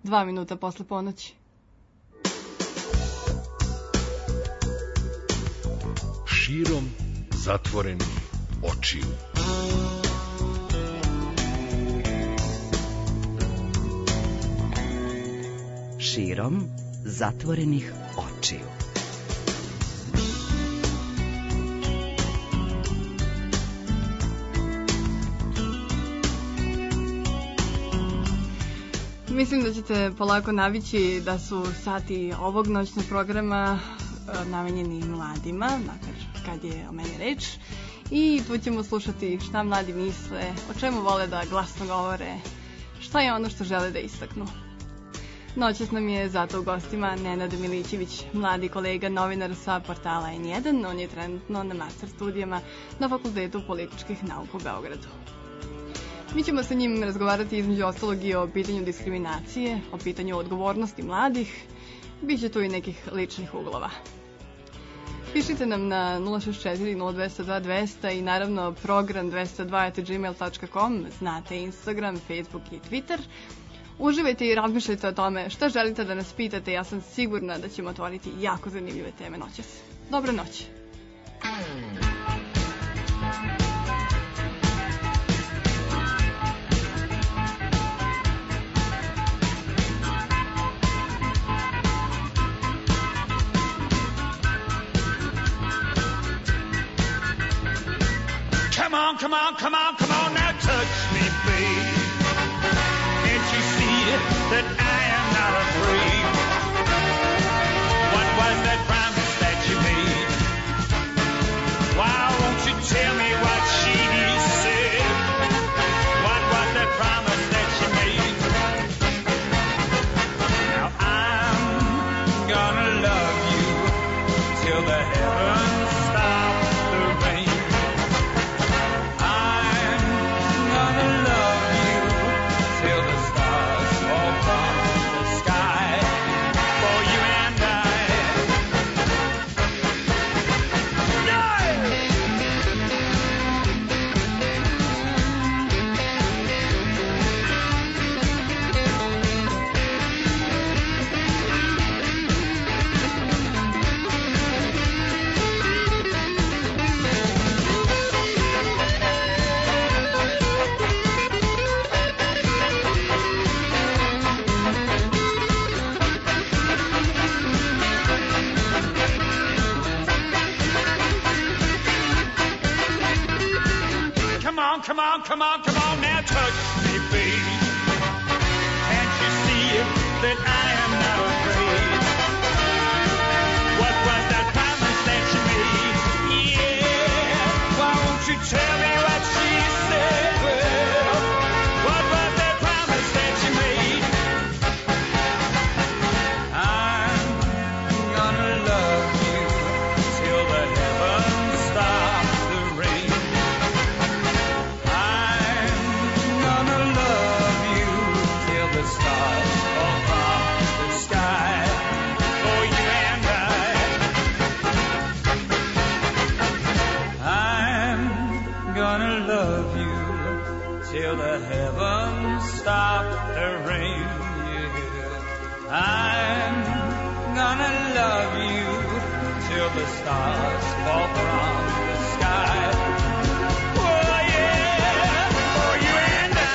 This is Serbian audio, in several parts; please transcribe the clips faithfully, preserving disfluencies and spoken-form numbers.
Dva minuta posle ponoći. Širom zatvorenih očiju. Širom zatvorenih očiju. Mislim da ćete polako navići da su sati ovog noćnog programa namenjeni mladima, makar kad je o meni reč. I tu ćemo slušati šta mladi misle, o čemu vole da glasno govore, šta je ono što žele da istaknu. Noćas nam je zato u gostima Nenad Milićević, mladi kolega novinar sa portala en jedan. On je trenutno na master studijama na Fakultetu političkih nauka u Beogradu. Mi ćemo sa njim razgovarati između ostalog i o pitanju diskriminacije, o pitanju odgovornosti mladih. Biće tu i nekih ličnih uglova. Pišite nam na nula šest četiri nula dva nula dva dva nula zero i naravno program dvesta dva at gmail dot com. Znate Instagram, Facebook i Twitter. Uživajte i razmišljajte o tome šta želite da nas pitate. Ja sam sigurna da ćemo otvoriti jako zanimljive teme noćas. Dobre noći. Come on, come on, come on, come on, now touch me, babe. Can't you see that I am not afraid? What was that promise that you made? Why won't you tell me what she said? What was that promise that you made? Now I'm gonna love you till the heavens stop the rain. Come on, come on, come on, now touch me, baby. Can't you see that I am not afraid? What was that promise that you made? Yeah, why won't you tell me what she said? Well, what was that promise that you made? I'm gonna love you till the heavens stop the rain. Stars fall from the sky for you and I. I'm gonna love you till the heavens stop the rain. Yeah. I'm gonna love you till the stars fall from the sky. Oh yeah, for you and I.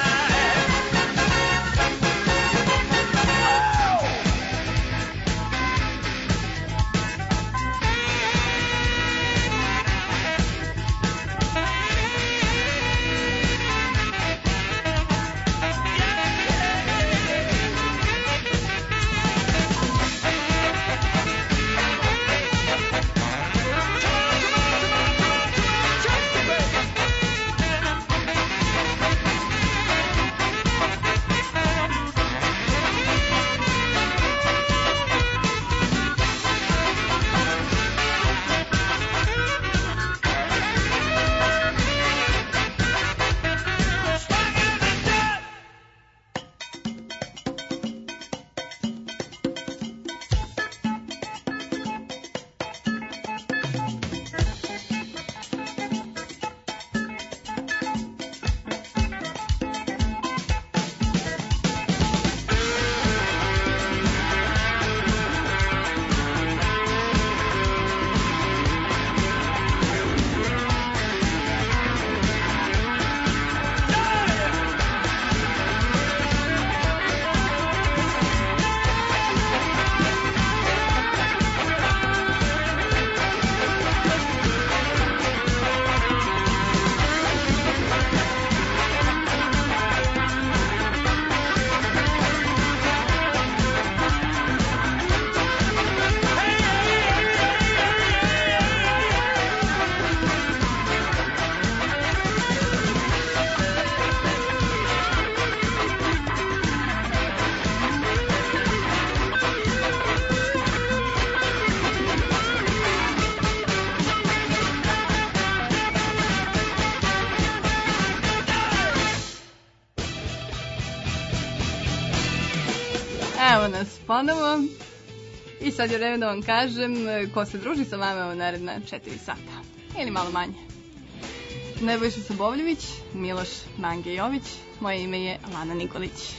Evo nas ponovo. I sad je vreme da vam kažem ko se druži sa vama u naredna četiri sata. Ili malo manje. Nebojša Sobovljević, Miloš Mangejović, moje ime je Lana Nikolić.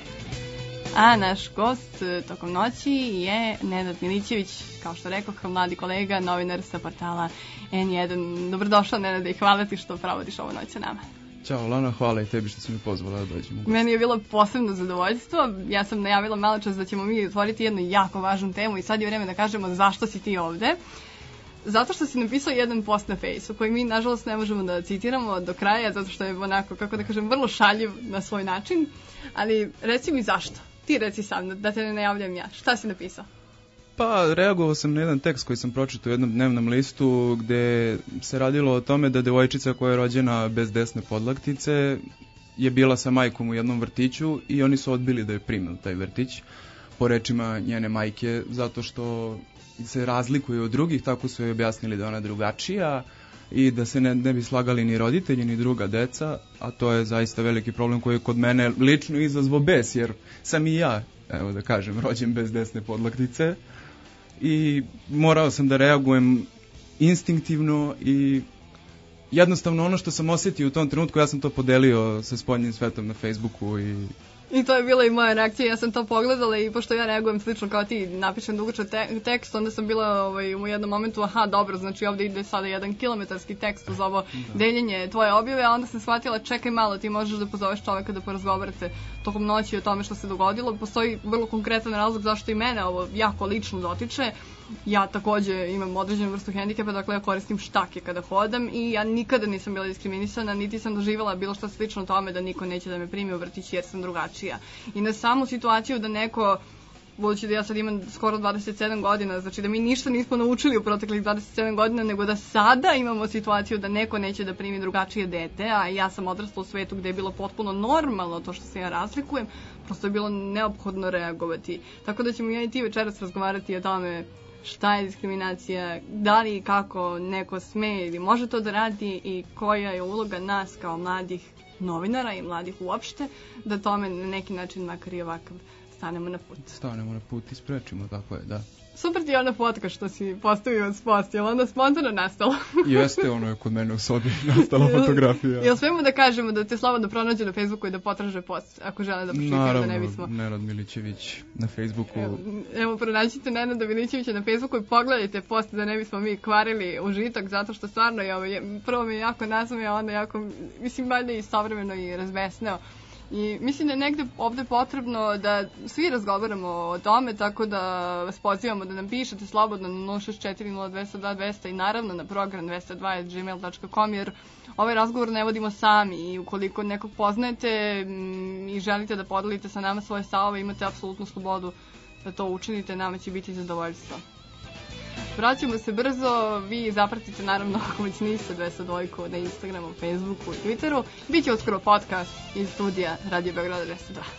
A naš gost tokom noći je Nenad Milićević, kao što rekao, kao mladi kolega, novinar sa portala en jedan. Dobrodošao, Nenade, i hvala ti što provodiš ovu noć sa nama. Ćao Lana, hvala i tebi što si mi pozvala da dođem. Meni je bilo posebno zadovoljstvo. Ja sam najavila malo čas da ćemo mi otvoriti jednu jako važnu temu i sad je vreme da kažemo zašto si ti ovde. Zato što si napisao jedan post na Fejsu koji mi nažalost ne možemo da citiramo do kraja, zato što je onako, kako da kažem, vrlo šaljiv na svoj način. Ali reci mi zašto. Ti reci sam, da te ne najavljam ja. Šta si napisao? Pa, reagovao sam na jedan tekst koji sam pročitao u jednom dnevnom listu gde se radilo o tome da devojčica koja je rođena bez desne podlaktice je bila sa majkom u jednom vrtiću i oni su odbili da je prime u taj vrtić, po rečima njene majke, zato što se razlikuje od drugih, tako su joj objasnili da ona drugačija i da se ne, ne bi slagali ni roditelji ni druga deca, a to je zaista veliki problem koji je kod mene lično izazvao bes, jer sam i ja, evo da kažem, rođen bez desne podlaktice i morao sam da reagujem instinktivno i jednostavno ono što sam osjetio u tom trenutku, ja sam to podelio sa spoljnim svetom na Facebooku i I to je bila i moja reakcija, ja sam to pogledala i pošto ja reagujem slično kao ti, napišem dugačak te tekst, onda sam bila ovaj, u jednom momentu, aha, dobro, znači ovdje ide sada jedan kilometarski tekst uz ovo deljenje tvoje objave, a onda sam shvatila, čekaj malo, ti možeš da pozoveš čoveka da porazgovarate tokom noći o tome što se dogodilo. Postoji vrlo konkretan razlog zašto i mene ovo jako lično dotiče. Ja takođe imam određenu vrstu hendikepa, dakle ja koristim štake kada hodam i ja nikada nisam bila diskriminisana, niti sam doživjela bilo šta slično tome da niko neće da me primi u vrtić jer sam drugačija. I na samu situaciju da neko, budući da ja sad imam skoro dvadeset sedam godina, znači da mi ništa nismo naučili u proteklih dvadeset sedam godina, nego da sada imamo situaciju da neko neće da primi drugačije dete, a ja sam odrasla u svetu gde je bilo potpuno normalno to što se ja razlikujem, prosto je bilo neophodno reagovati. Tako da ćemo ja i ti večeras razgovarati o tome šta je diskriminacija, da li i kako neko sme ili može to da radi i koja je uloga nas kao mladih novinara i mladih uopšte, da tome na neki način makar i ovakav stanemo na put. Stanemo na put i sprečimo, tako je, da. Super ti je ona fotka što si postavio od spost, je li onda spontano nastala? Jeste, ono je kod mene u sobi nastala fotografija. Jel smemo da kažemo da te slobodno pronađe na Facebooku i da potraže post, ako žele da pročitaju? Naravno, da ne bismo... Nenad Milićević na Facebooku. Evo, evo pronađite Nenada Milićevića na Facebooku i pogledajte post da ne bismo mi kvarili užitak, zato što stvarno je, ovo, prvo mi je jako nasmeo, a onda jako, mislim, valjda i savremeno i razbesneo. I mislim da je negde ovde potrebno da svi razgovaramo o tome, tako da vas pozivamo da nam pišete slobodno na nula šest četiri nula dva nula dva dvesta i naravno na program dvesta dva at gmail dot com, jer ovaj razgovor ne vodimo sami i ukoliko nekog poznajete i želite da podelite sa nama svoje stavove, imate apsolutnu slobodu da to učinite, nama će biti zadovoljstvo. Vraćamo se brzo, vi zapratite naravno ako već niste dvesta dva na Instagramu, Facebooku i Twitteru. Biće uskoro podcast iz studija Radio Beograda dvesta dva.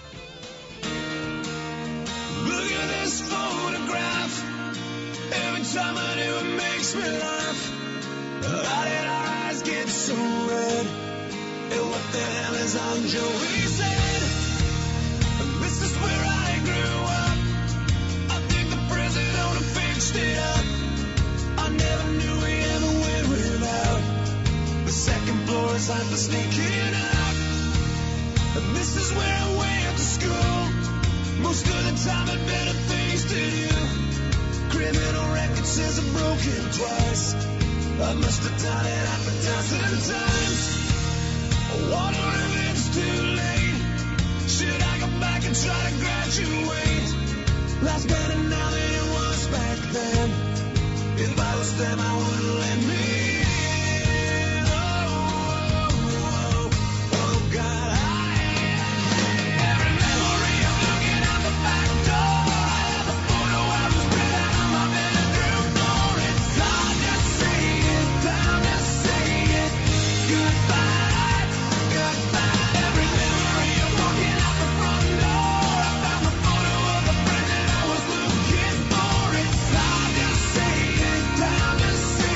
Look at this photograph. Every time I do it makes me laugh. How did our eyes get so red? And what the hell is on Joey's head? This is where I grew up. I think the president fixed it up. I never knew we ever went without. The second floor is like for sneaking out. And this is where I went to school. Most of the time had better things to do. Criminal record says I'm broken twice. I must have done it half a dozen times. I wonder if it's too late. Should I go back and try to graduate? Life's better now than it was back then. If I was them, I wouldn't let me in. Oh, oh, oh, oh God, I every memory of looking out the back door. I have a photo I was spread out on my bedroom floor. It's hard to say it, time to say it. Goodbye, goodbye. Every memory of walking out the front door. I found the photo of the friend that I was looking for. It's hard to say it, time to say it.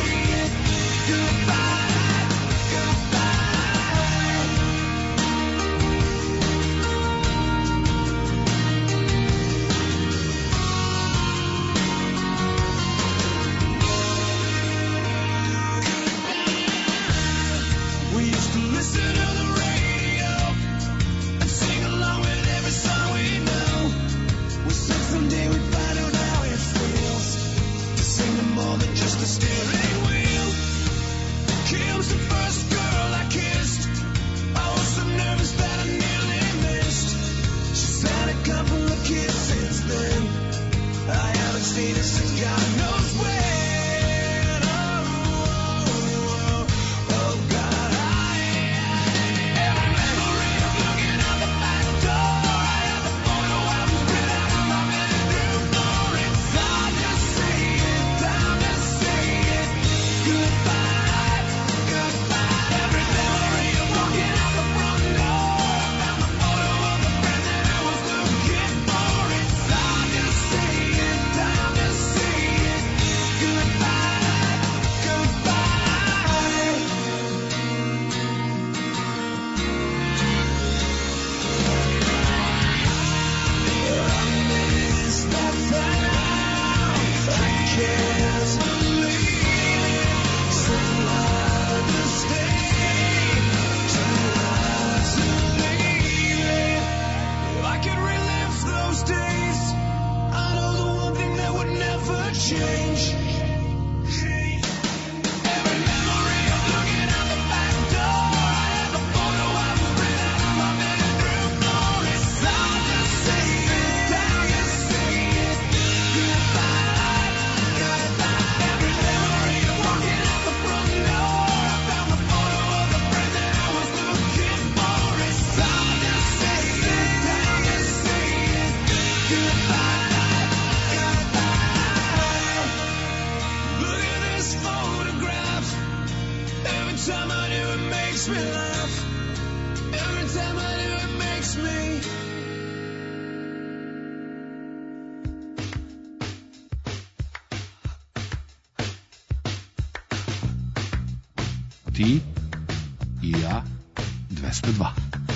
Ti i ja dvesta dva.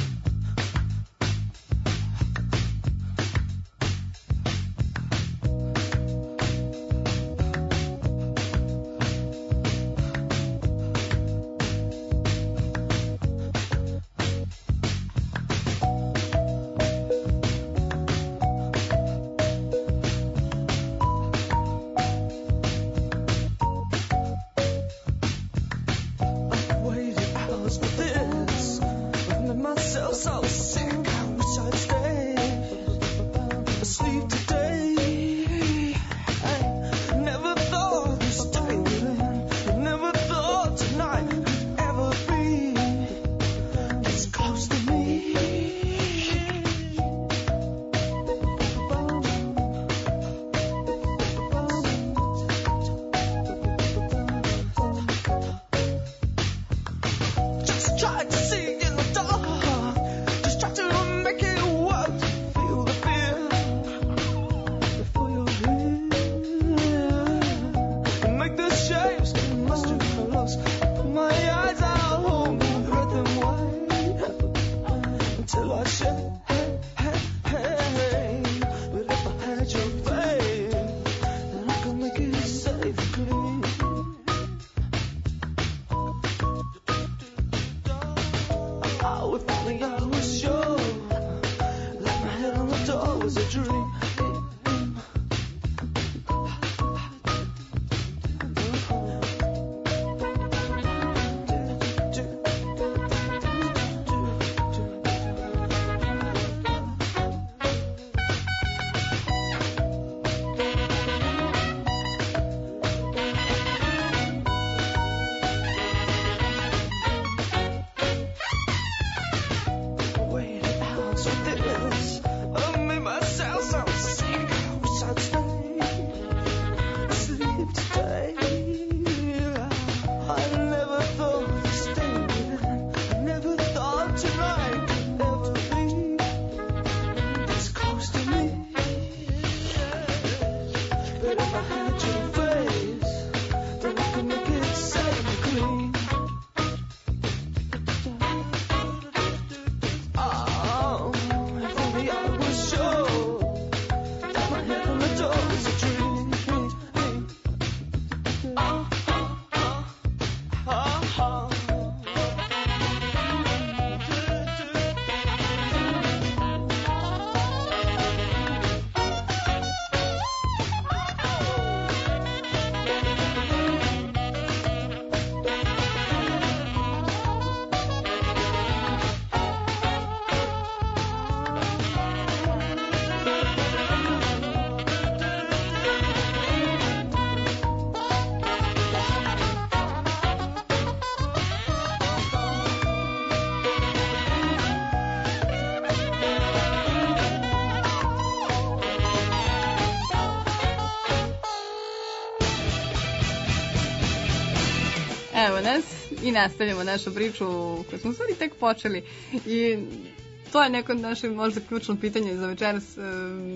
Evo nas i nastavljamo našu priču koju smo u stvari tek počeli i to je neko naše možda ključno pitanje za večeras e,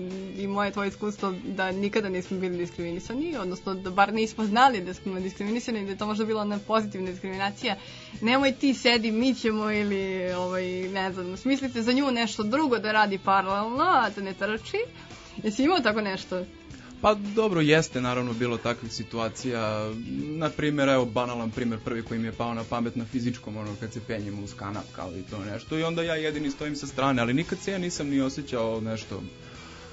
i moje tvoje iskustvo da nikada nismo bili diskriminisani, odnosno da bar nismo znali da smo diskriminisani i da je to možda bila ona pozitivna diskriminacija. Nemoj ti sedi, mi ćemo ili ovaj, ne znam, smislite za nju nešto drugo da radi paralelno, a da ne trči. Jesi imao tako nešto? Pa dobro, jeste naravno bilo takvih situacija. Na primjer, evo banalan primjer prvi koji mi je pao na pamet na fizičkom, ono kad se penjemo uz kanap kao i to nešto i onda ja jedini stojim sa strane, ali nikad se ja nisam ni osjećao nešto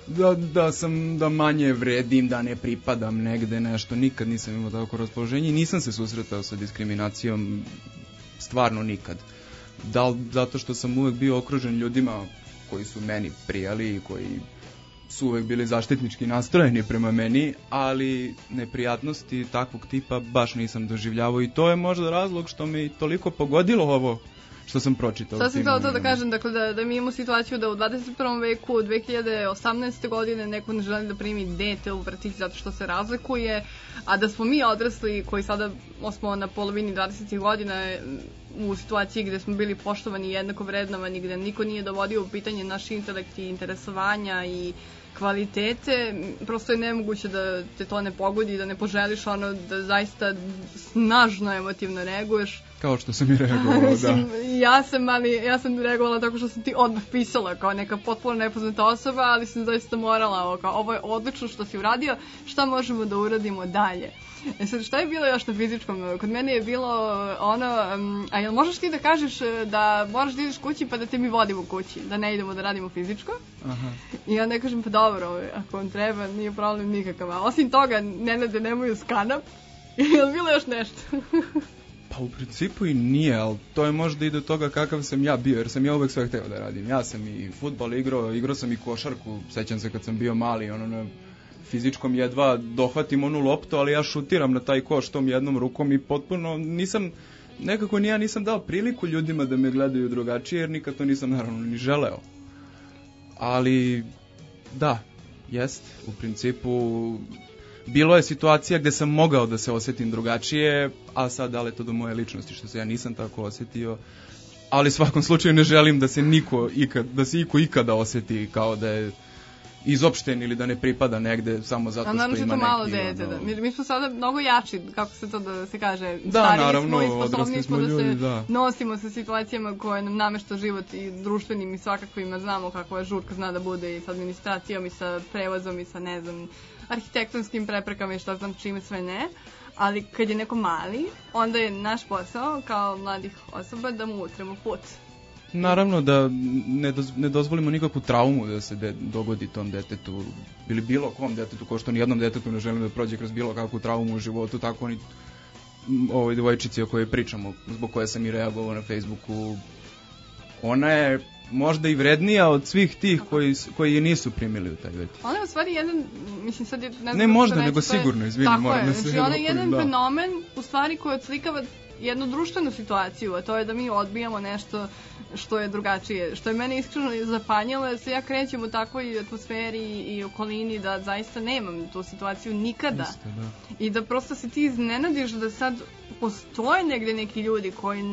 da, da sam, da manje vredim, da ne pripadam negde nešto. Nikad nisam imao tako raspoloženje i nisam se susretao sa diskriminacijom, stvarno nikad. Da li zato što sam uvek bio okružen ljudima koji su meni prijali i koji su uvek bili zaštitnički nastrojeni prema meni, ali neprijatnosti takvog tipa baš nisam doživljavao i to je možda razlog što me toliko pogodilo ovo što sam pročitao. Sad sam htjela to da kažem, dakle, da, da mi imamo situaciju da u dvadeset prvom veku, dve hiljade osamnaeste. godine, neko ne želi da primi dete u vrtić zato što se razlikuje, a da smo mi odrasli koji sada smo na polovini dvadesetih godina u situaciji gde smo bili poštovani i jednako vrednovani, gde niko nije dovodio u pitanje naš intelekt i interesovanja i kvalitete, prosto je nemoguće da te to ne pogodi, da ne poželiš ono, da zaista snažno emotivno reaguješ. Kao što sam i reagovala, da. Ja sam, ali, ja sam reagovala tako što sam ti odmah pisala kao neka potpuno nepoznata osoba, ali sam zaista morala, ovo, kao, ovo je odlično što si uradio, šta možemo da uradimo dalje. E sad, šta je bilo još na fizičkom? Kod mene je bilo ono, um, a jel možeš ti da kažeš da moraš da ideš kući pa da te mi vodimo kući, da ne idemo da radimo fizičko? Aha. I onda kažem, pa dobro, ako vam treba, nije problem nikakav. A osim toga, Nenade nemaju skanap. Je li bilo još nešto? Pa u principu i nije, ali to je možda i do toga kakav sam ja bio, jer sam ja uvek sve hteo da radim. Ja sam i fudbal igrao, igrao sam i košarku, sećam se kad sam bio mali, ono na fizičkom jedva dohvatim onu loptu, ali ja šutiram na taj koš tom jednom rukom i potpuno nisam, nekako ni ja nisam dao priliku ljudima da me gledaju drugačije, jer nikad to nisam naravno ni želeo. Ali, da, jest, u principu bilo je situacija gde sam mogao da se osjetim drugačije, a sad da li je to do moje ličnosti što se ja nisam tako osjetio, ali u svakom slučaju ne želim da se niko ikad, da se iko ikada osjeti kao da je izopšten ili da ne pripada negde samo zato što ima neki... A naravno malo dete, da. Mi, mi smo sada mnogo jači, kako se to da se kaže, da, stariji naravno, smo i sposobni smo da ljudi, se da. nosimo sa situacijama koje nam namešta život i društvenim i svakakvima, znamo kakva je žurka zna da bude i sa administracijom i sa prevozom i sa, ne znam, arhitektonskim preprekama i šta znam čime sve ne, ali kad je neko mali, onda je naš posao kao mladih osoba da mu utremo put. Naravno da ne, doz, ne dozvolimo nikakvu traumu da se de, dogodi tom detetu ili bilo kom detetu, ko što nijednom detetu ne želim da prođe kroz bilo kakvu traumu u životu, tako ni ovoj devojčici o kojoj pričamo, zbog koje sam i reagovao na Facebooku. Ona je možda i vrednija od svih tih koji, koji je nisu primili u taj vrtić. Ona je u stvari jedan, mislim sad je... Ne, znam ne možda, reći, nego sigurno, izvini, moram da se... Znači ona je jedan da. fenomen u stvari koji odslikava jednu društvenu situaciju, a to je da mi odbijamo nešto što je drugačije. Što je mene iskreno zapanjilo, jer se ja krećem u takvoj atmosferi i okolini da zaista nemam tu situaciju nikada. Isto, da. I da prosto se ti iznenadiš da sad postoje negde neki ljudi koji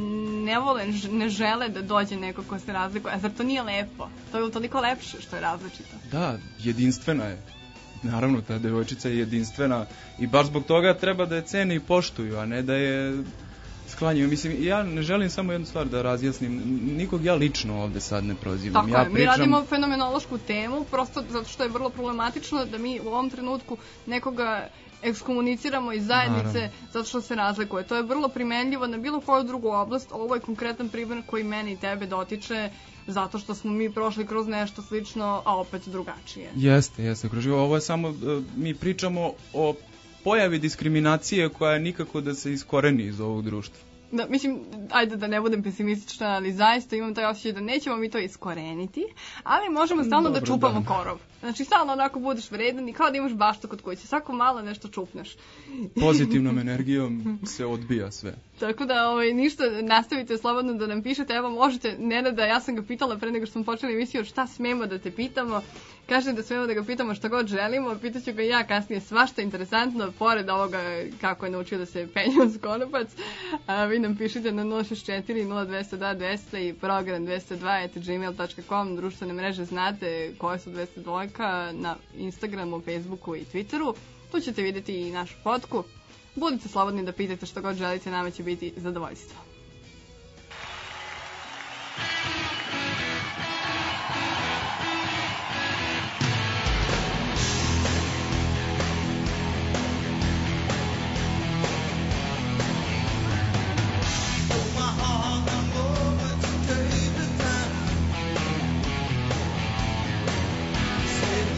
ne vole, ne žele da dođe neko ko se razlikuje. A zar to nije lepo? To je toliko lepše što je različito. Da, jedinstvena je. Naravno, ta devojčica je jedinstvena i baš zbog toga treba da je cene i poštuju, a ne da je sklanjaju. Mislim, ja ne želim samo jednu stvar da razjasnim. Nikog ja lično ovde sad ne prozivam. Tako ja je, pričam... mi radimo fenomenološku temu, prosto zato što je vrlo problematično da mi u ovom trenutku nekoga ekskomuniciramo iz zajednice Naravno. zato što se razlikuje. To je vrlo primenljivo na bilo koju drugu oblast. Ovo je konkretan primjer koji mene i tebe dotiče zato što smo mi prošli kroz nešto slično, a opet drugačije. Jeste, jeste. Ovo je samo, mi pričamo o pojavi diskriminacije koja je nikako da se iskoreni iz ovog društva. Da, mislim, ajde da ne budem pesimistična, ali zaista imam taj osjećaj da nećemo mi to iskoreniti, ali možemo stalno Dobro, da čupamo da. korov. Znači, stalno onako budeš vredan i kao da imaš baštu kod kuće. Svako malo nešto čupneš. Pozitivnom energijom se odbija sve. Tako da, ovaj, ništa, nastavite slobodno da nam pišete. Evo, možete, Nenada, ja sam ga pitala pre nego što smo počeli emisiju, šta smemo da te pitamo. Kaže da smemo da ga pitamo šta god želimo. Pitaću ga ja kasnije svašta interesantno, pored ovoga kako je naučio da se penje uz konopac. A vi nam pišite na nula šest četiri nula dva nula dva dvesta i program dvesta dva at gmail dot com. Društvene mreže znate koje su dvesta dva na Instagramu, Facebooku i Twitteru. Tu ćete vidjeti i našu fotku. Budite slobodni da pitate što god želite, nama će biti zadovoljstvo. Say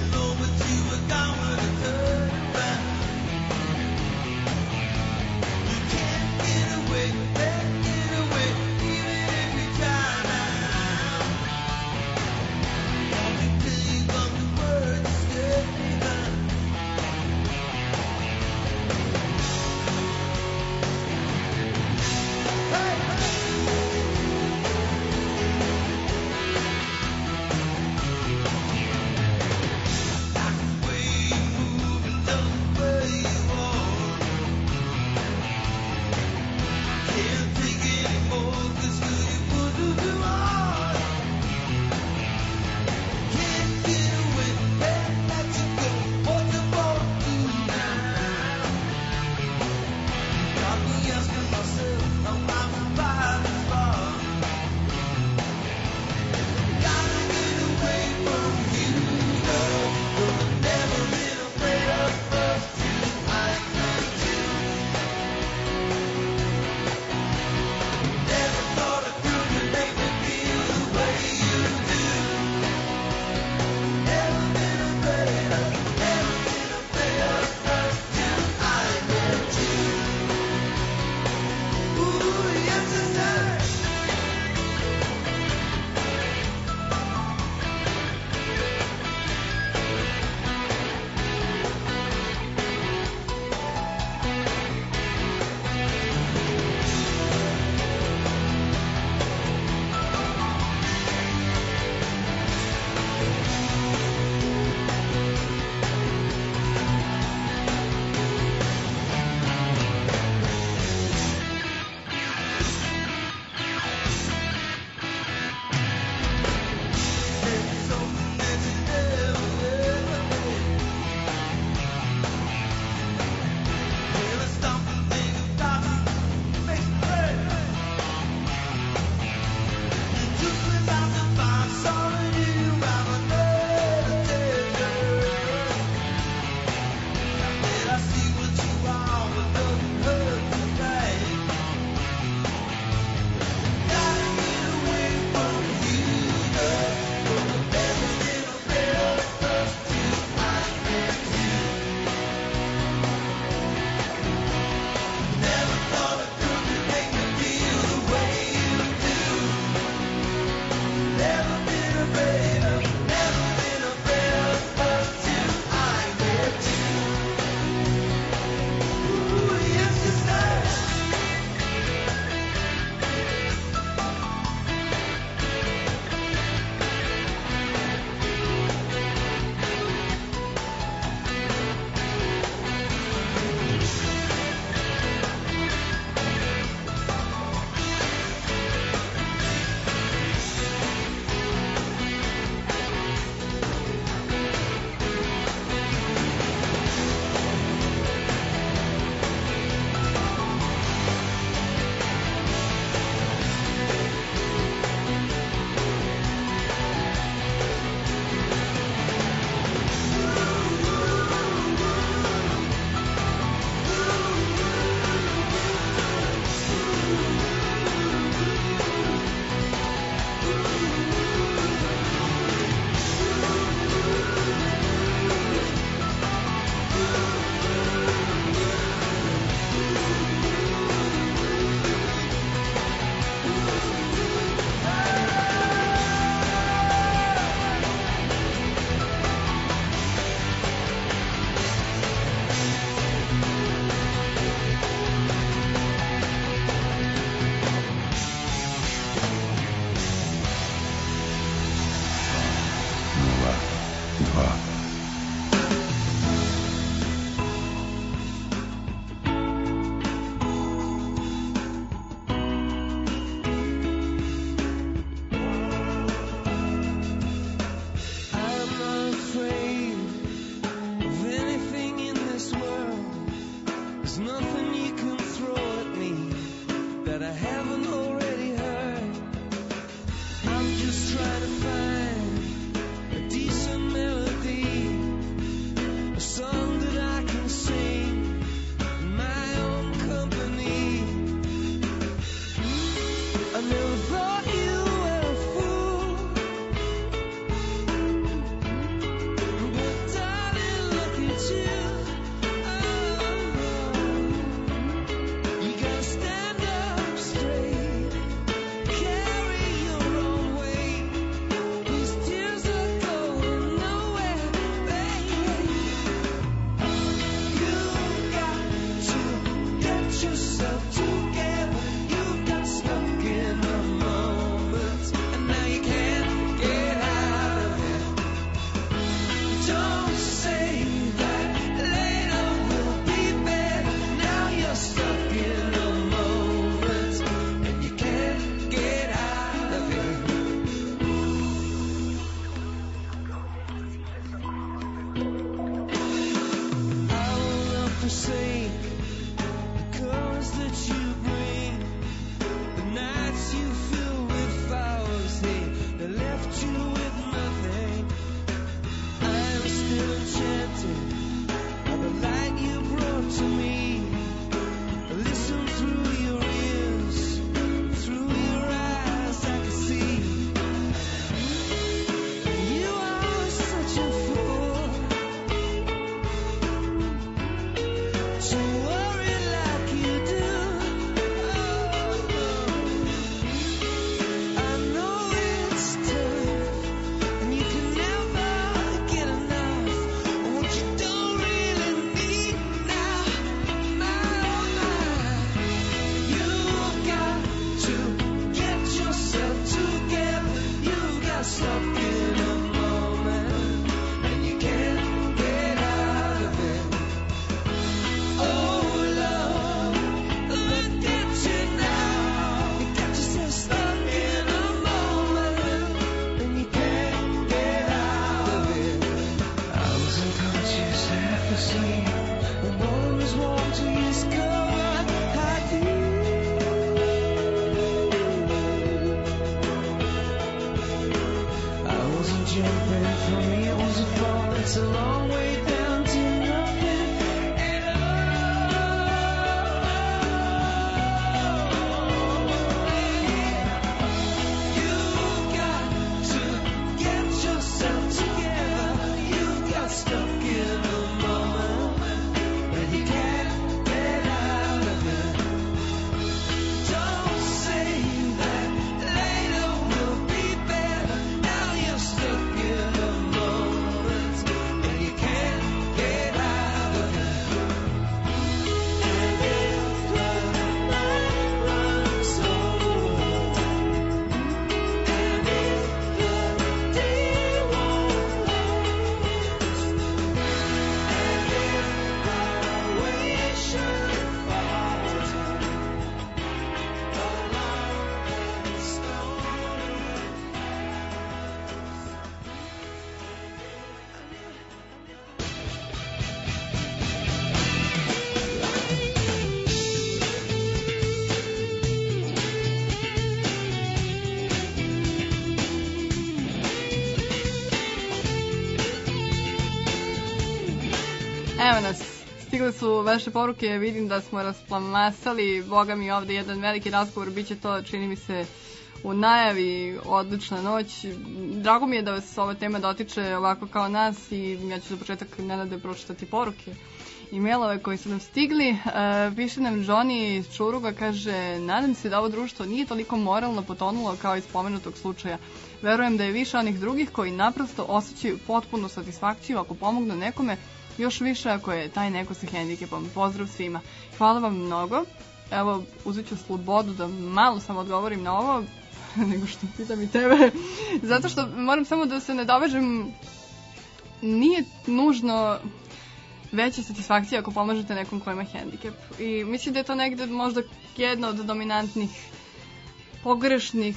Evo nas, stigle su vaše poruke, vidim da smo rasplamasali, boga mi ovde jedan veliki razgovor, bit će to, čini mi se, u najavi, odlična noć. Drago mi je da vas ova tema dotiče ovako kao nas i ja ću za početak Nenade pročitati poruke i mailove koji su nam stigli. E, piše nam Johnny iz Čuruga, kaže, nadam se da ovo društvo nije toliko moralno potonulo kao iz pomenutog slučaja. Verujem da je više onih drugih koji naprosto osjećaju potpunu satisfakciju ako pomognu nekome, još više ako je taj neko sa hendikepom. Pozdrav svima. Hvala vam mnogo. Evo, uzet ću slobodu da malo sam odgovorim na ovo, nego što pitam i tebe. Zato što moram samo da se ne dovežem, nije nužno veća satisfakcija ako pomažete nekom ko ima hendikep. I mislim da je to negde možda jedno od dominantnih pogrešnih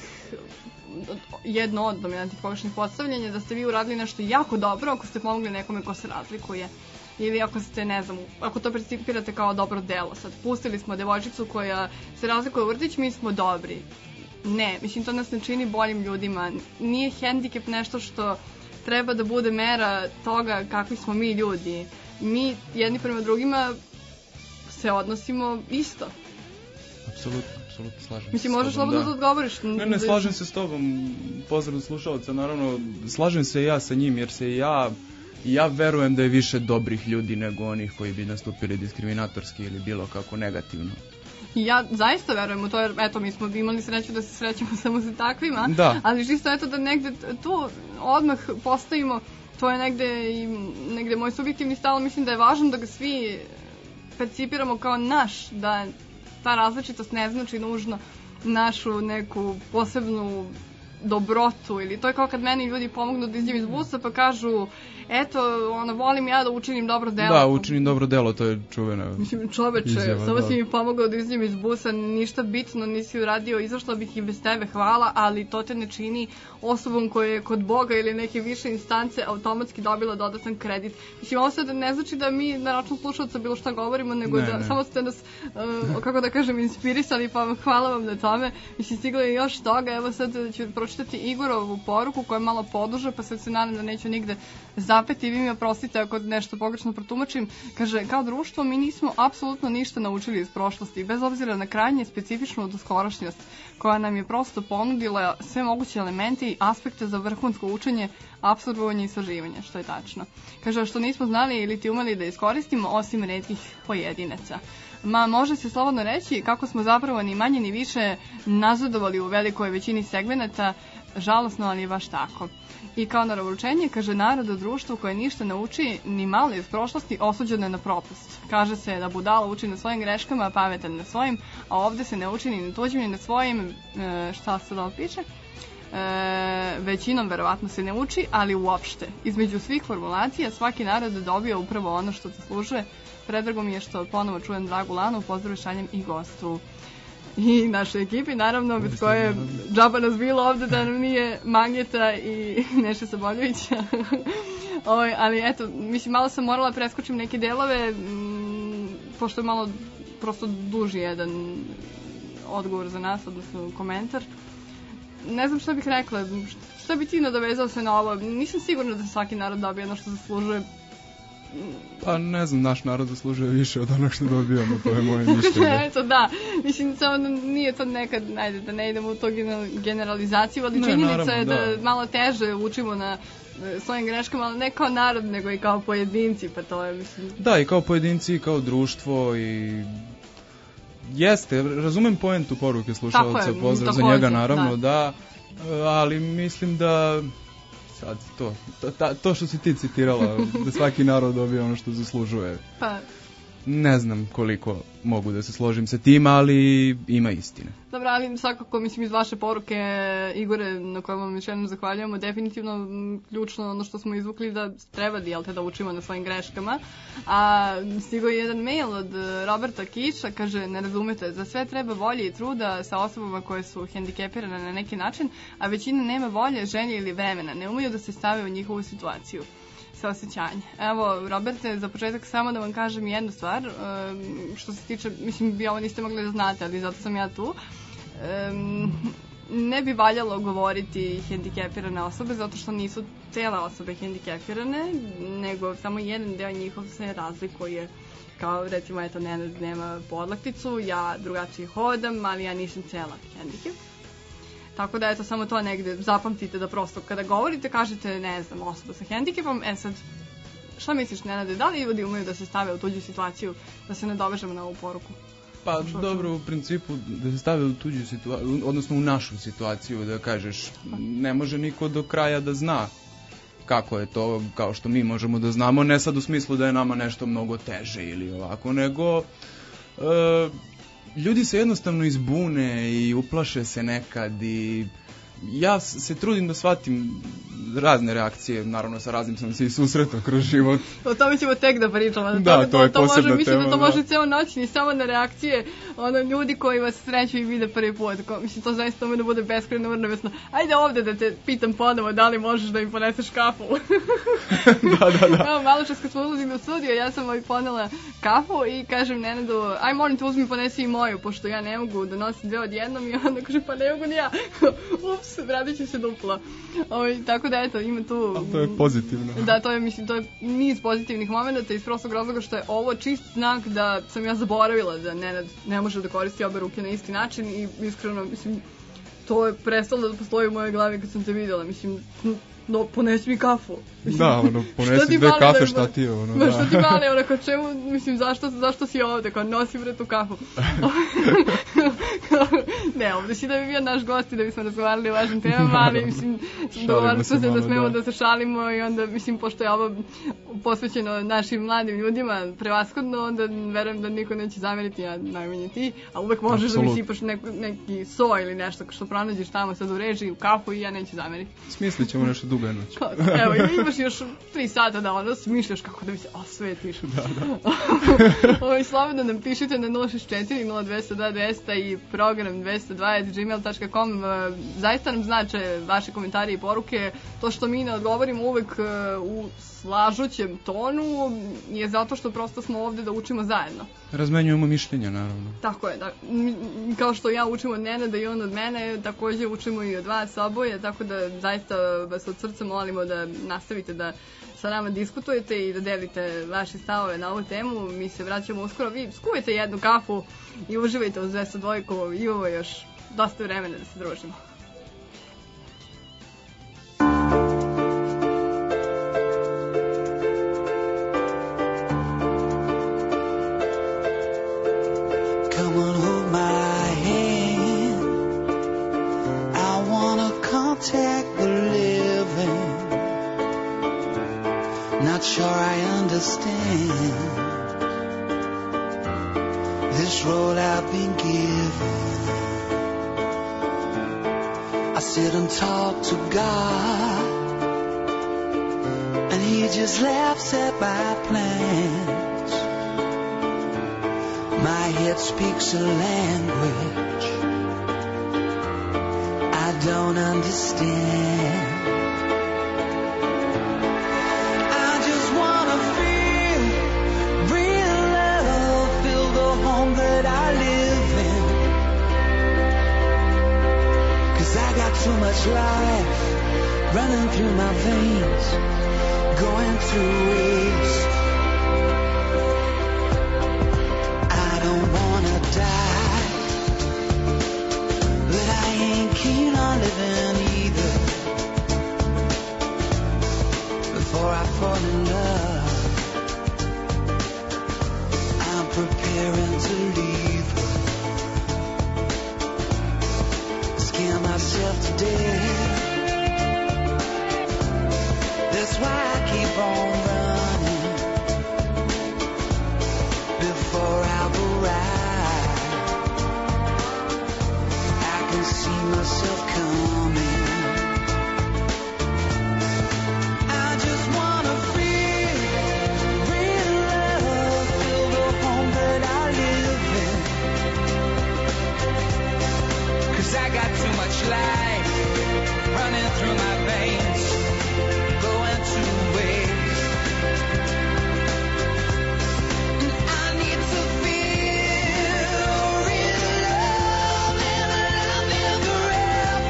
jedno od dominantnih pogrešnih postavljanja, da ste vi uradili nešto jako dobro ako ste pomogli nekome ko se razlikuje. Ili ako ste, ne znam, ako to percipirate kao dobro delo. Sad, pustili smo devojčicu koja se razlikuje u vrtić, mi smo dobri. Ne, mislim, to nas ne čini boljim ljudima. Nije hendikep nešto što treba da bude mera toga kakvi smo mi ljudi. Mi jedni prema drugima se odnosimo isto. Apsolutno, apsolutno slažem se. Mislim, možeš slobodno da odgovoriš. Ne, ne, slažem se s tobom. Pozdrav slušalca, naravno, slažem se i ja sa njim, jer se i ja, ja verujem da je više dobrih ljudi nego onih koji bi nastupili diskriminatorski ili bilo kako negativno. Ja zaista verujem u to, jer eto, mi smo imali sreću da se srećemo samo sa takvima, da. Ali čisto eto da negde tu odmah postavimo, to je negde, i, negde moj subjektivni stav, mislim da je važno da ga svi percipiramo kao naš, da ta različitost ne znači nužno našu neku posebnu dobrotu, ili to je kao kad meni ljudi pomognu da izdjem iz busa pa kažu, eto, ono, volim ja da učinim dobro delo. Da, učinim dobro delo, to je čuvena Mislim, čoveče, izjava, samo da. si mi pomogao da izdjem iz busa, ništa bitno nisi uradio, izašla bih i bez tebe, hvala, ali to te ne čini osobom koja je kod Boga ili neke više instance automatski dobila dodatan kredit. Mislim, ovo sad ne znači da mi na račun slušalca bilo šta govorimo, nego ne, da ne. samo ste nas, uh, kako da kažem, inspirisali, pa hvala vam na tome. Mislim, stiglo je još toga, evo sad ću pročitati Igorovu poruku koja je malo poduže, pa sad se nadam da neću nigde zapeti i vi mi oprostite ako nešto pogrešno protumačim. Kaže, kao društvo mi nismo apsolutno ništa naučili iz prošlosti, bez obzira na krajnje specifičnu doskorašnjost koja nam je prosto ponudila sve moguće elemente i aspekte za vrhunsko učenje, apsorbovanje i istraživanje, što je tačno. Kaže, što nismo znali ili ti umeli da iskoristimo osim retkih pojedinaca. Ma, može se slobodno reći kako smo zapravo ni manje ni više nazadovali u velikoj većini segmenata, žalosno, ali je baš tako. I kao naravoučenje, kaže, narod u društvu koje ništa ne uči ni malo iz prošlosti osuđeno je na propust. Kaže se da budala uči na svojim greškama, a pametan na svojim, a ovde se ne uči ni na tuđim ni na svojim, e, šta se da piše, e, većinom verovatno se ne uči, ali uopšte. Između svih formulacija svaki narod dobio upravo ono što zaslužuje. Predrago mi je što ponovo čujem Dragu Lanu, pozdrav šaljem i gostu i našoj ekipi, naravno, bez koje džaba nas bilo ovde da nam nije Magnjeta i Neše Saboljevića. Ali eto, mislim, malo sam morala preskočim neke delove, m, pošto je malo prosto duži jedan odgovor za nas, odnosno komentar. Ne znam šta bih rekla, šta bi ti nadovezao se na ovo? Nisam sigurna da svaki narod dobije ono što zaslužuje. Pa ne znam, naš narod zaslužuje više od onog što dobijamo, to je moje mišljenje. Eto, da, mislim, samo da nije to nekad, ajde, da ne idemo u to generalizaciju, ali ne, činjenica naravno, je da, da malo teže učimo na svojim greškama, ali ne kao narod, nego i kao pojedinci, pa to je, mislim... Da, i kao pojedinci, i kao društvo, i... Jeste, razumem poentu poruke slušalca, pozdrav za njega, naravno, da, da, ali mislim da... Sad, to, to, to što si ti citirala, da svaki narod dobije ono što zaslužuje. Pa... Ne znam koliko mogu da se složim sa tim, ali ima istine. Dobro, ali svakako, mislim, iz vaše poruke, Igore, na kojoj vam još jednom zahvaljujemo, definitivno ključno ono što smo izvukli da treba jel te, da učimo na svojim greškama. A stigao je jedan mail od Roberta Kiša, kaže, ne razumete, za sve treba volje i truda sa osobama koje su hendikepirane na neki način, a većina nema volje, želje ili vremena, ne umeju da se stave u njihovu situaciju. Osjećanje. Evo, Roberte, za početak samo da vam kažem jednu stvar, što se tiče, mislim, vi ovo niste mogli da znate, ali zato sam ja tu. ne bi valjalo govoriti hendikepirane osobe zato što nisu cele osobe hendikepirane, nego samo jedan deo njihov se razlikuje. Kao recimo, eto, Nenad nema podlakticu, ja drugačije hodam, ali ja nisam cela hendikep. Tako da, eto, samo to negde zapamtite da prosto kada govorite kažete, ne znam, osoba sa hendikepom, e sad, šta misliš, Nenade, da li ljudi umeju da se stave u tuđu situaciju, da se ne dovežemo na ovu poruku? Pa dobro, u principu da se stave u tuđu situaciju, odnosno u našu situaciju, da kažeš, ne može niko do kraja da zna kako je to, kao što mi možemo da znamo, ne sad u smislu da je nama nešto mnogo teže ili ovako, nego e, ljudi se jednostavno izbune i uplaše se nekad i ja se trudim da shvatim razne reakcije, naravno sa raznim sam se i susretao kroz život. O tome ćemo tek da pričamo. Da, to, to je to posebna može, mislim tema. da to može ceo noć, ni samo na reakcije ono, ljudi koji vas sreću i vide prvi put. Ko, mislim, to zaista ume da bude beskrajno vrnovesno. Ajde ovde da te pitam ponovo da li možeš da im poneseš kafu. da, da, da. Evo, malo čas kad smo ulazili u studio, ja sam ovaj ponela kafu i kažem Nenadu, aj molim te uzmi ponesi i moju, pošto ja ne mogu da nosim dve odjednom i onda kaže pa ne mogu ni ja. Ups, vratit ću se dupla. Ovaj, tako da eto, ima tu... A to je pozitivno. Da, to je, mislim, to je niz pozitivnih momenta iz prostog razloga što je ovo čist znak da sam ja zaboravila da Nenad ne može da koristi obe ruke na isti način i iskreno, mislim, to je prestalo da postoji u mojoj glavi kad sam te videla, mislim, no, ponesi mi kafu. Mislim, da, ono, ponesi dve kafe, da, šta ti je, ono, da. Šta ti mali, ono, kao čemu, mislim, zašto, zašto si ovde, kao nosi bre tu kafu. Ne, ovde si da bi bio naš gost i da bismo razgovarali o važnim temama, ali, mislim, dogovarali smo se da smemo da. da se šalimo i onda, mislim, pošto je ovo posvećeno našim mladim ljudima prevashodno, onda verujem da niko neće zameriti, a najmanje ti, a uvek možeš Absolut. da mi sipaš neko, neki so ili nešto što pronađeš tamo sad u režiji, u kafu i ja neću zameriti. Smislit ćemo nešto dugo noć. Evo, imaš još tri sata da ono smišljaš kako da mi se osvetiš. Da, da. Ovo, slobodno nam pišite na nula šest četiri nula dva nula dva dvesta i program dvesta dva at gmail dot com. Zaista nam znače vaše komentare i poruke. To što mi ne odgovorimo uvek u slažućem tonu je zato što prosto smo ovde da učimo zajedno. Razmenjujemo mišljenja, naravno. Tako je, da, kao što ja učim od Nenada i on od mene, takođe učimo i od vas oboje, tako da zaista vas od srca molimo da nastavite da sa nama diskutujete i da delite vaše stavove na ovu temu. Mi se vraćamo uskoro, vi skuvajte jednu kafu i uživajte uz dvesta dva, imamo još dosta vremena da se družimo. Not sure I understand this role I've been given. I sit and talk to God, and He just laughs at my plans. My head speaks a language I don't understand. That I live in, 'cause I got too much life running through my veins, going through waste. I don't wanna die, but I ain't keen on living either. Before I fall in love, I'm preparing to leave her. Scare myself to death. That's why I keep on running before I've arrived. I can see myself coming. I got too much life running through my veins, going to waste. And I need to feel real love and love me forever.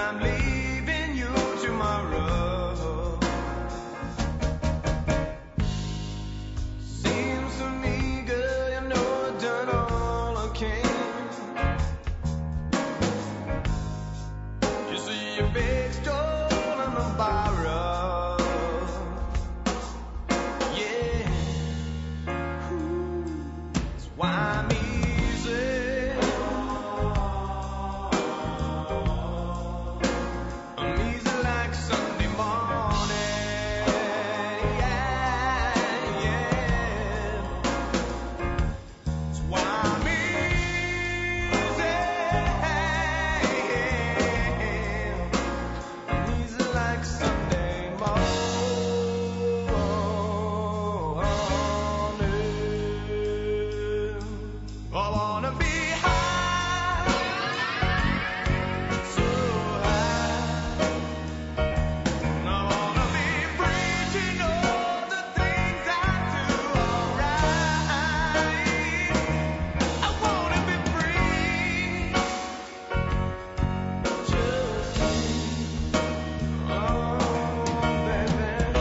I'm leaving you tomorrow. Seems to me, girl, you know I've done all I can. You see your big stone on the borrow. Yeah. Ooh. That's why I'm easy. I'm easy like Sunday morning. Yeah, yeah. That's why I'm easy. I'm easy like Sunday morning. I wanna be high, so high. And I wanna be free to know the things I do alright. I wanna be free, just oh baby.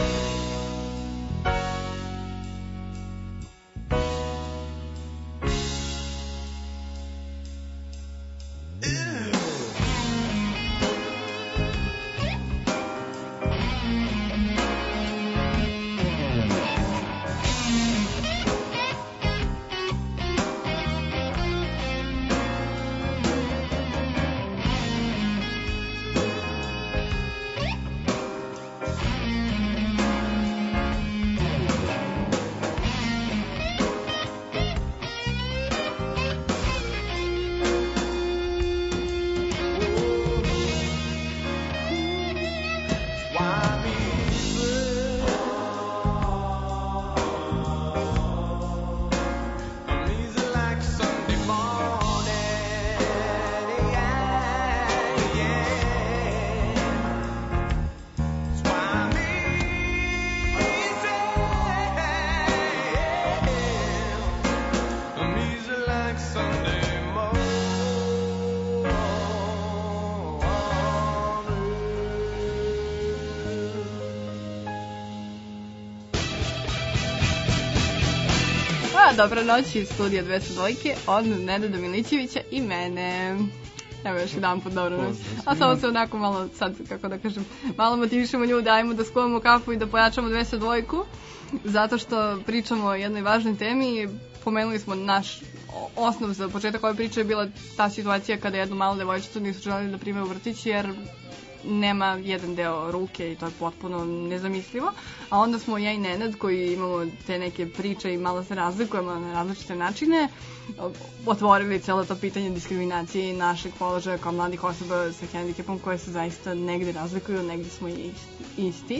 Pa, dobra noć iz studija dvesta dva od Nenada Milićevića i mene. Evo još jedan put dobro noć. A samo se onako malo, sad kako da kažem, malo motivišemo nju, dajemo da skuvamo kafu i da pojačamo dvesta dva, zato što pričamo o jednoj važnoj temi. Pomenuli smo naš osnov za početak ove priče je bila ta situacija kada jednu malu devojčicu nisu želeli da prime u vrtić jer nema jedan deo ruke i to je potpuno nezamislivo. A onda smo ja i Nenad koji imamo te neke priče i malo se razlikujemo na različite načine, otvorili cijelo to pitanje diskriminacije i našeg položaja kao mladih osoba sa hendikepom koje se zaista negde razlikuju, negde smo i isti.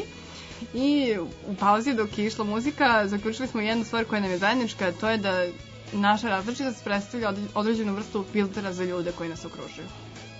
I u pauzi dok je išla muzika zaključili smo jednu stvar koja nam je zajednička, to je da naša različitost predstavlja određenu vrstu filtera za ljude koji nas okružuju.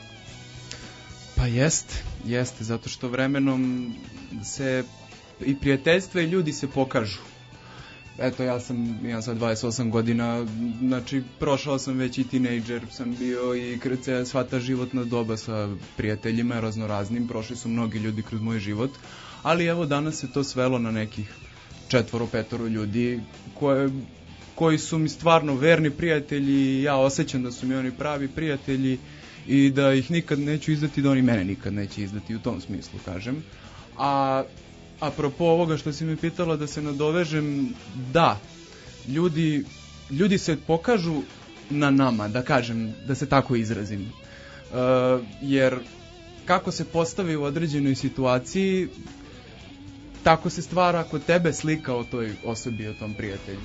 Pa jeste, jeste, zato što vremenom se i prijateljstva i ljudi se pokažu. Eto, ja sam, imam sad dvadeset osam godina, znači prošao sam već i tinejdžer, sam bio i krce svata životna doba sa prijateljima raznoraznim, prošli su mnogi ljudi kroz moj život, ali evo danas se to svelo na nekih četvoro, petoro ljudi koje, koji su mi stvarno verni prijatelji i ja osjećam da su mi oni pravi prijatelji i da ih nikad neću izdati, da oni mene nikad neće izdati, u tom smislu kažem. A apropo ovoga što si mi pitala da se nadovežem, da, ljudi, ljudi se pokažu na nama, da kažem, da se tako izrazim. Uh, jer kako se postavi u određenoj situaciji, tako se stvara kod tebe slika o toj osobi, o tom prijatelju.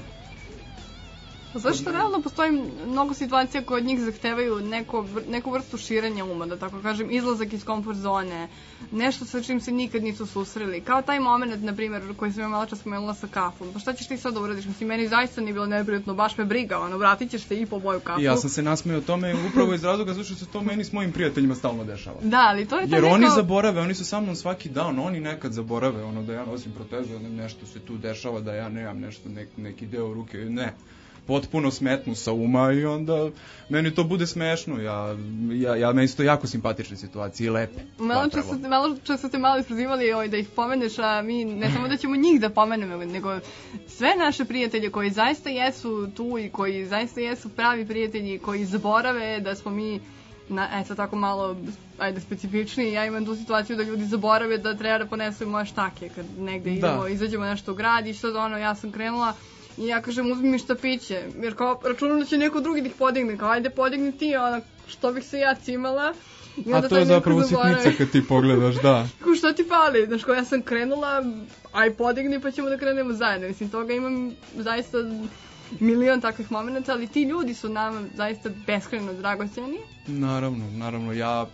Zašto realno postoji mnogo situacija koje od njih zahtevaju neko, neku vrstu širenja uma, da tako kažem, izlazak iz komfort zone, nešto sa čim se nikad nisu susreli. Kao taj moment, na primjer, koji sam ja malo čas spomenula sa kafom. Pa šta ćeš ti sad da uradiš? Mislim, meni zaista nije bilo neprijatno, baš me briga, ono, vratit ćeš se i po moju kafu. I ja sam se nasmeo tome upravo iz razloga zato što se to meni s mojim prijateljima stalno dešava. Da, ali to je ta Jer neko... oni zaborave, oni su sa mnom svaki dan, oni nekad zaborave, ono da ja nosim protezu, nešto se tu dešava, da ja nemam nešto, nek, neki deo ruke, ne. potpuno smetnu sa uma i onda meni to bude smešno. Ja, ja, ja meni su to jako simpatične situacije i lepe. Malo često, malo često ste malo isprozivali ovaj, da ih pomeneš, a mi ne samo da ćemo njih da pomenemo, nego sve naše prijatelje koji zaista jesu tu i koji zaista jesu pravi prijatelji, koji zaborave da smo mi na, eto tako malo, ajde, specifični. Ja imam tu situaciju da ljudi zaborave da treba da ponesu moje štake kad negde idemo, da. Izađemo nešto u grad i što ono, ja sam krenula i ja kažem uzmi mi štapiće, jer kao računam da će neko drugi da ih podigne, kao ajde podigni ti, ona, što bih se ja cimala. I a to je zapravo sitnica kad ti pogledaš, da. Kako što ti pali, znaš, kao ja sam krenula, aj podigni pa ćemo da krenemo zajedno, mislim, toga imam zaista milion takvih momenta, ali ti ljudi su nama zaista beskrajno dragoceni. Naravno, naravno, ja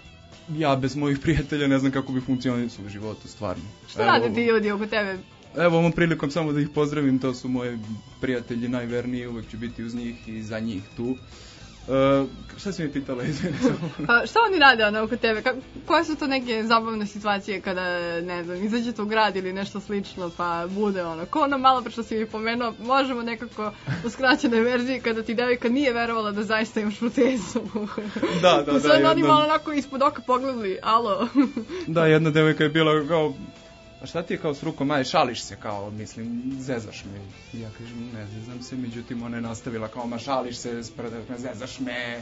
ja bez mojih prijatelja ne znam kako bi funkcionisao u životu, stvarno. Šta Evo, rade ti ljudi oko tebe? Evo, ovom prilikom samo da ih pozdravim, to su moji prijatelji najverniji, uvek ću biti uz njih i za njih tu. Uh, šta si mi pitala, izvini? Pa, šta oni rade ono oko tebe? Ka- koje su to neke zabavne situacije kada, ne znam, izađete u grad ili nešto slično, pa bude ono, ko ono malo pre što si mi pomenuo, možemo nekako u skraćenoj verziji kada ti devojka nije verovala da zaista imaš protezu. Da, da, da. Sad jedna... oni malo onako ispod oka pogledali, alo. Da, jedna devojka je bila kao, a šta ti je kao s rukom, aj šališ se kao, mislim, zezaš me. I ja kažem, ne zezam se, međutim ona je nastavila kao, ma šališ se, sprdaš me, zezaš me.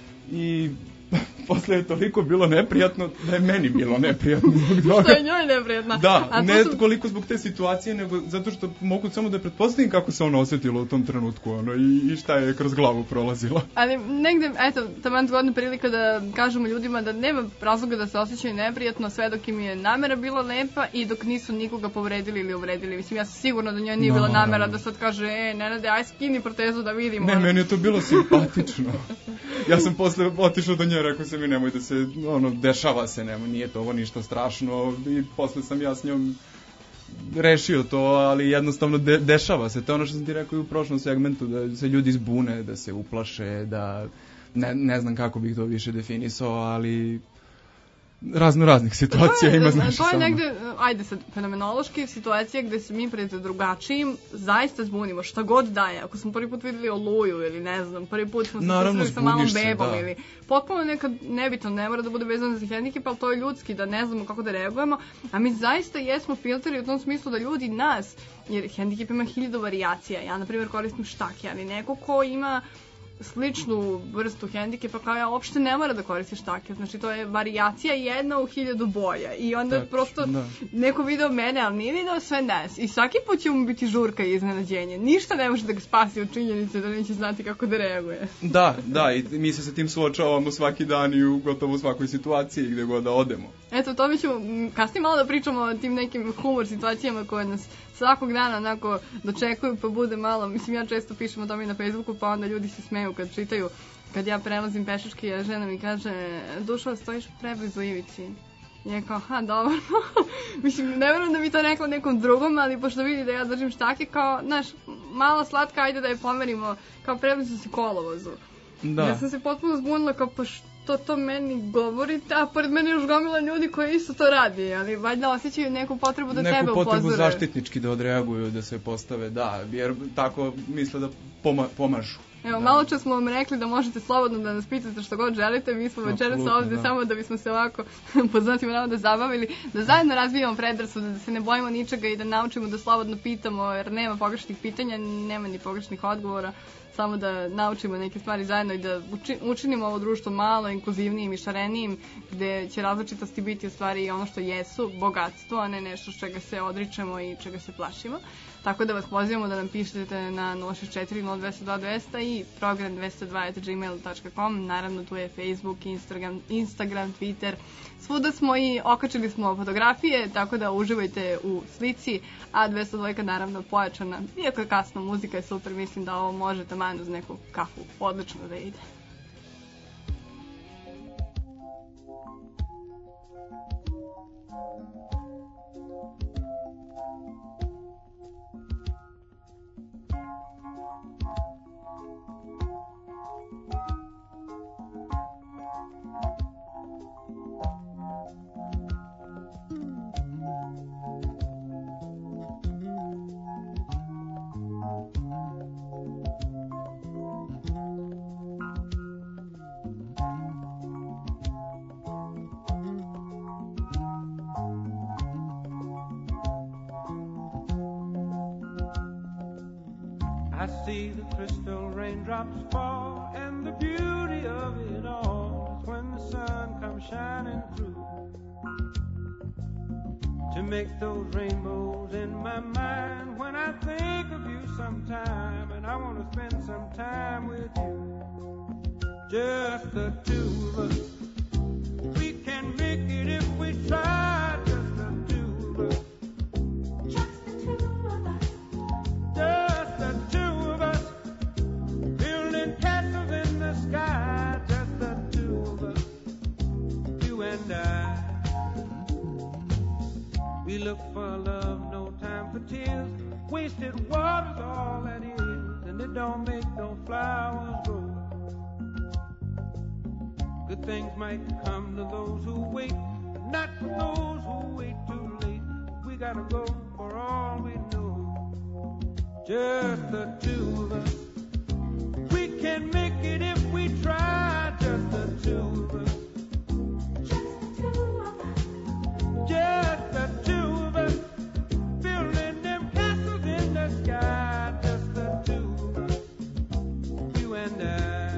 I posle je toliko bilo neprijatno da je meni bilo neprijatno zbog toga. Što je njoj neprijatno? Da, a ne su... koliko zbog te situacije, nego zato što mogu samo da pretpostavim kako se ona osjetila u tom trenutku, ono, i, i šta je kroz glavu prolazila. Ali negde, eto, taman zgodna prilika da kažemo ljudima da nema razloga da se osjećaju neprijatno sve dok im je namera bila lepa i dok nisu nikoga povredili ili uvredili. Mislim, ja sam sigurna da njoj nije no, bila namera da sad kaže, e, Nenade, aj skini protezu da vidimo. Ne, meni je to bilo simpatično. Ja sam posle otišao do nje, rekao sam mi nemoj da se, ono, dešava se, nema, nije to ovo ništa strašno i posle sam ja s njom rešio to, ali jednostavno de, dešava se. To je ono što sam ti rekao i u prošlom segmentu, da se ljudi zbune, da se uplaše, da ne, ne znam kako bih to više definisao, ali razno raznih situacija je, ima, znaš, to je negde, ajde sad, fenomenološki situacija gde se mi pred drugačijim zaista zbunimo, šta god daje. Ako smo prvi put videli Oluju ili ne znam, prvi put smo se susreli sa malom bebom da. Ili potpuno nekad nebitno, ne mora da bude vezano za hendikep, ali to je ljudski, da ne znamo kako da reagujemo, a mi zaista jesmo filteri u tom smislu da ljudi nas, jer hendikep ima hiljadu varijacija, ja na primjer koristim štake, ali neko ko ima sličnu vrstu hendikepa kao ja uopšte ne mora da koristi štake, znači to je varijacija jedna u hiljadu boja i onda tak, prosto da. Neko video mene, ali nije video sve nas i svaki put će mu biti žurka i iznenađenje, ništa ne može da ga spasi od činjenice da neće znati kako da reaguje. Da, da, i mi se sa tim suočavamo svaki dan i u gotovo svakoj situaciji gde god da odemo. Eto, to mi ćemo kasnije malo da pričamo o tim nekim humor situacijama koje nas svakog dana onako dočekuju, pa bude malo, mislim ja često pišem o tome i na Facebooku, pa onda ljudi se smeju kad čitaju, kad ja prelazim pešački, a žena mi kaže, Dušo, stojiš preblizu ivici. I ja kao, ha, dobro. Mislim, ne verujem da bi to rekla nekom drugom, ali pošto vidi da ja držim štake, kao, znaš, malo slatka, ajde da je pomerimo, kao preblizu si kolovozu. Da. Ja sam se potpuno zbunila, kao, pa što to meni govorite, a pored mene još gomila ljudi koji isto to radi, ali valjda osjećaju neku potrebu da neku tebe upozore. Neku potrebu zaštitnički da odreaguju, da se postave, da, jer tako misle da poma- pomažu. Evo, da. Malo čas smo vam rekli da možete slobodno da nas pitate što god želite, mi smo večeras ovde da. Samo da bismo se ovako poznatimo nama da zabavili, da zajedno razvijamo predrasude, da se ne bojimo ničega i da naučimo da slobodno pitamo, jer nema pogrešnih pitanja, nema ni pogrešnih odgovora, samo da naučimo neke stvari zajedno i da uči, učinimo ovo društvo malo, inkluzivnijim i šarenijim, gde će različitosti biti u stvari ono što jesu, bogatstvo, a ne nešto s čega se odričemo i čega se plašimo. Tako da vas pozivamo da nam pišete na nula šest četiri nula dva dva dva zero zero i program dvesta dva at gmail dot com. Naravno tu je Facebook, Instagram, Instagram, Twitter. Svuda smo i okačili smo fotografije, tako da uživajte u slici, a dvesta dva naravno pojačana. Iako je kasno, muzika je super, mislim da ovo može taman uz neku kafu odlično da ide. I see the crystal raindrops fall, and the beauty of it all is when the sun comes shining through to make those rainbows in my mind. When I think of you sometime, and I want to spend some time with you, just the two of us. We can make it if we try, just the two of us. Just the two of us. Just the two of us. Building castles in the sky, just the two of us. You and I. We look for love, no time for tears. Wasted water's all that is, and it don't make no flowers grow. Good things might come to those who wait, but not for those who wait too late. We gotta go for all we know. Just the two of us. We can make it if we try. Just the two of us. Just the two of us. Just the two of us. Building them castles in the sky. Just the two of us. You and I.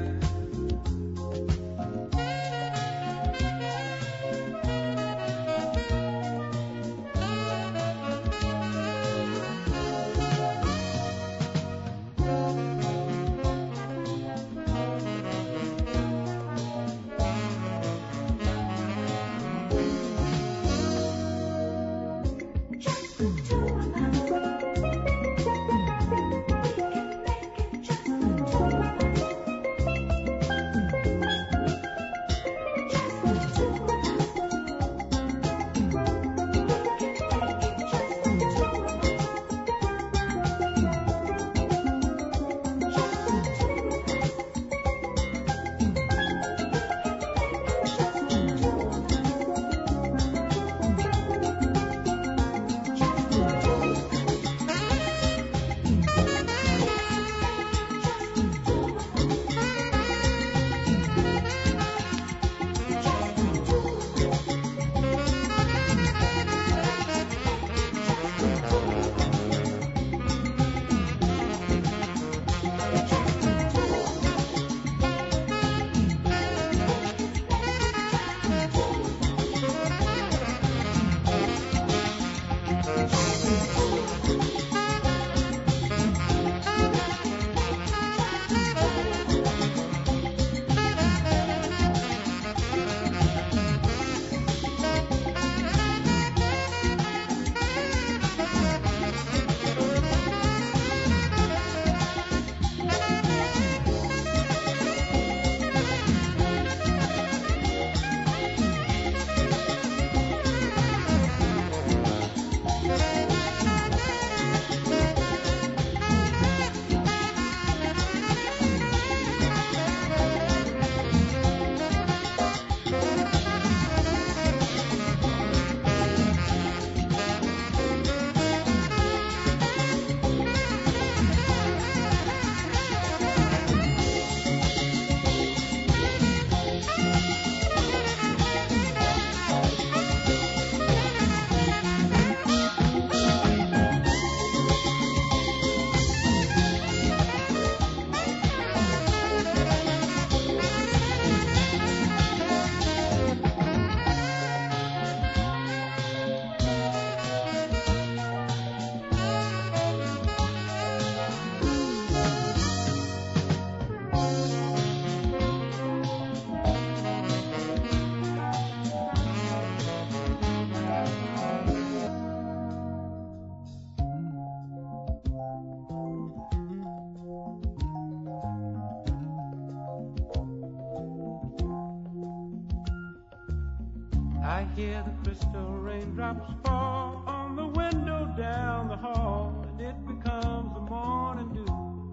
I hear the crystal raindrops fall on the window down the hall, and it becomes the morning dew.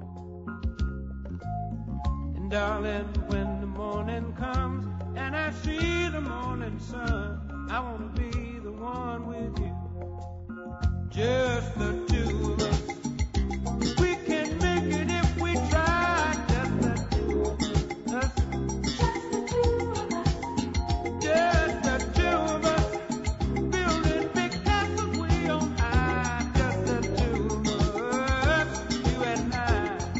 And darling, when the morning comes and I see the morning sun, I want to be the one with you. Just the two of us. We can make it if we try. Just the two of us. Just the two of us. Just the two of us. Building big castles way on high. Just the two of us. You and I.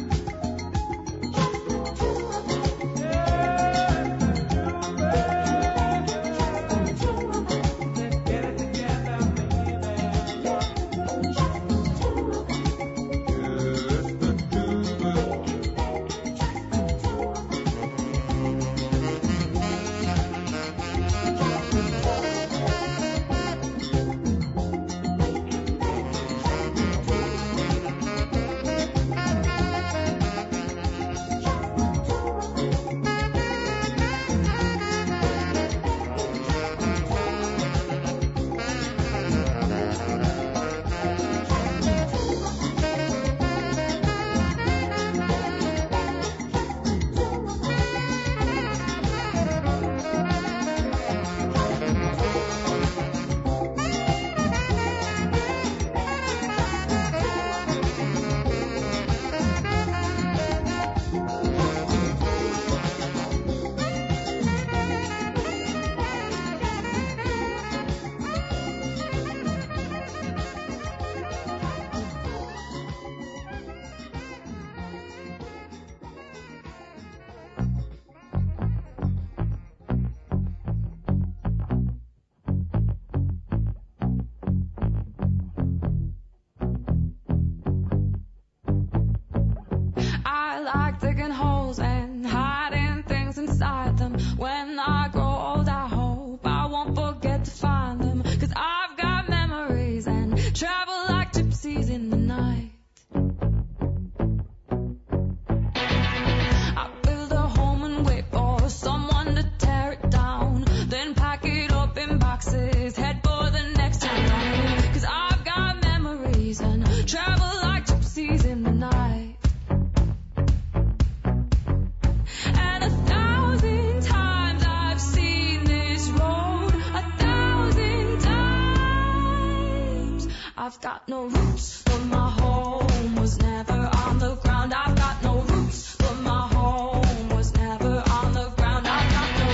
got no roots, but my home was never on the ground. I've got no roots, but my home was never on the ground. I've got no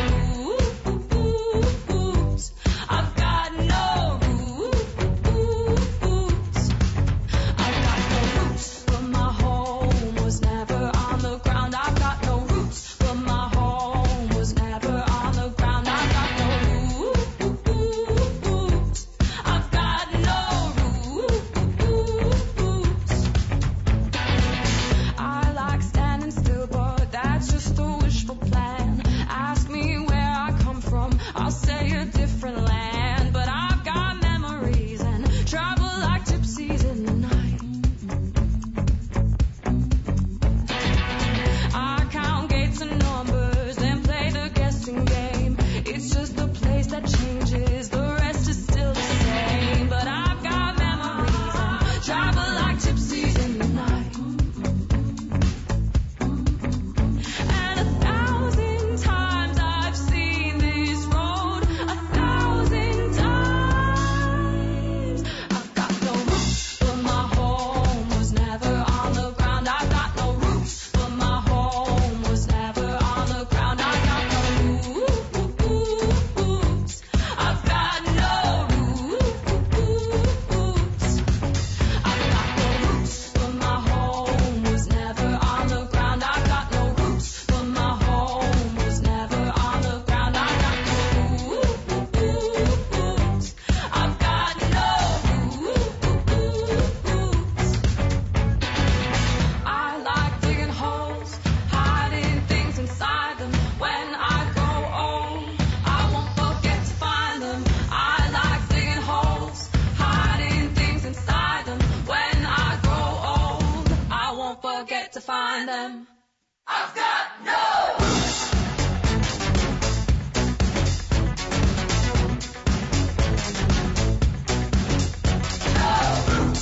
roots. I've got no roots. I've got no roots, but my home was never on the ground. I've got no roots, but my home was never on the ground. I've got no roots. I've got no roots. I like standing still, but that's just a wishful plan. Ask me where I come from, I'll say a different land. But I've got memories and travel like gypsies in the night. I count gates and numbers, then play the guessing game. It's just the place that changes, the rest is still the same. But I've got memories and travel like gypsies in the night. And a thousand times I've seen this road, a thousand times. I've got no roots, but my home was never on the ground. I've got no roots, but my home was never on the ground. I've got no roots. I've got no roots. I've got no roots, but my home was never on the ground. I've got no roots, but my home was never on the ground. I've got no roots. I've got no roots. I like digging holes, hiding things inside them. When I grow old, I won't forget to find them. I like digging holes, hiding things inside them. When I grow old, I won't forget to find them. I've got no roots. No roots.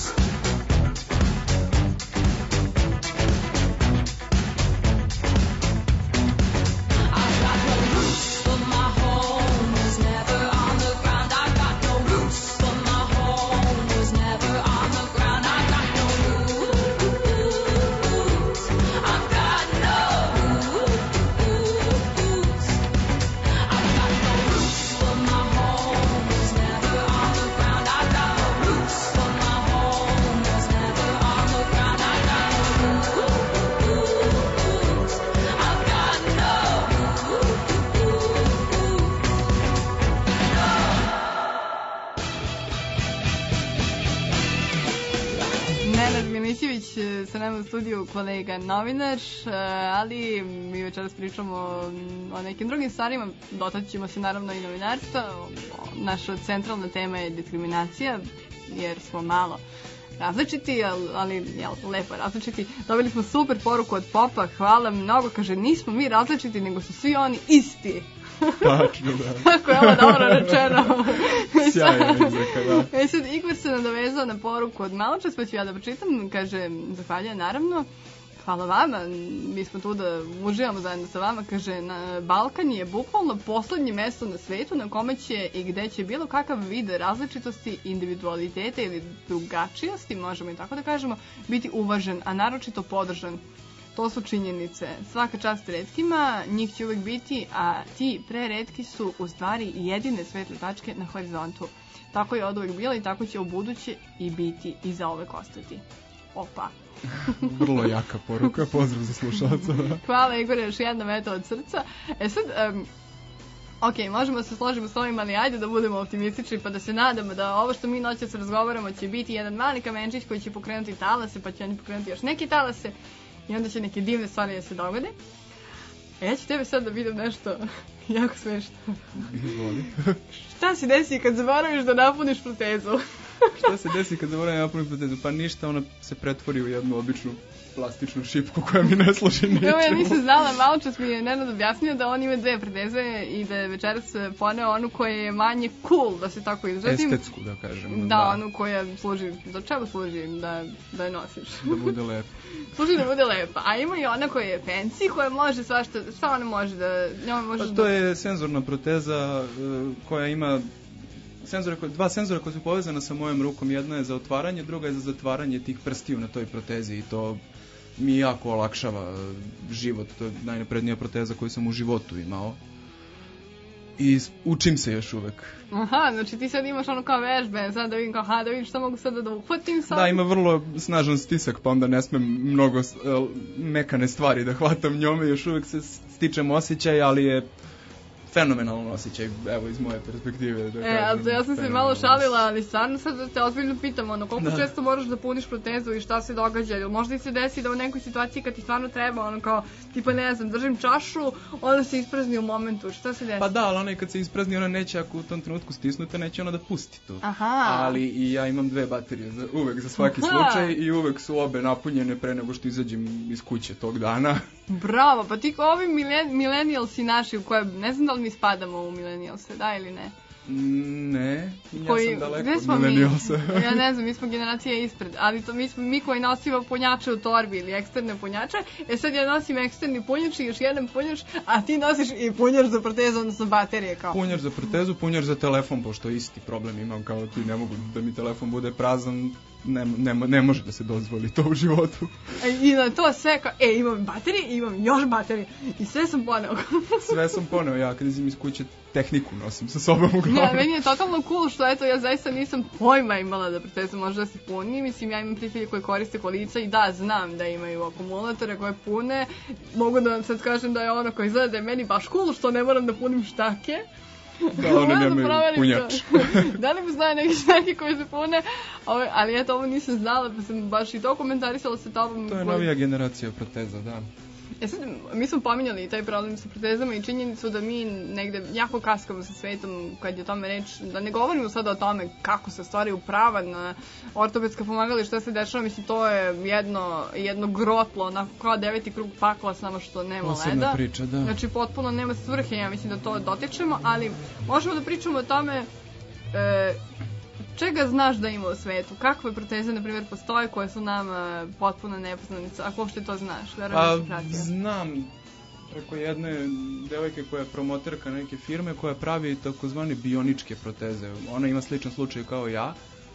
I've got no roots, but my home was never on the ground. I've got no roots, but my home was never on the ground. I've got no roots. I've got no roots. I've got no roots, but my home was never on the ground. I've got no roots, but my home was never on the ground. I've got no roots. I've got no Nenad Milićević e, sa nama u studiju, kolega novinar, e, ali mi večeras pričamo mm, o nekim drugim stvarima, dotaći ćemo se naravno i novinarstva. O- o- Naša centralna tema je diskriminacija, jer smo malo različiti, ali, ali jel, lepo različiti. Dobili smo super poruku od Popa, hvala mnogo, kaže nismo mi različiti, nego su svi oni isti. Tačno, da. Kako je ovo dobro rečeno. Sjajna izreka, da. E sad, Igor se nadovezao na poruku od maločas, pa ću ja da pročitam. Kaže, zahvaljujem naravno. Hvala vama, mi smo tu da uživamo zajedno sa vama. Kaže, na Balkan je bukvalno poslednje mesto na svetu na kome će i gde će bilo kakav vid različitosti, individualiteta ili drugačijosti, možemo i tako da kažemo, biti uvažen, a naročito podržan. To su činjenice. Svaka čast retkima, njih će uvek biti, a ti preretki su u stvari jedine svetle tačke na horizontu. Tako je od uvek bilo i tako će u buduće i biti i za uvek ostati. Opa. Vrlo jaka poruka, pozdrav za slušalca. Hvala Igore, još jedna meta od srca. E sad, um, ok, možemo se složiti s ovim, ali ajde da budemo optimistični pa da se nadamo da ovo što mi noćas razgovaramo će biti jedan mali kamenčić koji će pokrenuti talase, pa će oni pokrenuti još neke talase i onda će neke divne stvari da se dogode. A ja ću tebe sad da vidim nešto jako smešno. Izvoli. Šta se desi kad zaboraviš da napuniš protezu? Šta se desi kad zaboravim napuniti protezu? Pa ništa, ona se pretvori u jednu običnu plastičnu šipku koja mi ne služi ničemu. Evo, ja nisam znala, malo čas mi je Nenad objasnio da on ima dve proteze i da je večeras poneo onu koja je manje cool, da se tako izrazim. Estetsku, da kažem. Da, da, onu koja služi, za čemu služi da, da je nosiš? Da bude lepo. Služi da bude lepa, a ima i ona koja je fancy, koja može svašta, šta ona može da... Njome može Pa to je senzorna proteza uh, koja ima senzora, koji- dva senzora koja su povezana sa mojom rukom, jedna je za otvaranje, druga je za zatvaranje tih prstiju na toj protezi i to mi jako olakšava e, život. To je najnaprednija proteza koju sam u životu imao. I s- učim se još uvek. Aha, znači ti sad imaš ono kao vežbe, sad da vidim kao, aha, da vidim šta mogu sada da uhvatim sad. Da, ima vrlo snažan stisak, pa onda ne smem mnogo s- e, mekane stvari da hvatam njome, još uvek se s- stičem osjećaj, ali je fenomenalan osjećaj, evo iz moje perspektive. Da E, ali to ja sam se malo fenomenalan šalila, ali stvarno sad da te ozbiljno pitam, ono, koliko Da. često moraš da puniš protezu i šta se događa, ili možda i se desi da u nekoj situaciji kad ti stvarno treba, ono kao, tipa ne znam, držim čašu, onda se isprazni u momentu, šta se desi? Pa da, ali onaj kad se isprazni, ona neće, ako u tom trenutku stisnuta, neće ona da pusti to. Aha. Ali i ja imam dve baterije za, uvek za svaki Aha. slučaj i uvek su obe napunjene pre nego što izađem iz kuće tog dana. Bravo, pa ti kao ovi milen, millennialsi naši, u koje, ne znam da li mi spadamo u millennialse, da ili ne? Ne, ja Koji- sam daleko gde od smo mi? millennialsa. Ja ne znam, mi smo generacija ispred, ali to mi smo mi koji nosimo punjače u torbi ili eksterne punjače. E sad ja nosim eksterni punjač i još jedan punjač, a ti nosiš i punjač za protezu, odnosno baterije kao. Punjač za protezu, punjač za telefon, pošto isti problem imam kao ti, ne mogu da mi telefon bude prazan, ne, ne, ne može da se dozvoli to u životu. E, I na to sve kao, e, imam baterije, imam još baterije i sve sam poneo. Sve sam poneo, ja kad izim iz kuće tehniku nosim sa sobom u glavu. Ja, meni je totalno cool što eto ja zaista nisam pojma imala da proteza može da se puni. Mislim, ja imam prijatelje koji koriste kolica i da, znam da imaju akumulatore koje pune. Mogu da vam sad kažem da je ono koji izgleda da je meni baš cool što ne moram da punim štake. Da, one Moram da nemaju proverim punjač. to. Da li postoje neke štake koje se pune? Ove, ali eto, ovo nisam znala, pa sam baš i to komentarisala sa tobom. To je koji- novija generacija proteza, da. E sad, mi smo pominjali i taj problem sa protezama i činjenicu da mi negde jako kaskamo sa svetom kad je o tome reč, da ne govorimo sada o tome kako se stvaraju prava na ortopedska pomagala i šta se dešava, mislim, to je jedno, jedno grotlo, onako kao deveti krug pakla, samo što nema Posebna leda. priča, da. Znači, potpuno nema svrhe, ja mislim da to dotičemo, ali možemo da pričamo o tome e, čega znaš da ima u svetu? Kakve proteze, na primjer, postoje koje su nama potpuno nepoznanice? Ako uopšte to znaš, verujem da A, si pratio. znam preko jedne devojke koja je promoterka neke firme koja pravi takozvane bioničke proteze. Ona ima sličan slučaj kao ja,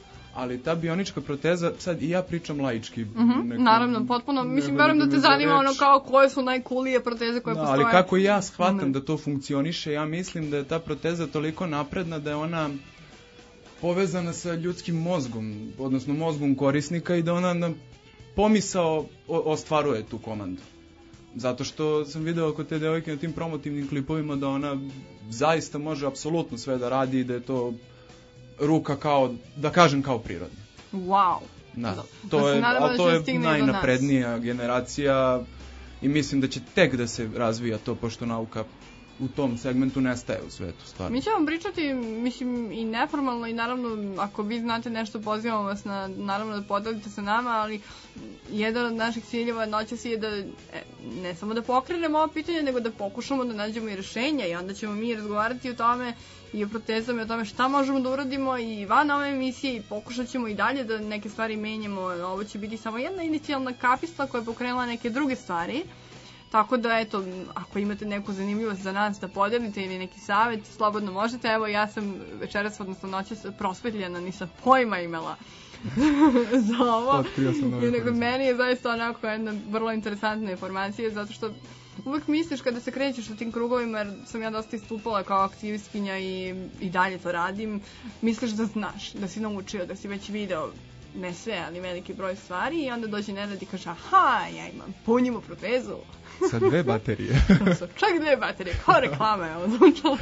ali ta bionička proteza, sad i ja pričam laički. Mhm, neko- naravno, potpuno, mislim, nego verujem da me te za zanima ono reč. kao koje su najkulije proteze koje Da, postoje. ali kako ja shvatam Mm. da to funkcioniše, ja mislim da je ta proteza toliko napredna da je ona povezana sa ljudskim mozgom, odnosno mozgom korisnika i da ona na pomisao o- ostvaruje tu komandu. Zato što sam video kod te devojke na tim promotivnim klipovima da ona zaista može apsolutno sve da radi i da je to ruka kao, da kažem kao prirodna. Wow. Da, Da to se je, nadamo ali da to će je stigne i do nas. najnaprednija generacija i mislim da će tek da se razvija to, pošto nauka u tom segmentu nestaje u svetu, stvarno. Mi ćemo pričati, mislim, i neformalno i naravno, ako vi znate nešto, pozivamo vas na, naravno da podelite sa nama, ali jedan od naših ciljeva noćas je da e, ne samo da pokrenemo ovo pitanje, nego da pokušamo da nađemo i rešenja i onda ćemo mi razgovarati o tome i o protezama i o tome šta možemo da uradimo i van ove emisije i pokušat ćemo i dalje da neke stvari menjamo. Ovo će biti samo jedna inicijalna kapisla koja je pokrenula neke druge stvari. Tako da, eto, ako imate neku zanimljivost za nas da podelite ili neki savjet, slobodno možete. Evo, ja sam večeras, odnosno noćas, prosvetljena, nisam pojma imala za ovo. Otkrio sam nove I nego informacije. meni je zaista onako jedna vrlo interesantna informacija, zato što uvek misliš kada se krećeš u tim krugovima, jer sam ja dosta istupala kao aktivistkinja i, i dalje to radim, misliš da znaš, da si naučio, da si već video ne sve, ali veliki broj stvari i onda dođe Nenad i kaže, aha, ja imam punjivu protezu. Sa dve baterije. Sa čak dve baterije, kao reklama je ovo zvučalo.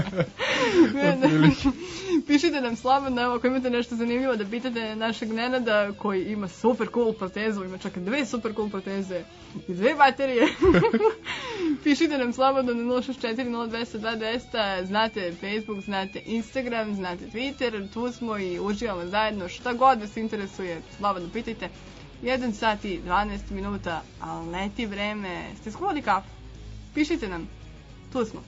Pišite nam slobodno, evo, ako imate nešto zanimljivo da pitate našeg Nenada koji ima super cool protezu, ima čak dve super cool proteze i dve baterije. Pišite nam slobodno na nula šest četiri nula dva dva dva, znate Facebook, znate Instagram, znate Twitter, tu smo i uživamo zajedno, šta god vas interesuje, slobodno pitajte. jedan sat i dvanaest minuta, a leti vreme. Ste skuvali kafu? Pišite nam. Tu smo.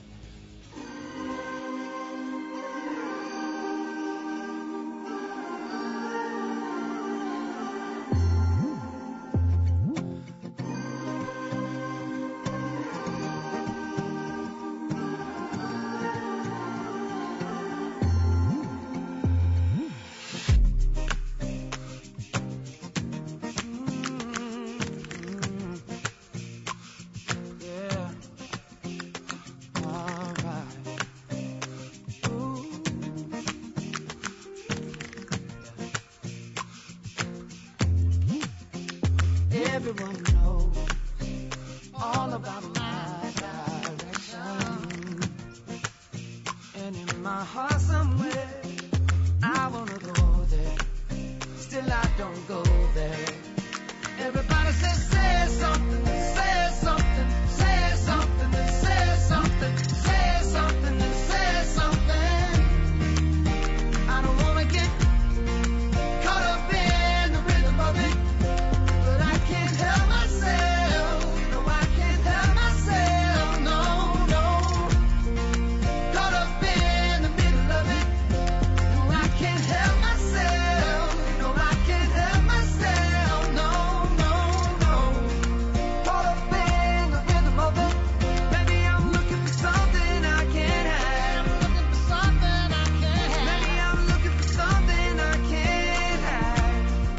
Everyone knows all about my direction. And in my heart somewhere, I wanna go there. Still I don't go there. Everybody says, say something, say something, say something, say something, say something, say something. I don't wanna get caught up in the rhythm of it, but I can't help myself. No, I can't help myself. No, no. Caught up in the middle of it. No, I can't help myself. No, I can't help myself. No, no, no. Caught up in the rhythm of it. Maybe I'm looking for something I can't have. Looking for something I can't have. Maybe I'm looking for something I can't have.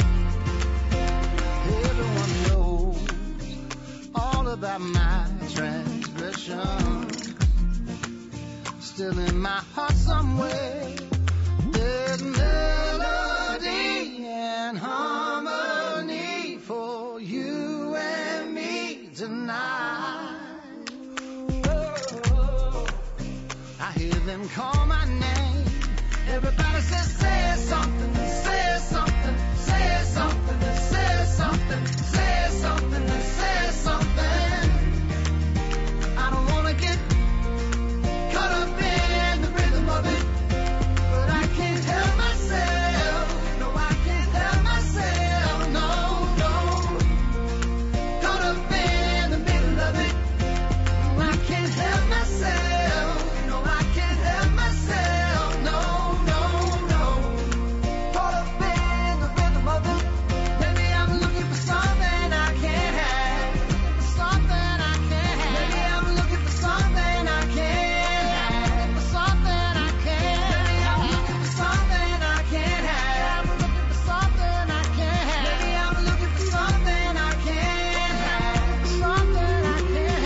Everyone knows all about my transgression. Still in my heart somewhere, there's melody and harmony for you and me tonight. Oh, I hear them call my name. Everybody says, say something, say something, say something, say something, say something, say something. I don't wanna get caught up in the rhythm of it, but I can't help myself. No, I can't help myself. No, no. Caught up in the middle of it. No, I can't help myself. No, I can't help myself. No, no, no. Caught up in the rhythm of it. Maybe I'm looking for something I can't have. Something I can't have. Maybe I'm looking for something I can't have. Something I can't have. Maybe I'm looking for something I can't have. Looking for something I can't have. Maybe I'm looking for something I can't have. Something I can't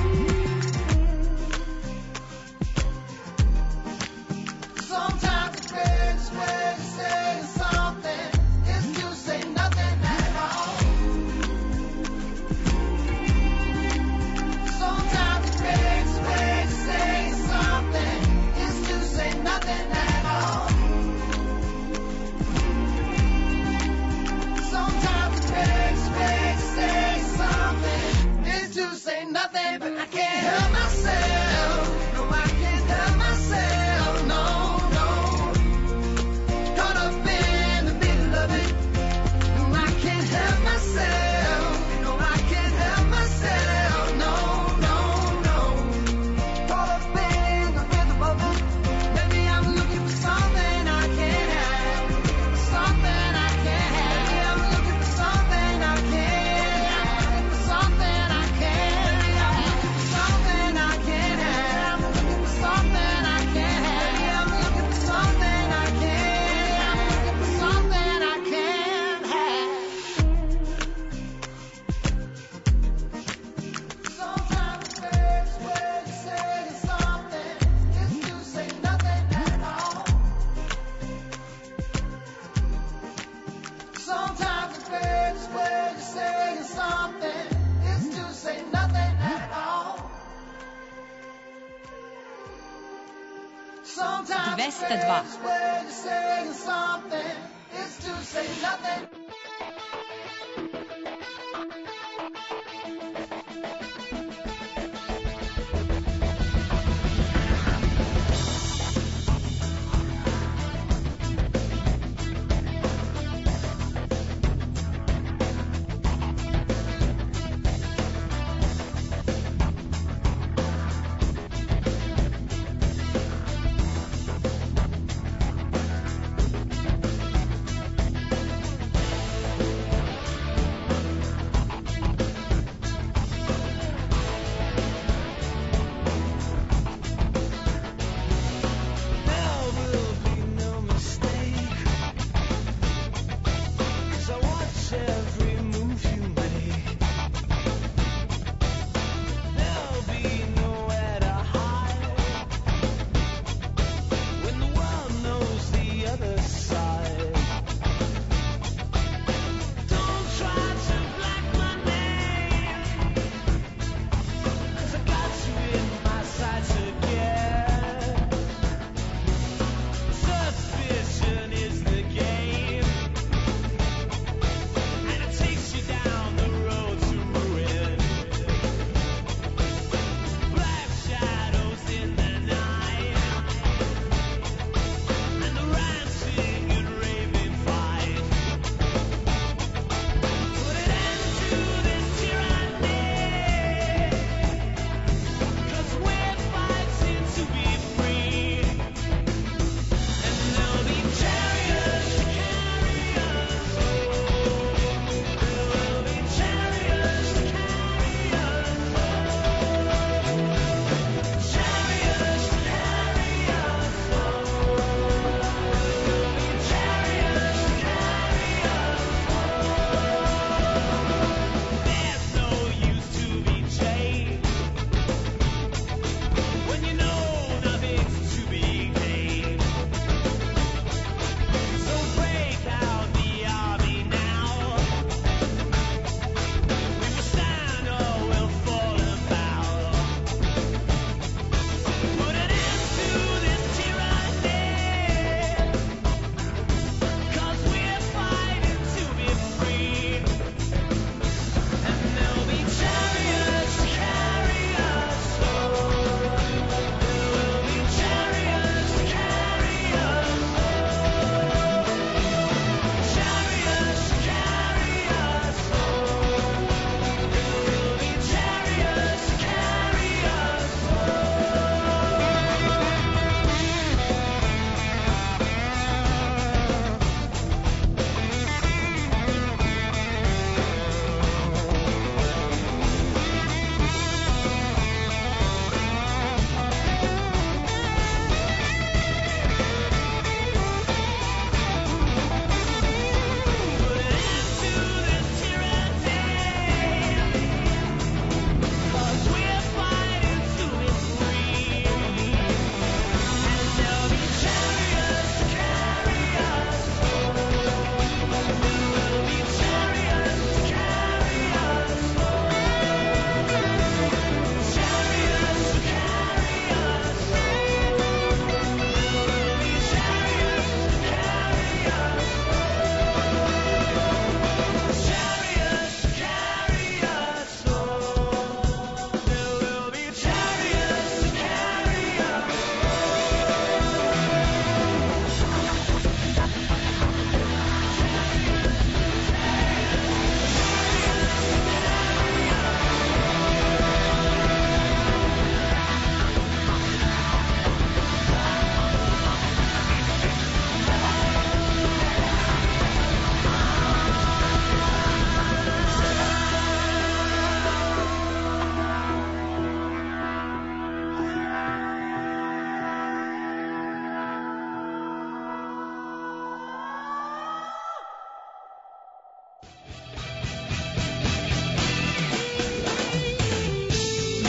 have. Sometimes the greatest way to say something is to say nothing at all. Sometimes the greatest way to say something is to say nothing at all. Sometimes the greatest way to say something is to say nothing, but I can't help myself. No, I can't help myself. No, no. Caught up in the middle of it. No, I can't help myself. No, I can't help myself. No, no, no. Caught up in the rhythm of it. Maybe I'm looking for something I can't have. Something I can't have. Maybe I'm looking for something I can't have. Something I can't have. Maybe I'm looking for something I can't have. Looking for something I can't have. Maybe I'm looking for something I can't have. Looking for something I can't have. Sometimes the best way to say something is to say nothing at all. Sometimes the best way to say something is to say nothing at all. Sometimes the двеста два. best way to say something is to say nothing.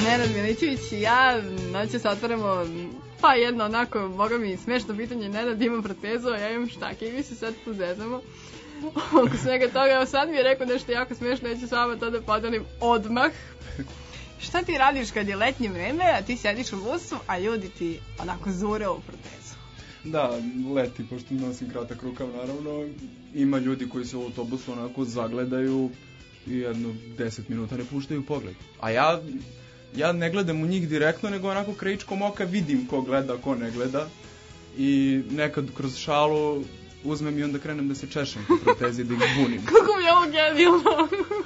Nenad Milićević i ja noćas otvaramo pa jedno onako, boga mi, smešno pitanje. Nenad ima protezu, a ja imam štake i mi se sad tu zezamo oko svega toga. Evo sad mi je rekao nešto jako smešno, ja ću s vama to da podelim odmah. Šta ti radiš kad je letnje vreme, a ti sediš u busu, a ljudi ti onako zure u protezu? Da, leti, pošto nosim kratak rukav, naravno. Ima ljudi koji se u autobusu onako zagledaju i jedno deset minuta ne puštaju pogled. A ja, ja ne gledam u njih direktno, nego onako krajičkom oka vidim ko gleda, ko ne gleda. I nekad kroz šalu uzmem i onda krenem da se češem po protezi, da ih zbunim. Kako mi je ovo genijalno!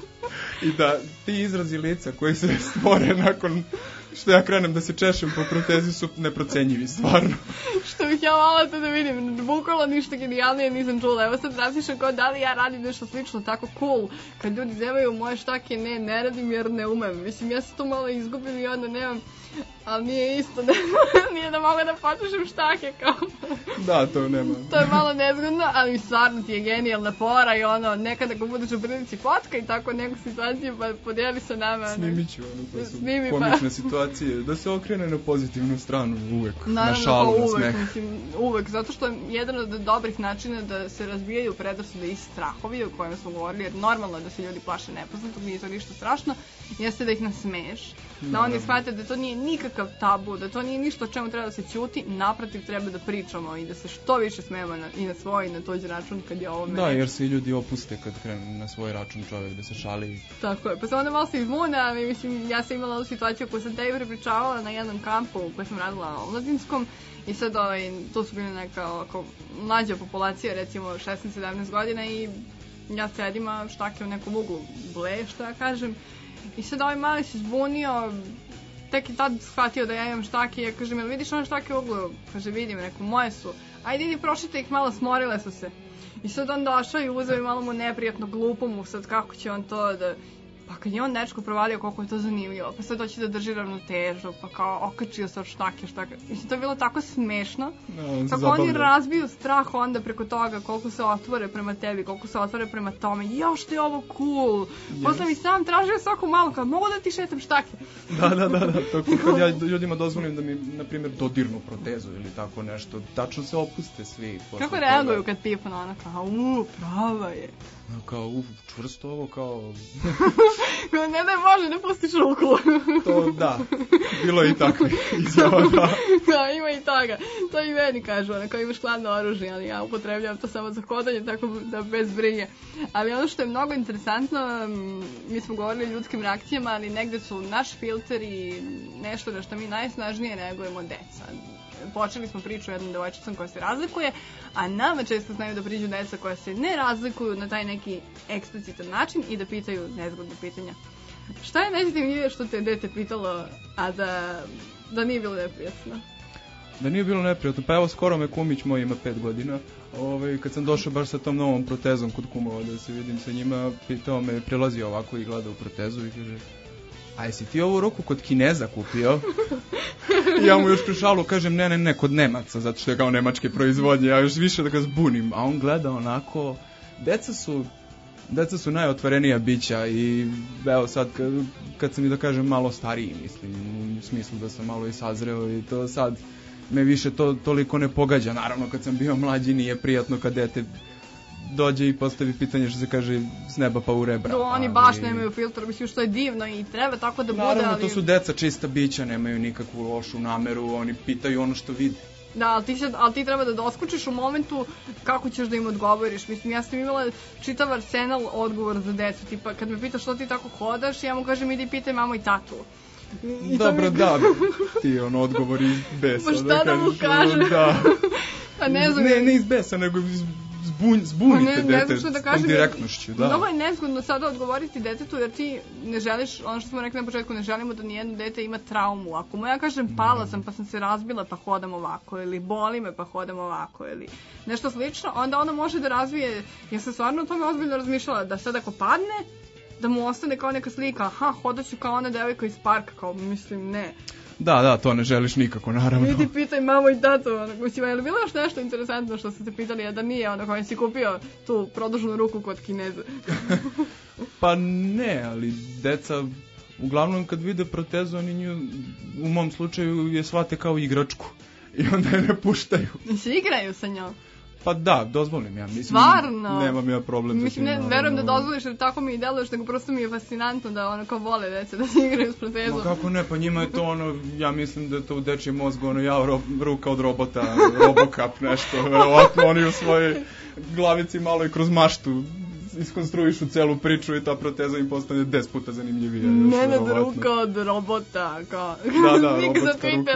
I da ti izrazi lica koji se stvore nakon što ja krenem da se češem po protezi su neprocenjivi, stvarno. Što bih ja volala to da vidim, bukvalno ništa genijalnije nisam čula. Evo sad razmišljam kao da li ja radim nešto slično, tako cool. Kad ljudi zevaju moje štake, ne, ne radim jer ne umem. Mislim, ja se to malo izgubim i onda nemam, ali nije isto, da, nije da mogu da potušem štake kao. Da, to nema. To je malo nezgodno, ali stvarno ti je genijalna fora i ono, nekada ko budeš u prilici fotka i tako neku situaciju pa podijeli sa nama. Snimit ću, ono, to su Snimi, komične pa. situacije, da se okrene na pozitivnu stranu uvek, Naravno, na šalu, pa na uvek, smeh. mislim, uvek, zato što je jedan od dobrih načina da se razvijaju predrasude i strahovi o kojima smo govorili, jer normalno je da se ljudi plaše nepoznatog, nije to ništa strašno, jeste da ih nasmeješ, da oni shvate da to nije nikakav tabu, da to nije ništa o čemu treba da se ćuti, naprotiv treba da pričamo i da se što više smijemo na, i na svoj i na tuđi račun kad je ovo Da, jer se i ljudi opuste kad krenu na svoj račun čovjek da se šali. Tako je, pa se onda malo se izmune, ali mislim, ja sam imala ovu situaciju koju sam tebi prepričavala na jednom kampu u kojem sam radila u Omladinskom i sad ovaj, to su bili neka ovako mlađa populacija, recimo šesnaest sedamnaest godina i ja sedim, a štake u nekom uglu ble, što ja kažem, i sad ovaj mali se zbunio, tek je tad shvatio da ja imam štake i ja kažem, jel vidiš one štake u uglu? Kaže, vidim, rekao, moje su. Ajde, idi prošite ih malo, smorile su se. I sad on došao i uzeo i malo mu neprijatno, glupo mu sad kako će on to da... Pa kad je on dečko provalio koliko je to zanimljivo, pa sad hoće da drži ravnotežu, pa kao okačio se od štake, štake. Mislim, to je bilo tako smešno. No, kako zabavno. oni razbiju strah onda preko toga, koliko se otvore prema tebi, koliko se otvore prema tome. Jo, što je ovo cool. Yes. Posle mi sam tražio svako malo, kao mogu da ti šetam štake. Da, da, da, da. Tako kad ja ljudima dozvolim da mi, na primjer, dodirnu protezu ili tako nešto, tačno se opuste svi. Kako reaguju kad pipnu, ono kao, uuu, prava je. Kao, uf, čvrsto ovo, kao... Ne daj Bože, ne pustiš ruku. To, da, bilo je i takvih izjava, da. Da, ima i toga. To i meni kažu, ono, kao imaš hladno oružje, ali ja upotrebljam to samo za hodanje, tako da bez brige. Ali ono što je mnogo interesantno, mi smo govorili o ljudskim reakcijama, ali negde su naš filter i nešto na što mi najsnažnije reagujemo deca. Počeli smo priču o jednom devojčicom koja se razlikuje, a nama često znaju da priđu deca koja se ne razlikuju na taj neki eksplicitan način i da pitaju nezgodne pitanja. Šta je najzanimljivije što te dete pitalo, a da, da nije bilo neprijatno? Da nije bilo neprijatno, pa evo skoro me kumić moj ima pet godina, ovaj, kad sam došao baš sa tom novom protezom kod kumova da se vidim sa njima, pitao me, prelazio ovako i gleda u protezu i kaže, a jesi ti ovu ruku kod Kineza kupio? I ja mu još pri šalu kažem, ne, ne, ne, kod Nemaca, zato što je kao nemačke proizvodnje, ja još više da ga zbunim, a on gleda onako, deca su, deca su najotvorenija bića i evo sad kad, kad sam i da kažem malo stariji, mislim, u smislu da sam malo i sazreo i to sad me više to toliko ne pogađa, naravno kad sam bio mlađi nije prijatno kad dete dođe i postavi pitanje što se kaže s neba pa u rebra. No, oni ali... baš nemaju filtra, mislim što je divno i treba tako da bude, ali... Naravno, to su deca čista bića, nemaju nikakvu lošu nameru, oni pitaju ono što vide. Da, ali ti, sad, ali ti treba da doskočiš u momentu kako ćeš da im odgovoriš. Mislim, ja sam imala čitav arsenal odgovor za decu, tipa kad me pitaš što ti tako hodaš, ja mu kažem idi pitaj mamu i tatu. I dobro, mi... da, ti on odgovor iz besa. Pa šta da, da mu kažem? Da. Pa ne znam. Ne, ne iz besa, nego iz Zbun, zbunite ne, dete ne da s tom direktnošću, da. Mnogo je nezgodno sada odgovoriti detetu jer ti ne želiš, ono što smo rekli na početku, ne želimo da nijedno dete ima traumu. Ako mu ja kažem pala sam pa sam se razbila pa hodam ovako ili boli me pa hodam ovako ili nešto slično, onda ona može da razvije, ja sam stvarno o tome ozbiljno razmišljala, da sad ako padne, da mu ostane kao neka slika, aha, hodaću kao ona devojka iz parka, kao mislim ne. Da, da, to ne želiš nikako, naravno. Vidi, pitaj mamu i tatu, ono, mislim, je li bilo još nešto interesantno što ste te pitali, a da nije, ono, koji si kupio tu produžnu ruku kod Kineza? Pa ne, ali deca uglavnom kad vide protezu, oni nju, u mom slučaju, je shvate kao igračku. I onda je ne puštaju. Se igraju sa njom? Pa da, dozvolim ja. Mislim, Stvarno? Nemam ja problem sa Mislim, tim. ne, naravno. verujem da dozvoliš, jer tako mi i deluješ, nego prosto mi je fascinantno da ono kao vole deca da se igraju s protezom. Ma kako ne, pa njima je to ono, ja mislim da je to u dečijem mozgu, ono, ja ro, ruka od robota, Robocop nešto, verovatno oni u svojoj glavici malo i kroz maštu iskonstruišu celu priču i ta proteza im postane deset puta zanimljivija. Ne, ne, ruka od robota, kao... Da, da, nik za robotska Twitter.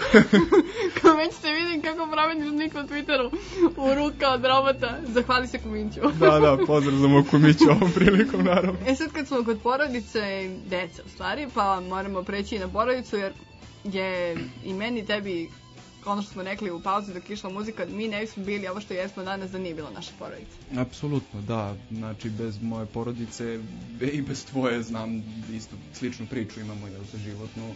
Kao već te vidim kako promeniš nik na Twitteru u ruka od robota. Zahvali se Kumiću. Da, da, pozdrav za moj Kumiću ovom prilikom, naravno. E sad kad smo kod porodice i deca u stvari, pa moramo preći i na porodicu, jer je i meni i tebi, ono što smo rekli u pauzi dok je išla muzika, mi ne bismo bili ovo što jesmo danas da nije bilo naše porodice. Apsolutno, da. Znači, bez moje porodice i bez tvoje, znam, isto sličnu priču imamo, jel te, životnu.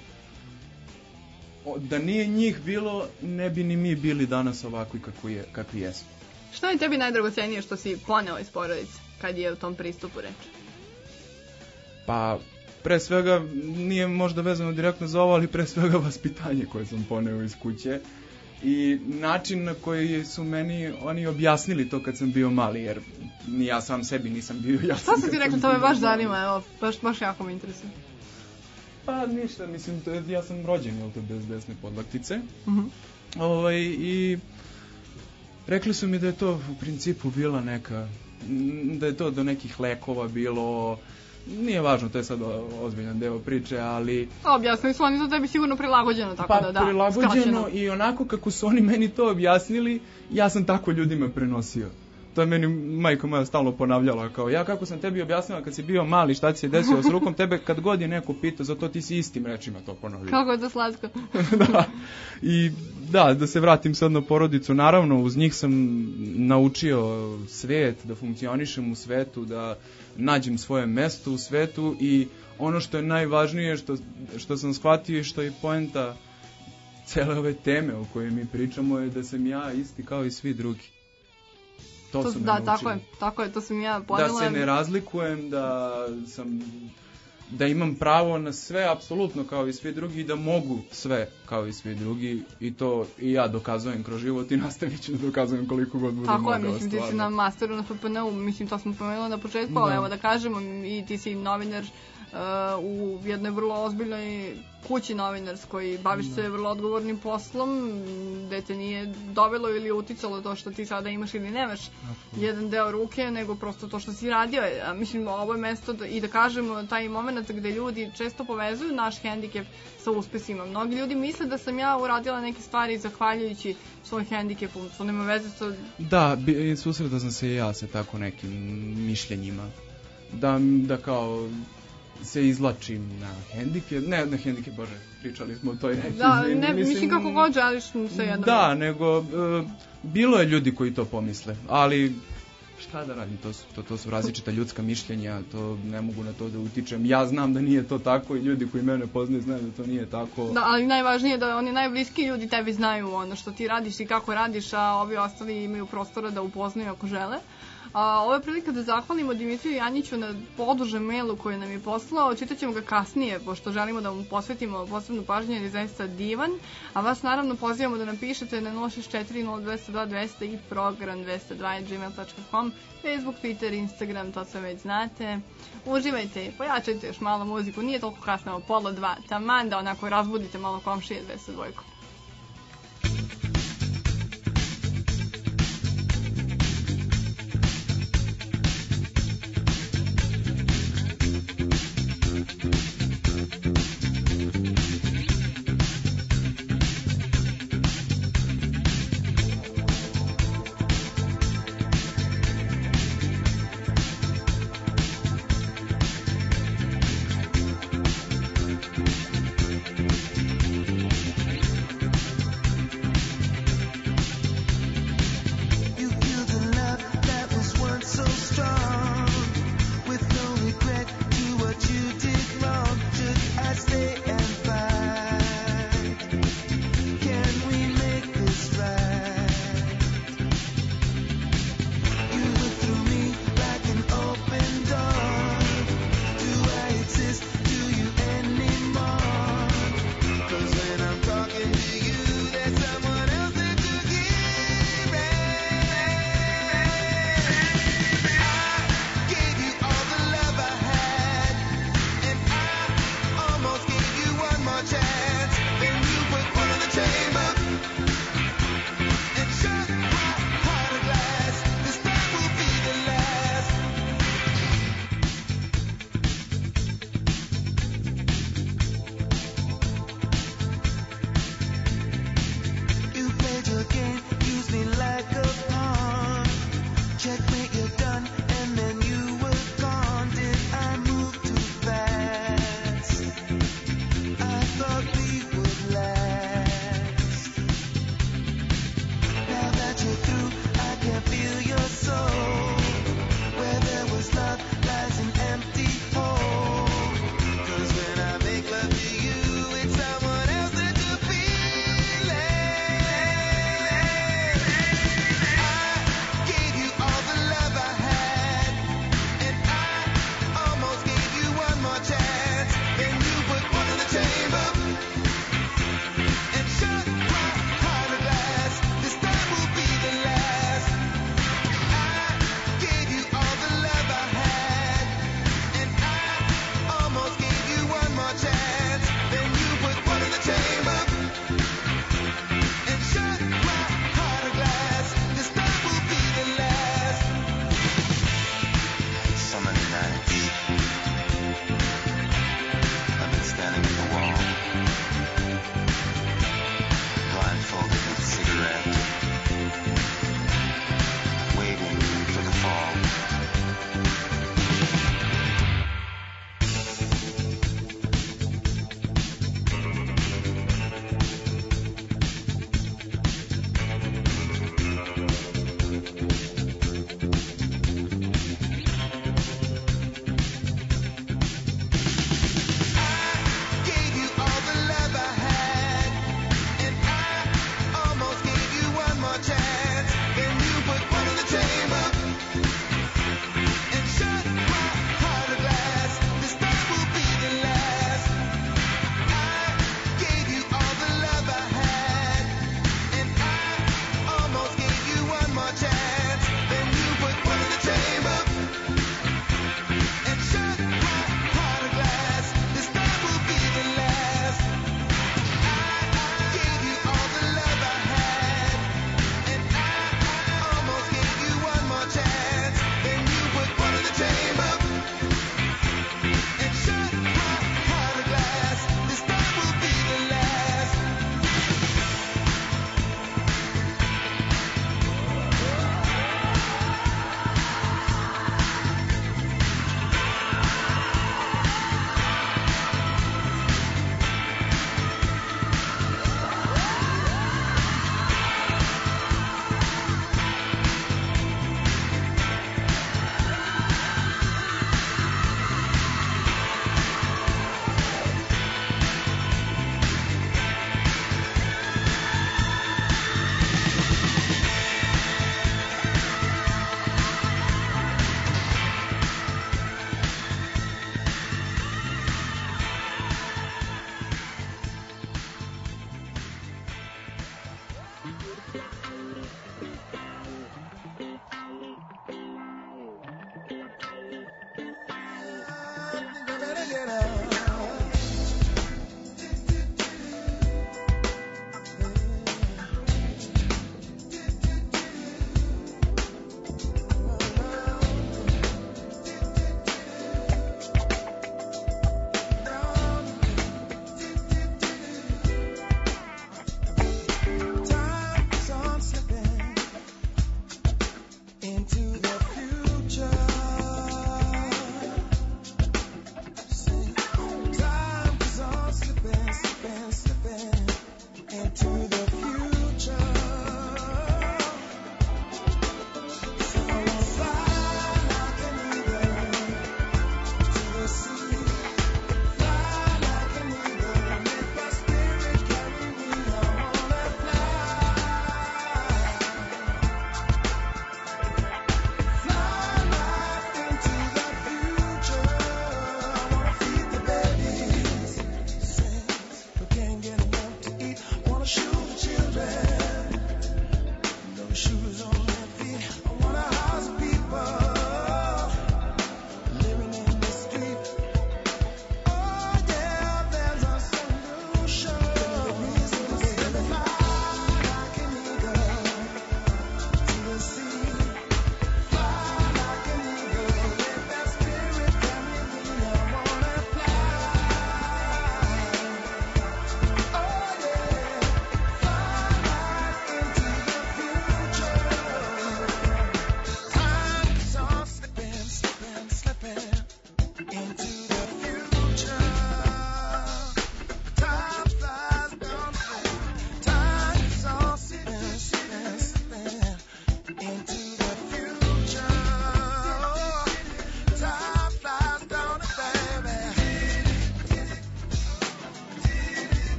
O, da nije njih bilo, ne bi ni mi bili danas ovakvi kakvi, je, kakvi jesmo. Šta je tebi najdragocenije što si poneo iz porodice, kad je u tom pristupu reč? Pa, pre svega, nije možda vezano direktno za ovo, ali pre svega vaspitanje koje sam poneo iz kuće i način na koji su meni oni objasnili to kad sam bio mali, jer ni ja sam sebi nisam bio jasan. Šta sam ti rekla, to me baš zanima, evo, baš, baš jako me interesuje. Pa ništa, mislim, to je, ja sam rođen, jel te, bez desne podlaktice. Mhm. Ovaj, i rekli su mi da je to u principu bila neka, da je to do nekih lekova bilo, nije važno, to je sad ozbiljan deo priče, ali... Objasnili su oni to tebi sigurno prilagođeno, tako pa, da da, prilagođeno skraćeno. I onako kako su oni meni to objasnili, ja sam tako ljudima prenosio. To je meni majka moja stalno ponavljala, kao ja kako sam tebi objasnila kad si bio mali šta ti se desilo s rukom, tebe kad god je neko pitao, zato ti si istim rečima to ponovio. Kako je to slatko. Da, i da, da se vratim sad na porodicu, naravno uz njih sam naučio svet, da funkcionišem u svetu, da nađem svoje mesto u svetu i ono što je najvažnije, što, što sam shvatio i što je poenta cele ove teme o kojoj mi pričamo je da sam ja isti kao i svi drugi. To, To, su me da, naučili. tako je, tako je, to sam ja ponela. Da se ne razlikujem, da sam, da imam pravo na sve apsolutno kao i svi drugi i da mogu sve kao i svi drugi i to i ja dokazujem kroz život i nastavit ću da dokazujem koliko god budem mogao. Tako je, mislim, ti si na masteru na F P N U, mislim, to smo pomenuli na početku, ali Da. evo da kažemo, i ti si novinar uh, u jednoj vrlo ozbiljnoj kući novinarskoj, baviš se vrlo odgovornim poslom, gde te nije dovelo ili uticalo to što ti sada imaš ili nemaš jedan deo ruke, nego prosto to što si radio. A, mislim, ovo je mesto da, i da kažemo taj moment gde ljudi često povezuju naš hendikep sa uspesima. Mnogi ljudi misle da sam ja uradila neke stvari zahvaljujući svoj hendikepu, to nema veze sa... Da, bi, susretao sam se i ja sa tako nekim mišljenjima. Da, da kao se izlačim na hendikep, ne na hendikep, bože, pričali smo o toj neki. Da, ne, mislim kako god želiš se jedno. Da, nego, e, bilo je ljudi koji to pomisle, ali šta da radim, to su, to, to su različita ljudska mišljenja, to ne mogu na to da utičem. Ja znam da nije to tako i ljudi koji mene poznaju znaju da to nije tako. Da, ali najvažnije je da oni najbliski ljudi tebi znaju ono što ti radiš i kako radiš, a ovi ostali imaju prostora da upoznaju ako žele. A, ovo je prilika da zahvalimo Dimitriju Janjiću na podužem mailu koji nam je poslao. Čitat ćemo ga kasnije, pošto želimo da mu posvetimo posebnu pažnju, jer je zaista divan. A vas naravno pozivamo da nam pišete na nula šest četiri nula dva nula dva dva zero zero i program dvesta dva at gmail dot com, Facebook, Twitter, Instagram, to sve već znate. Uživajte, pojačajte još malo muziku, nije toliko kasno, pola dva, taman da onako razbudite malo komšije dvesta dva.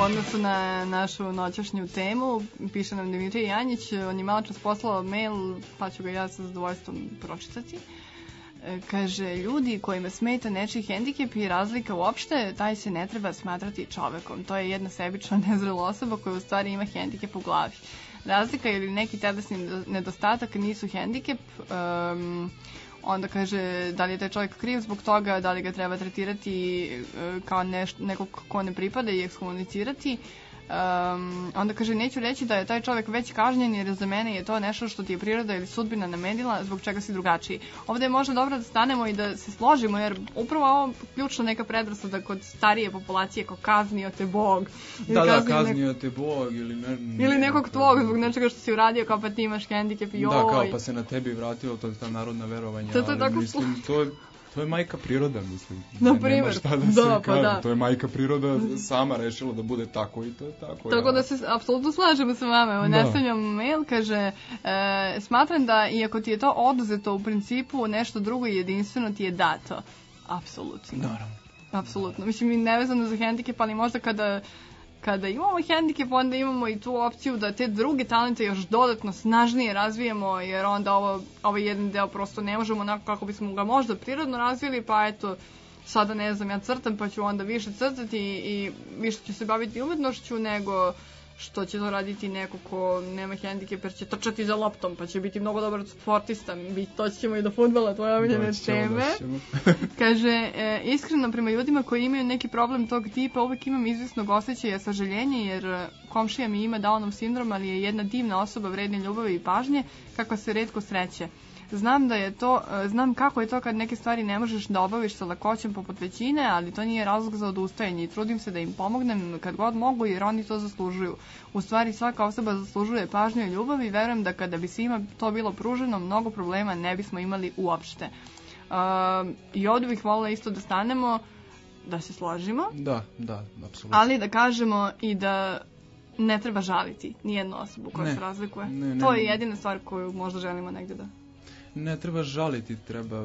u odnosu na našu noćašnju temu. Piše nam Dimitrij Janjić, on je malo čas poslao mail, pa ću ga ja sa zadovoljstvom pročitati. Kaže, ljudi kojima smeta nečiji hendikep i razlika uopšte, taj se ne treba smatrati čovekom. To je jedna sebična nezrela osoba koja u stvari ima hendikep u glavi. Razlika ili neki telesni nedostatak nisu hendikep. Um, onda kaže, da li je taj čovjek kriv zbog toga, da li ga treba tretirati uh, kao neš, nekog ko ne pripada i ekskomunicirati. Um, onda kaže, neću reći da je taj čovjek već kažnjen, jer za mene je to nešto što ti je priroda ili sudbina namenila, zbog čega si drugačiji. Ovdje je možda dobro da stanemo i da se složimo, jer upravo ovo ključno neka predrasuda kod starije populacije, kao kaznio te Bog. Da, da, kaznio nek... te Bog ili ne, ne, ili nekog tvog zbog nečega što si uradio, kao pa ti imaš hendikep i da, oj. Da, kao pa se na tebi vratilo, to je ta narodna verovanja. To, to je ali, tako mislim, to je To je majka priroda, mislim. Na primjer, nema šta da, da se pa kaže. da. To je majka priroda sama rešila da bude tako i to je tako. Tako ja. da se apsolutno slažemo sa vama. Evo, nastavljam mail, kaže, e, smatram da iako ti je to oduzeto, u principu nešto drugo i jedinstveno ti je dato. Apsolutno. Naravno. Apsolutno. Mislim, i nevezano za hendikep, ali možda kada Kada imamo hendikep, onda imamo i tu opciju da te druge talente još dodatno snažnije razvijemo, jer onda ovo, ovaj jedan deo prosto ne možemo onako kako bismo ga možda prirodno razvili, pa eto, sada ne znam, ja crtam pa ću onda više crtati i više ću se baviti umetnošću nego što će to raditi neko ko nema hendikep, jer će trčati za loptom, pa će biti mnogo dobar sportista. To ćemo i do fudbala, tvoje omiljene teme. Kaže, e, iskreno prema ljudima koji imaju neki problem tog tipa, uvek imam izvisnog osjećaja sažaljenja, jer komšija mi ima Downov sindrom, ali je jedna divna osoba vredne ljubavi i pažnje, kakva se retko sreće. Znam da je to, znam kako je to kad neke stvari ne možeš da obaviš sa lakoćem poput većine, ali to nije razlog za odustajanje i trudim se da im pomognem kad god mogu, jer oni to zaslužuju. U stvari svaka osoba zaslužuje pažnju i ljubav i verujem da kada bi svima to bilo pruženo, mnogo problema ne bismo imali uopšte. Uh, I ovdje bih volila isto da stanemo, da se složimo. Da, da, apsolutno. Ali da kažemo i da ne treba žaliti nijednu osobu koja ne, se razlikuje. Ne, ne, to je ne. jedina stvar koju možda želimo negdje da... Ne treba žaliti, treba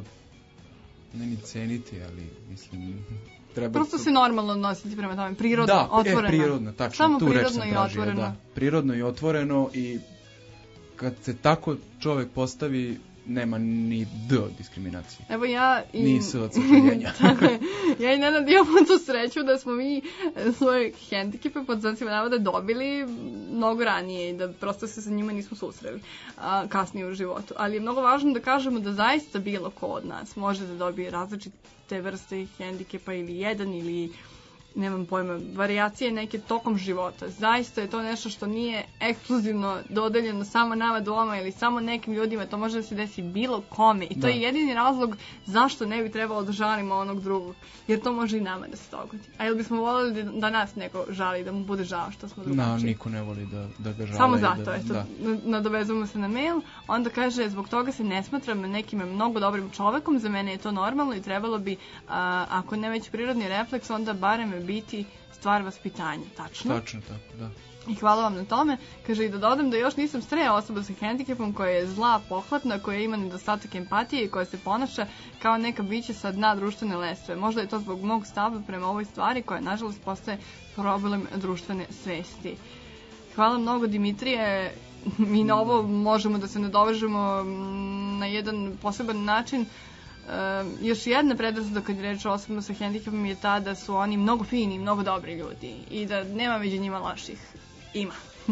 ne ni ceniti, ali mislim treba... Prosto se normalno odnositi prema tome, prirodno, da, otvoreno. Da, e, prirodno, tačno, samo tu prirodno reč sam i tražio, otvoreno. da. Prirodno i otvoreno i kad se tako čovjek postavi, nema ni D od diskriminacije. Evo ja i... Ni S od sažaljenja. Ja i Nenad imamo tu sreću da smo mi svoje hendikepe pod znacima navoda dobili mnogo ranije i da prosto se sa njima nismo susreli a, kasnije u životu. Ali je mnogo važno da kažemo da zaista bilo ko od nas može da dobije različite vrste hendikepa ili jedan ili nemam pojma, varijacije neke tokom života. Zaista je to nešto što nije ekskluzivno dodeljeno samo nama dvoma ili samo nekim ljudima, to može da se desi bilo kome i to da. Je jedini razlog zašto ne bi trebalo da žalimo onog drugog, jer to može i nama da se dogodi. A ili bismo voljeli da nas neko žali, da mu bude žao što smo drugačiji? No, niko ne voli da, da ga žale. Samo zato, da, eto, da. nadovezujemo se na mail, onda kaže, zbog toga se ne smatram nekim mnogo dobrim čovekom, za mene je to normalno i trebalo bi, a, ako ne već prirodni refleks, onda barem biti stvar vaspitanja, tačno? Tačno, tako, da. I hvala vam na tome. Kaže i da dodam da još nisam sreo osoba sa hendikepom koja je zla, pohlepna, koja ima nedostatak empatije i koja se ponaša kao neka biće sa dna društvene lestve. Možda je to zbog mog stava prema ovoj stvari koja nažalost postaje problem društvene svesti. Hvala mnogo, Dimitrije. Mi na ovo možemo da se nadovežemo na jedan poseban način. Uh, još jedna predrasuda kad je reč o osobama sa hendikepom je ta da su oni mnogo fini i mnogo dobri ljudi i da nema među njima loših. Ima.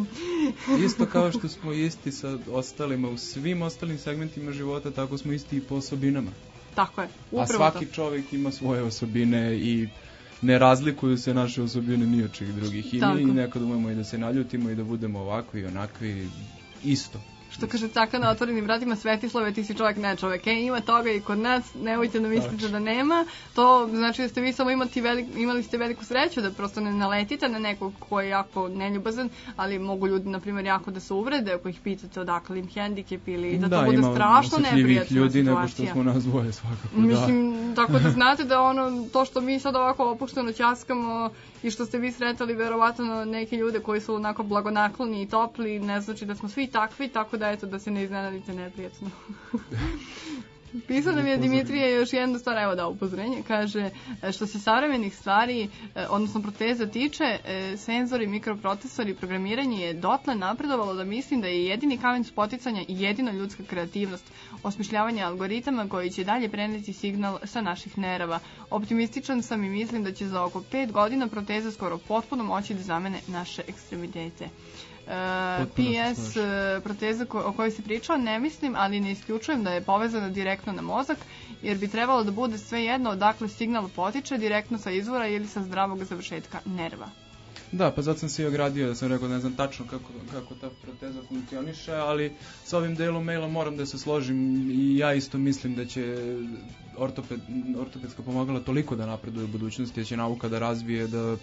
Isto kao što smo isti sa ostalima u svim ostalim segmentima života, tako smo isti i po osobinama. Tako je, upravo A svaki to. čovjek ima svoje osobine i ne razlikuju se naše osobine ni od čih drugih. I tako. Mi nekad umemo i da se naljutimo i da budemo ovakvi i onakvi, isto. Što kaže Caka na otvorenim vratima, Svetislave, ti si čovjek, ne čovjek. E, ima toga i kod nas, nemojte da mislite da nema. To znači da ste vi samo imati velik, imali ste veliku sreću da prosto ne naletite na nekog ko je jako neljubazan, ali mogu ljudi, na primjer, jako da se uvrede ako ih pitate odakle im hendikep ili da, da to bude strašno neprijatna ljudi situacija. nego što smo nas dvoje svakako. Mislim, da. Tako da znate da ono, to što mi sad ovako opušteno ćaskamo i što ste vi sretali verovatno neke ljude koji su onako blagonakloni i topli, ne znači da smo svi takvi, tako da eto da se ne iznenadite neprijatno. Pisao nam je Dimitrije još jedna stvar, evo da upozorenje, kaže e, što se savremenih stvari, e, odnosno proteza tiče, e, senzori, mikroprocesori, programiranje je dotle napredovalo da mislim da je jedini kamen spoticanja i jedina ljudska kreativnost, osmišljavanje algoritama koji će dalje preneti signal sa naših nerava. Optimističan sam i mislim da će za oko pet godina proteza skoro potpuno moći da zamene naše ekstremitete. Uh, P S uh, proteza ko- o kojoj se pričao ne mislim, ali ne isključujem da je povezana direktno na mozak, jer bi trebalo da bude sve jedno odakle signal potiče, direktno sa izvora ili sa zdravog završetka nerva. Da, pa zato sam se i ogradio da sam rekao da ne znam tačno kako, kako ta proteza funkcioniše, ali sa ovim delom maila moram da se složim i ja isto mislim da će ortoped, ortopedska pomagala toliko da napreduje u budućnosti, da će nauka da razvije, da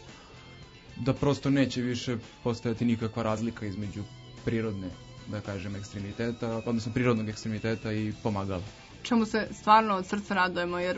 da prosto neće više postojati nikakva razlika između prirodne, da kažem, ekstremiteta, odnosno prirodnog ekstremiteta i pomagala. Čemu se stvarno od srca radujemo, jer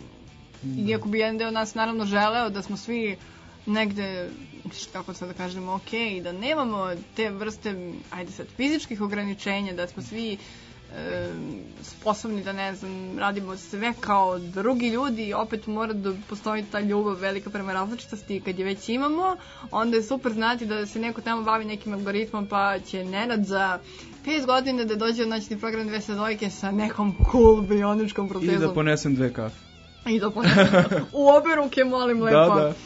da. Iako bi jedan deo nas naravno želeo da smo svi negde, kako sad da kažemo, ok, da nemamo te vrste, ajde sad, fizičkih ograničenja, da smo svi e, sposobni da, ne znam, radimo sve kao drugi ljudi, opet mora da postoji ta ljubav velika prema različitosti i kad je već imamo, onda je super znati da se neko tamo bavi nekim algoritmom, pa će Nenad za pet godina da dođe u noćni program dvesta dvojke sa nekom cool bioničkom protezom. I da ponesem dve kafe. I da ponesem. U obe ruke, molim lepo. Da, da.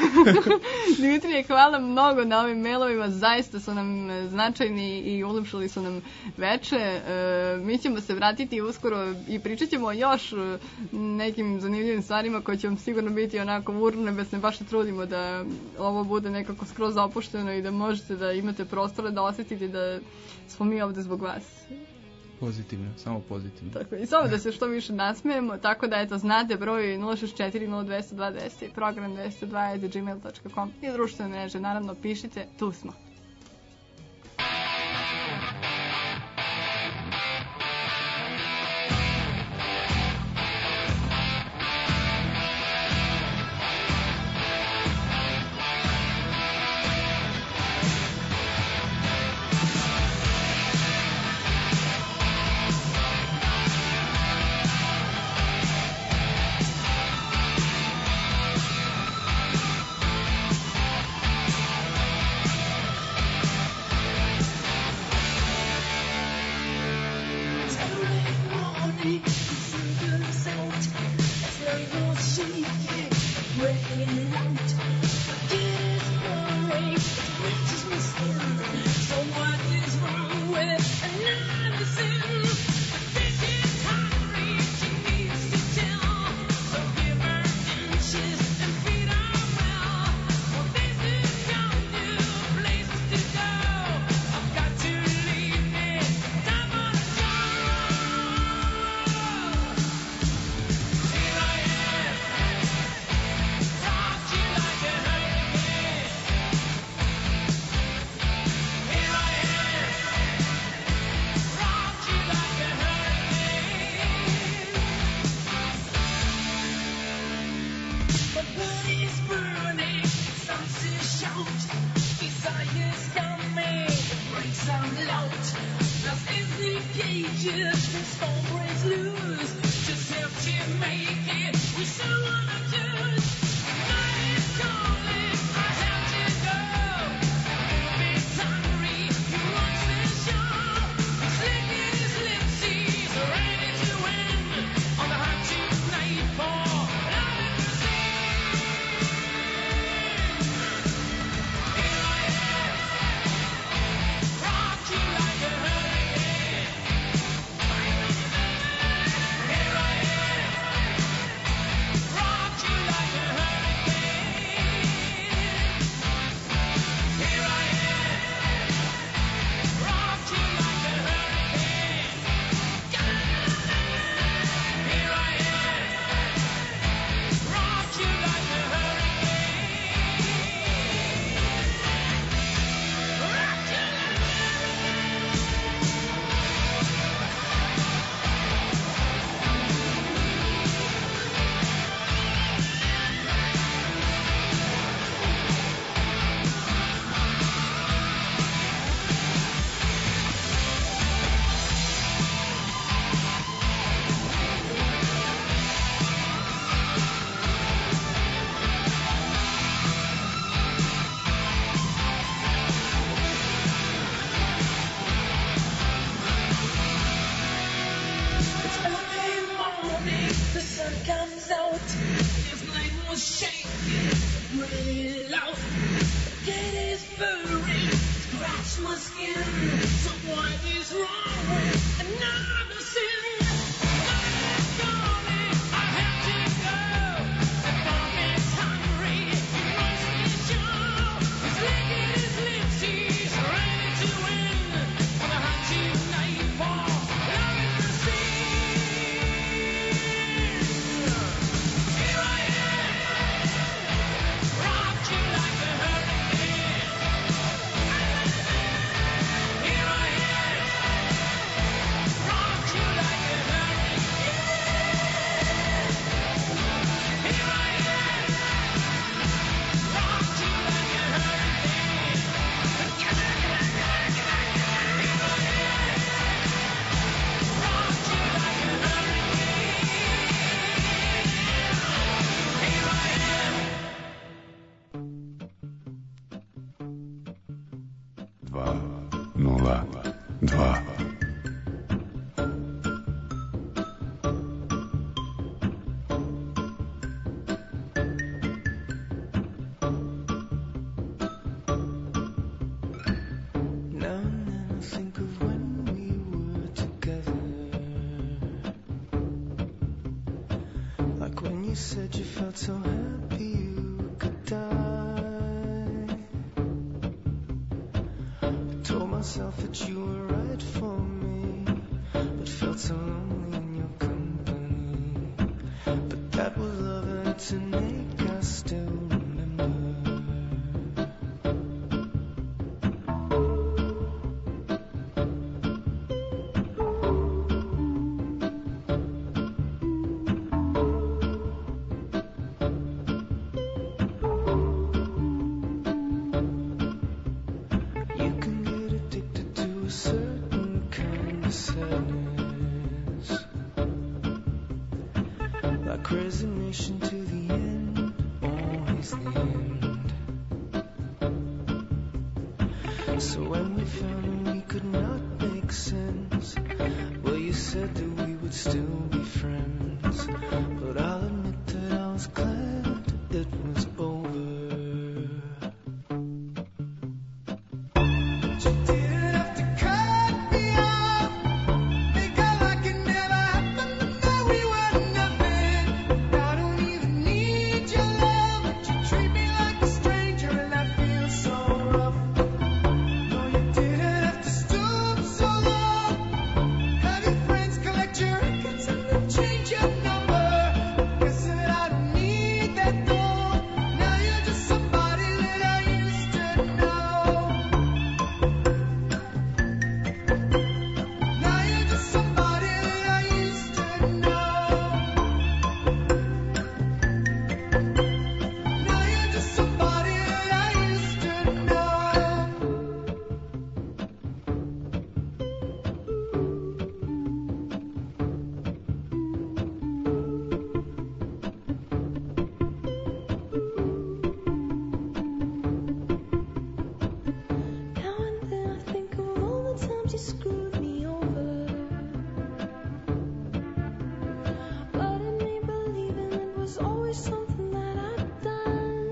Dimitrije, hvala mnogo na ovim mailovima, zaista su nam značajni i ulepšali su nam veče. E, mi ćemo se vratiti uskoro i pričat ćemo još nekim zanimljivim stvarima koje će vam sigurno biti onako urnebesne, baš se trudimo da ovo bude nekako skroz opušteno i da možete da imate prostora da osjetite da smo mi ovde zbog vas. Pozitivno, samo pozitivno. Tako, i samo da se što više nasmejemo, tako da eto, znate broj nula šest četiri nula dva dva nula program dvesta dva at gmail dot com i društvene mreže, naravno pišite, tu smo. shivering, scratch my skin. So what is wrong with another sin? Let go me, I have to go. The bomb is hungry, he wants me show. He's licking his lips, he's ready to win. On a hot tonight for love is the scene. Here I am, rock you like a hurricane. Here I am, rock you like a hurricane. Here I am, rock you like a hurricane. Here I am, rock you like a Dva, nula, dva. Now and then I think of when we were together. Like when you said you felt so happy you could die. I told myself that you were right for me, but felt so lonely in your company. But that was love and to make us still remember. You can get addicted to a certain kind of sadness, like resignation to the end, always the end. So when we found that we could not make sense, well, you said that we would still be friends. But I'll admit that I was glad it was over. You didn't have to cut me off, make out like it never happened, that we were nothing. I don't even need your love, but you treat me like a stranger, and that feels so rough. No, you didn't have to stoop so low, have your friends collect your records and then change your number. Guess that I don't need that though. Now you're just somebody that I used to know. Now you're just somebody that I used to know. Now you're just somebody that I used to know. Now and then I think of all the times you screwed me over, letting me believing it was always something that I'd done.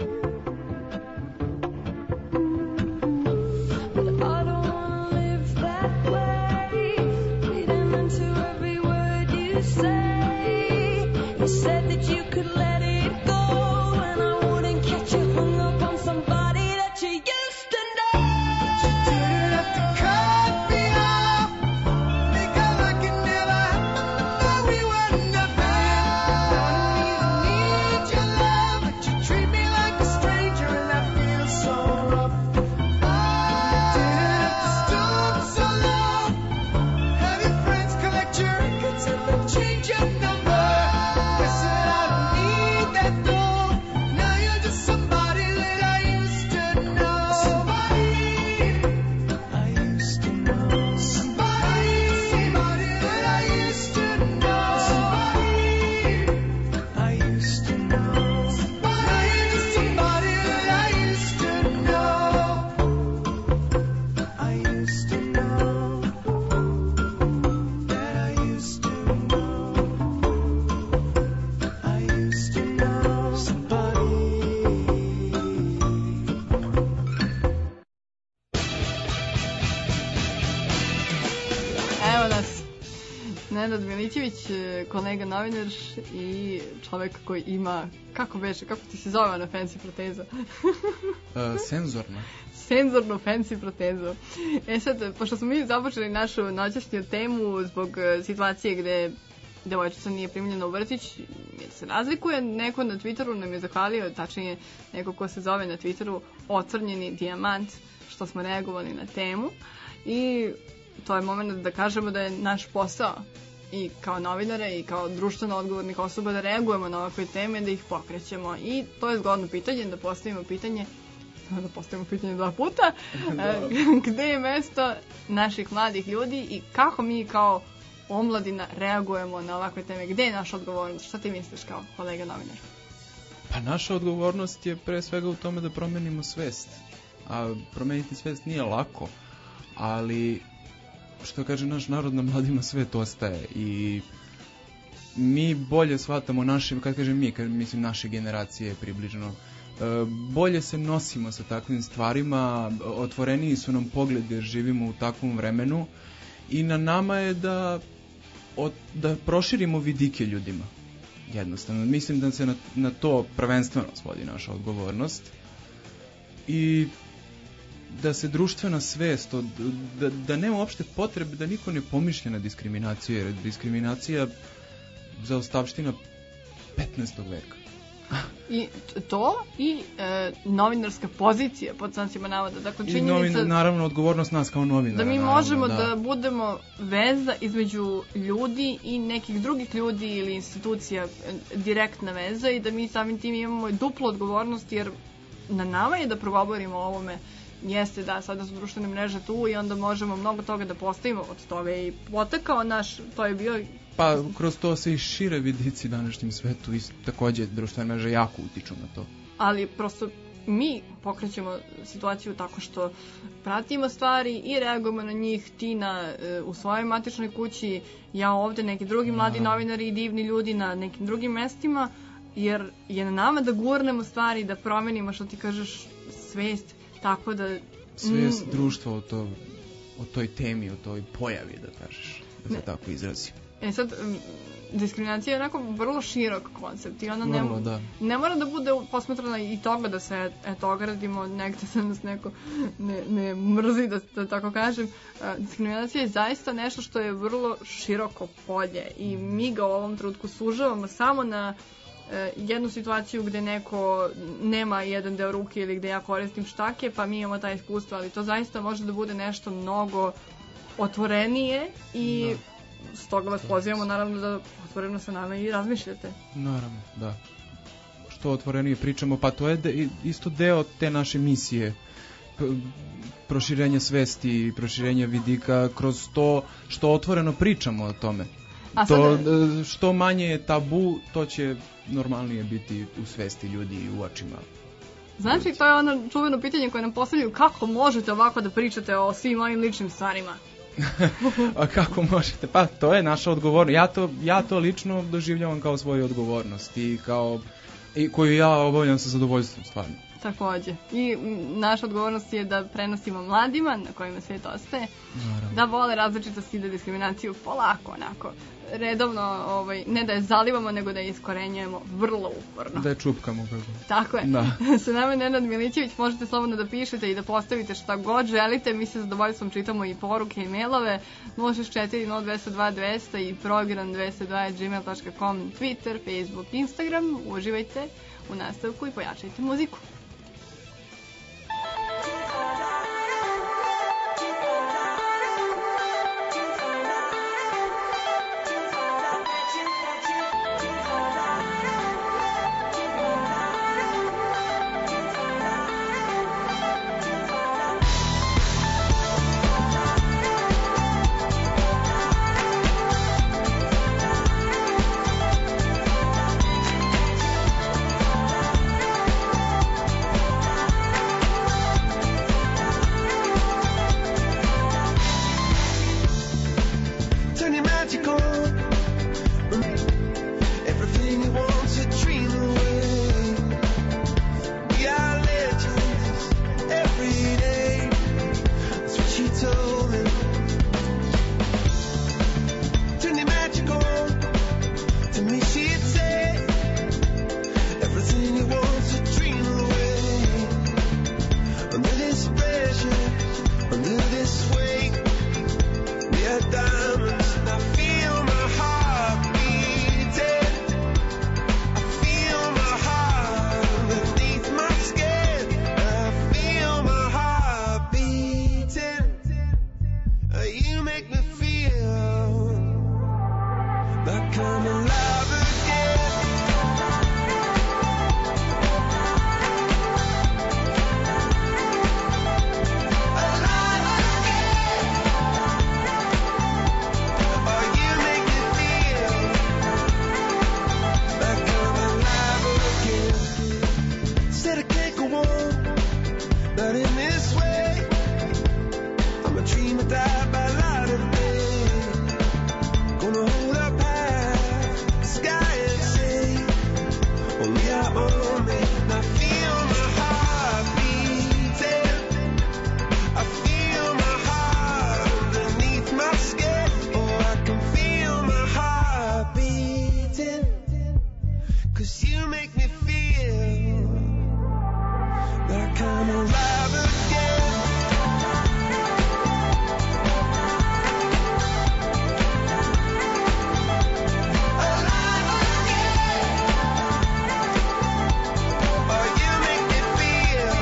But I don't wanna live that way, reading into every word you say. You said that you could let it go, and I wouldn't catch you hung up on somebody that you used to know. You didn't have to cut me off, make out like it never happened, that we were nothing. I don't even need your love, but you treat me like a stranger, and that feels so rough. You didn't have to stoop so low, have your friends collect your records and then change your number. Guess that I don't need Nenad Milićević, e, kolega novinar i čovek koji ima, kako beše, kako ti se zove ona fancy proteza? E, senzorno. Senzornu fancy protezu. E sad, pošto smo mi započeli našu noćašnju temu zbog e, situacije gde devojčica nije primljena u vrtić, jer se razlikuje, neko na Twitteru nam je zahvalio, tačnije neko ko se zove na Twitteru Ocrnjeni dijamant, što smo reagovali na temu i to je moment da kažemo da je naš posao i kao novinare i kao društveno odgovornih osoba da reagujemo na ovakve teme, da ih pokrećemo i to je zgodno pitanje, da postavimo pitanje da postavimo pitanje dva puta gde je mesto naših mladih ljudi i kako mi kao omladina reagujemo na ovakve teme, gde je naša odgovornost, šta ti misliš kao kolega novinar? Pa naša odgovornost je pre svega u tome da promenimo svest, a promeniti svest nije lako, ali što kaže naš narod, na mladima svet ostaje i mi bolje shvatamo naše, kad kažem mi, kad mislim naše generacije približno, bolje se nosimo sa takvim stvarima, otvoreniji su nam pogled jer živimo u takvom vremenu i na nama je da, od, da proširimo vidike ljudima. Jednostavno, mislim da se na, na to prvenstveno svodi naša odgovornost i da se društvena svest, od, da, da nema uopšte potrebe da niko ne pomišlja na diskriminaciju, jer je diskriminacija zaostavština petnaestog veka. I to i e, novinarska pozicija pod znacima navoda. Dakle, činjenica, I novin, naravno odgovornost nas kao novinara. Da mi naravno, možemo da. da budemo veza između ljudi i nekih drugih ljudi ili institucija, direktna veza i da mi samim tim imamo duplu odgovornost jer na nama je da progovorimo o ovome. Jeste da sada su društvene mreže tu i onda možemo mnogo toga da postavimo od toga i potekao naš, to je bio... Pa kroz to se i šire vidici današnjem svetu i takođe društvene mreže jako utiču na to. Ali prosto mi pokrećemo situaciju tako što pratimo stvari i reagujemo na njih, ti na, u svojoj matičnoj kući, ja ovde, neki drugi mladi no. novinari i divni ljudi na nekim drugim mestima, jer je na nama da gurnemo stvari, da promenimo, što ti kažeš, svest, tako da... Svest mm, društva o, to, o toj temi, o toj pojavi, da kažeš, da se ne. tako izrazim. E sad, diskriminacija je onako vrlo širok koncept i ona ne, vrlo, da. ne mora da bude posmatrana i toga da se eto ogradimo, negde se nas neko ne, ne mrzi, da, da tako kažem. Diskriminacija je zaista nešto što je vrlo široko polje i mi ga u ovom trenutku sužavamo samo na jednu situaciju gde neko nema jedan deo ruke ili gde ja koristim štake, pa mi imamo taj iskustvo, ali to zaista može da bude nešto mnogo otvorenije i da. stoga vas pozivamo naravno da otvoreno sa nama i razmišljate. Naravno, da. Što otvorenije pričamo, pa to je de, isto deo te naše misije, proširenja svesti, proširenja vidika kroz to što otvoreno pričamo o tome. A to, sada... što manje je tabu, to će normalnije biti u svesti ljudi i u očima. Znači, to je ono čuveno pitanje koje nam postavljaju, kako možete ovako da pričate o svim ovim ličnim stvarima? A kako možete? Pa to je naša odgovornost. Ja to, ja to lično doživljavam kao svoju odgovornost i kao i koju ja obavljam sa zadovoljstvom stvarno. Takođe. I naša odgovornost je da prenosimo mladima, na kojima svet ostaje, naravno, da vole različitosti i da diskriminaciju polako, onako, redovno, ovaj, ne da je zalivamo, nego da je iskorenjujemo vrlo uporno. Da je čupkamo. Kako. Tako je. Da. Sa nama je Nenad Milićević, možete slobodno da pišete i da postavite šta god želite. Mi se zadovoljstvom čitamo i poruke i mailove. nula šest četiri nula dva nula dva dva nula zero i program dvesta dva at gmail dot com, Twitter, Facebook, Instagram. Uživajte u nastavku i pojačajte muziku. But in this way, I'm a dream that died by light of day. Gonna hold up high the sky and say, oh, we are all made. I feel my heart beating. I feel my heart underneath my skin. Oh, I can feel my heart beating. 'Cause you make me feel like I'm alive again. Alive again. Oh, you make me feel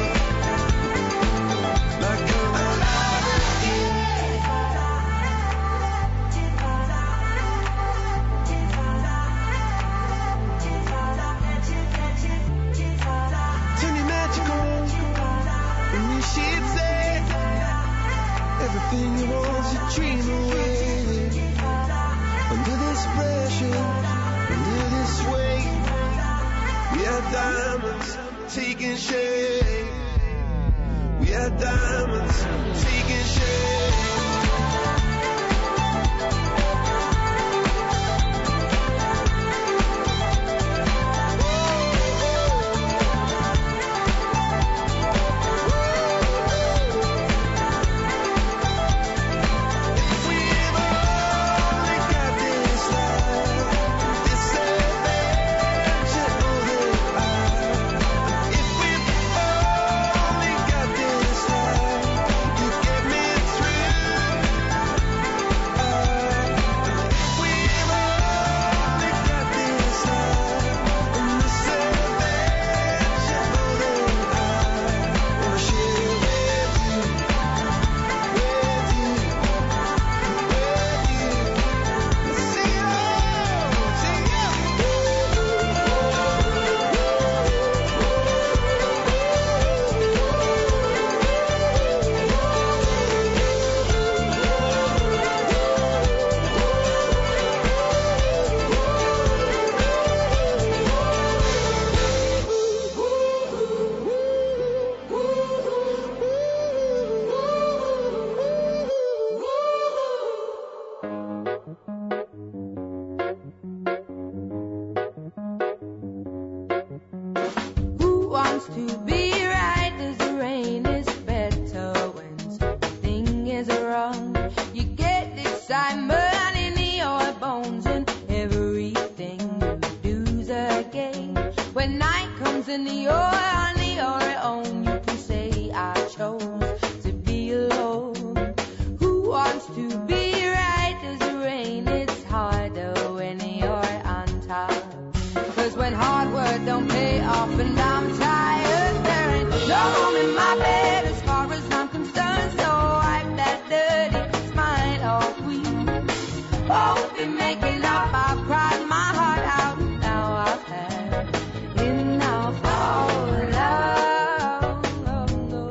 like I'm alive again. Turn your magic on, and you should say everything you want to dream away. Under this pressure, under this weight, we are diamonds taking shape. We are diamonds taking shape. Who wants to be right as the rain is better when something is wrong? You get excitement in your bones and everything you do's a game. When night comes and you're on your own, you can say I chose to be alone. Who wants to be right as the rain? It's harder when you're on top. 'Cause when hard work don't pay off and I'm tired, there ain't no room in my bed as far as I'm concerned. So wipe that dirty smile off. We both been making up. I've cried my heart out. Now I've had enough of love. No.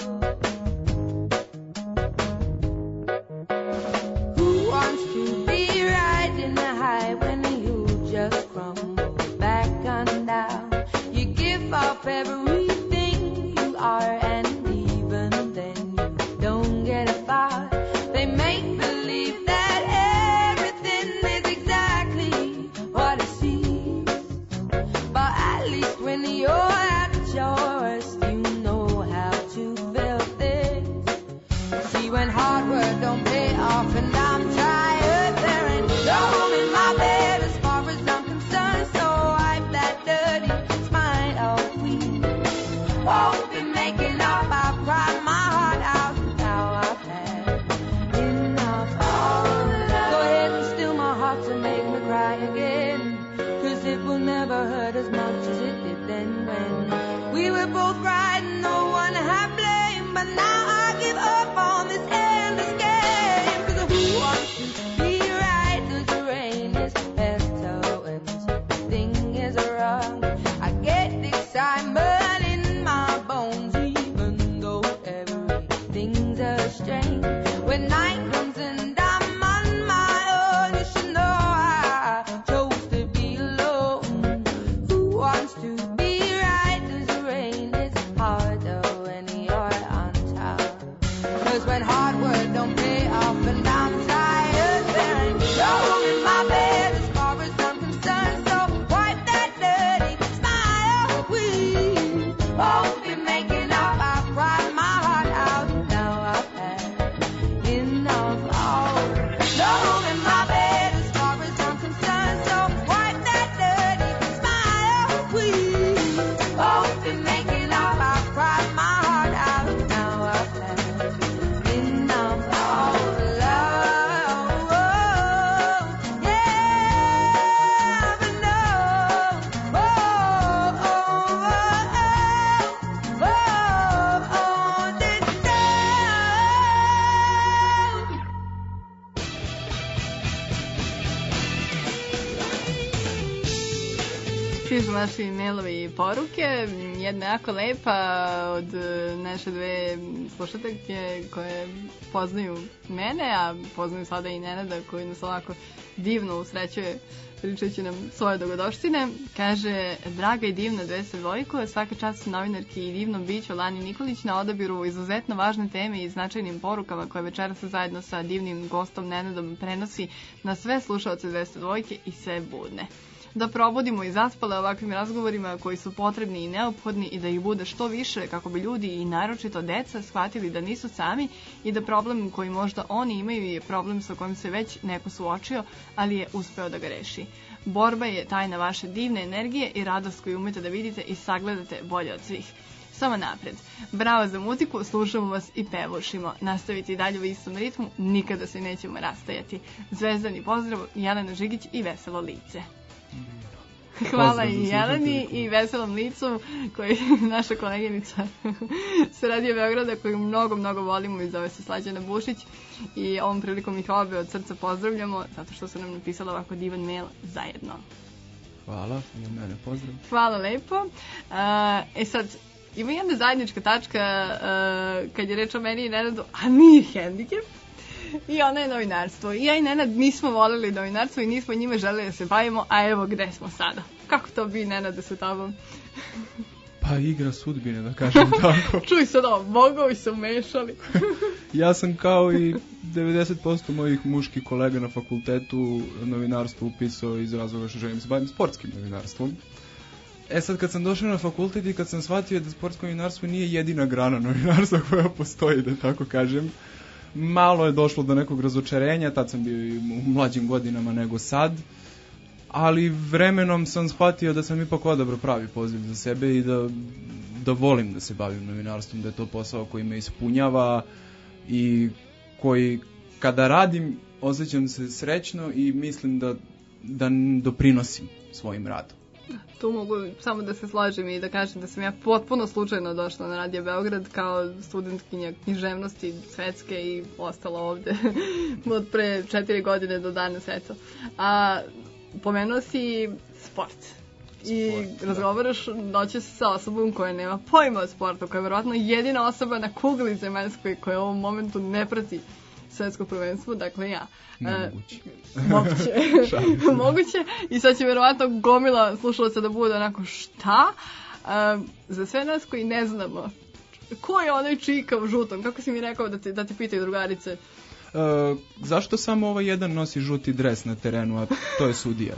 Who wants to be right in the high when you just crumble back on down? You give up everything you are, and even then you don't get far. They make believe that everything is exactly what it seems. But at least when you're at yours, you know how to feel things. See, when hard work don't pay off and I'm tired, there ain't no room in my bed as far as I'm concerned. So wipe that dirty smile off. We both been making up. I've cried my heart out. Now I've had enough of love. Go ahead and steal my heart to make me cry again. 'Cause it will never hurt as much as it did then when we were both right and no one had blame. But now I give up on this endless game. 'Cause who wants to be right as the rain is better when something is wrong? I get excitement in my bones even though everything's a strain. When night comes and I'm on my own, you should know I chose to be alone. Who wants to be right as the rain is hard? Both been making up, I cried my heart out. Now I've had enough. Oh, no room in my bed as far as I'm concerned. So wipe that dirty smile, please. Both been making up, I cried my heart out. Now I've had enough. Oh, love, oh, yeah, but no, oh, oh, oh, oh, oh, this time. Čiji su vaši mailovi i poruke. Jedna jako lepa od e, naše dve slušateljke koje poznaju mene, a poznaju sada i Nenada koji nas ovako divno usrećuje pričajući nam svoje dogodoštine. Kaže, draga i divna dvesta dvojko, svaka čast novinarki i divnom biću Lani Nikolić na odabiru izuzetno važne teme i značajnim porukama koje večeras zajedno sa divnim gostom Nenadom prenosi na sve slušaoce dvesta dvojke i sve budne. Da probudimo i zaspale ovakvim razgovorima koji su potrebni i neophodni i da ih bude što više kako bi ljudi i naročito deca shvatili da nisu sami i da problem koji možda oni imaju je problem sa kojim se već neko suočio, ali je uspeo da ga reši. Borba je tajna vaše divne energije i radost koju umete da vidite i sagledate bolje od svih. Samo napred. Bravo za muziku, slušamo vas i pevušimo. Nastaviti dalje u istom ritmu, nikada se nećemo rastajati. Zvezdani pozdrav, Jelena Žigić i veselo lice. Hvala Pozdrav i za Jeleni slušateljku. i veselom licu koji naša koleginica sa Radio Beograda koju mnogo, mnogo volimo i zove se Slađana Bušić i ovom prilikom ih obe od srca pozdravljamo zato što su nam napisala ovako divan mail zajedno. Hvala, i od mene pozdrav. Hvala lepo. Uh, e sad, ima jedna zajednička tačka uh, kad je reč o meni i Nenadu, a nije hendikep. I ona je novinarstvo. I ja i Nenad nismo voleli novinarstvo i nismo njime želeli da se bavimo, a evo gde smo sada. Kako to bi, Nenade, sa tobom? Pa igra sudbine, da kažem tako. Čuj sad ovo, bogovi se umešali. Ja sam kao i devedeset posto mojih muških kolega na fakultetu novinarstvo upisao iz razloga što želim se bavim sportskim novinarstvom. E sad kad sam došao na fakultet i kad sam shvatio da sportsko novinarstvo nije jedina grana novinarstva koja postoji, da tako kažem, malo je došlo do nekog razočarenja, tad sam bio i u mlađim godinama nego sad, ali vremenom sam shvatio da sam ipak odabrao pravi poziv za sebe i da, da volim da se bavim novinarstvom, da je to posao koji me ispunjava i koji kada radim osjećam se srećno i mislim da, da doprinosim svojim radom. Tu mogu samo da se složim i da kažem da sam ja potpuno slučajno došla na Radio Beograd kao studentkinja književnosti svetske i ostala ovde od pre četiri godine do danas, eto. A pomenuo si sport. I Sport, razgovaraš noće sa osobom koja nema pojma o sportu, koja je verovatno jedina osoba na kugli zemaljskoj koja u ovom momentu ne prati svetsko prvenstvo, dakle ja. Nemoguće. E, moguće. Moguće. I sad će verovatno gomila slušalaca da bude onako šta? E, za sve nas koji ne znamo, ko je onaj čika u žutom? Kako si mi rekao da ti, da ti pitaju drugarice? E, zašto samo ovaj jedan nosi žuti dres na terenu, a to je sudija?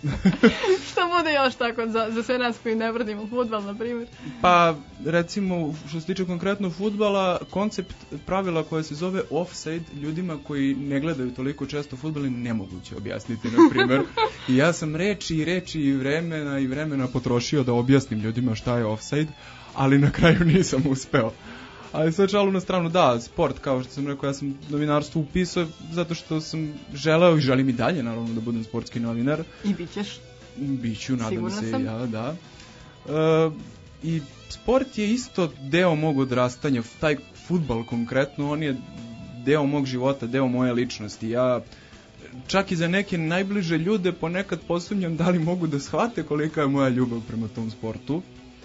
Šta bude još tako za, za sve nas koji ne pratimo fudbal, na primjer? Pa, recimo, što se tiče konkretno fudbala, koncept pravila koje se zove offside ljudima koji ne gledaju toliko često fudbal je nemoguće objasniti, na primjer. I ja sam reči i reči i vremena i vremena potrošio da objasnim ljudima šta je offside, ali na kraju nisam uspeo. Ali sve šalu na stranu, da, sport, kao što sam rekao, ja sam novinarstvo upisao zato što sam želeo i želim i dalje, naravno, da budem sportski novinar. I bit ćeš. Biću, nadam Sigurna se, sam. ja, da. E, I sport je isto deo mog odrastanja, taj fudbal konkretno, on je deo mog života, deo moje ličnosti. Ja čak i za neke najbliže ljude ponekad posumnjam da li mogu da shvate kolika je moja ljubav prema tom sportu.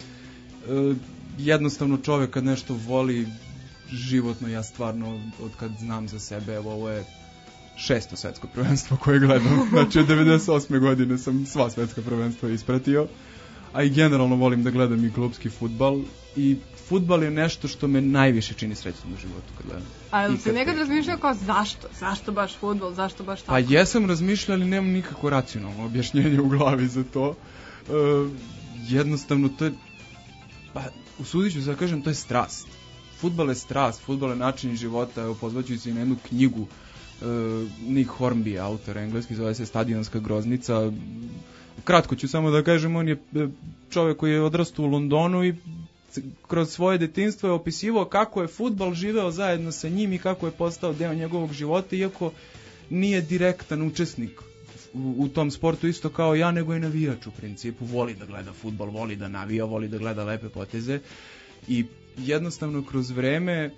E, jednostavno čovjek kad nešto voli životno, ja stvarno od kad znam za sebe, evo ovo je šesto svetsko prvenstvo koje gledam, znači od devedeset osme godine sam sva svetska prvenstva ispratio, a i generalno volim da gledam i klubski fudbal i fudbal je nešto što me najviše čini srećnom u životu kad gledam. A jel I si kad nekad pričam. razmišljao kao zašto? Zašto baš fudbal? Zašto baš tako? Pa jesam razmišljao, ali nemam nikako racionalno objašnjenje u glavi za to. E, jednostavno to je Pa, usudit ću se da kažem, to je strast. Fudbal je strast, fudbal je način života. Evo, pozvaću se i na jednu knjigu uh, Nick Hornby, autor engleski, zove se Stadionska groznica. Kratko ću samo da kažem, on je čovjek koji je odrastao u Londonu i kroz svoje detinjstvo je opisivao kako je fudbal živeo zajedno sa njim i kako je postao deo njegovog života, iako nije direktan učesnik u, u tom sportu isto kao ja, nego i navijač u principu. Voli da gleda fudbal, voli da navija, voli da gleda lepe poteze i jednostavno kroz vreme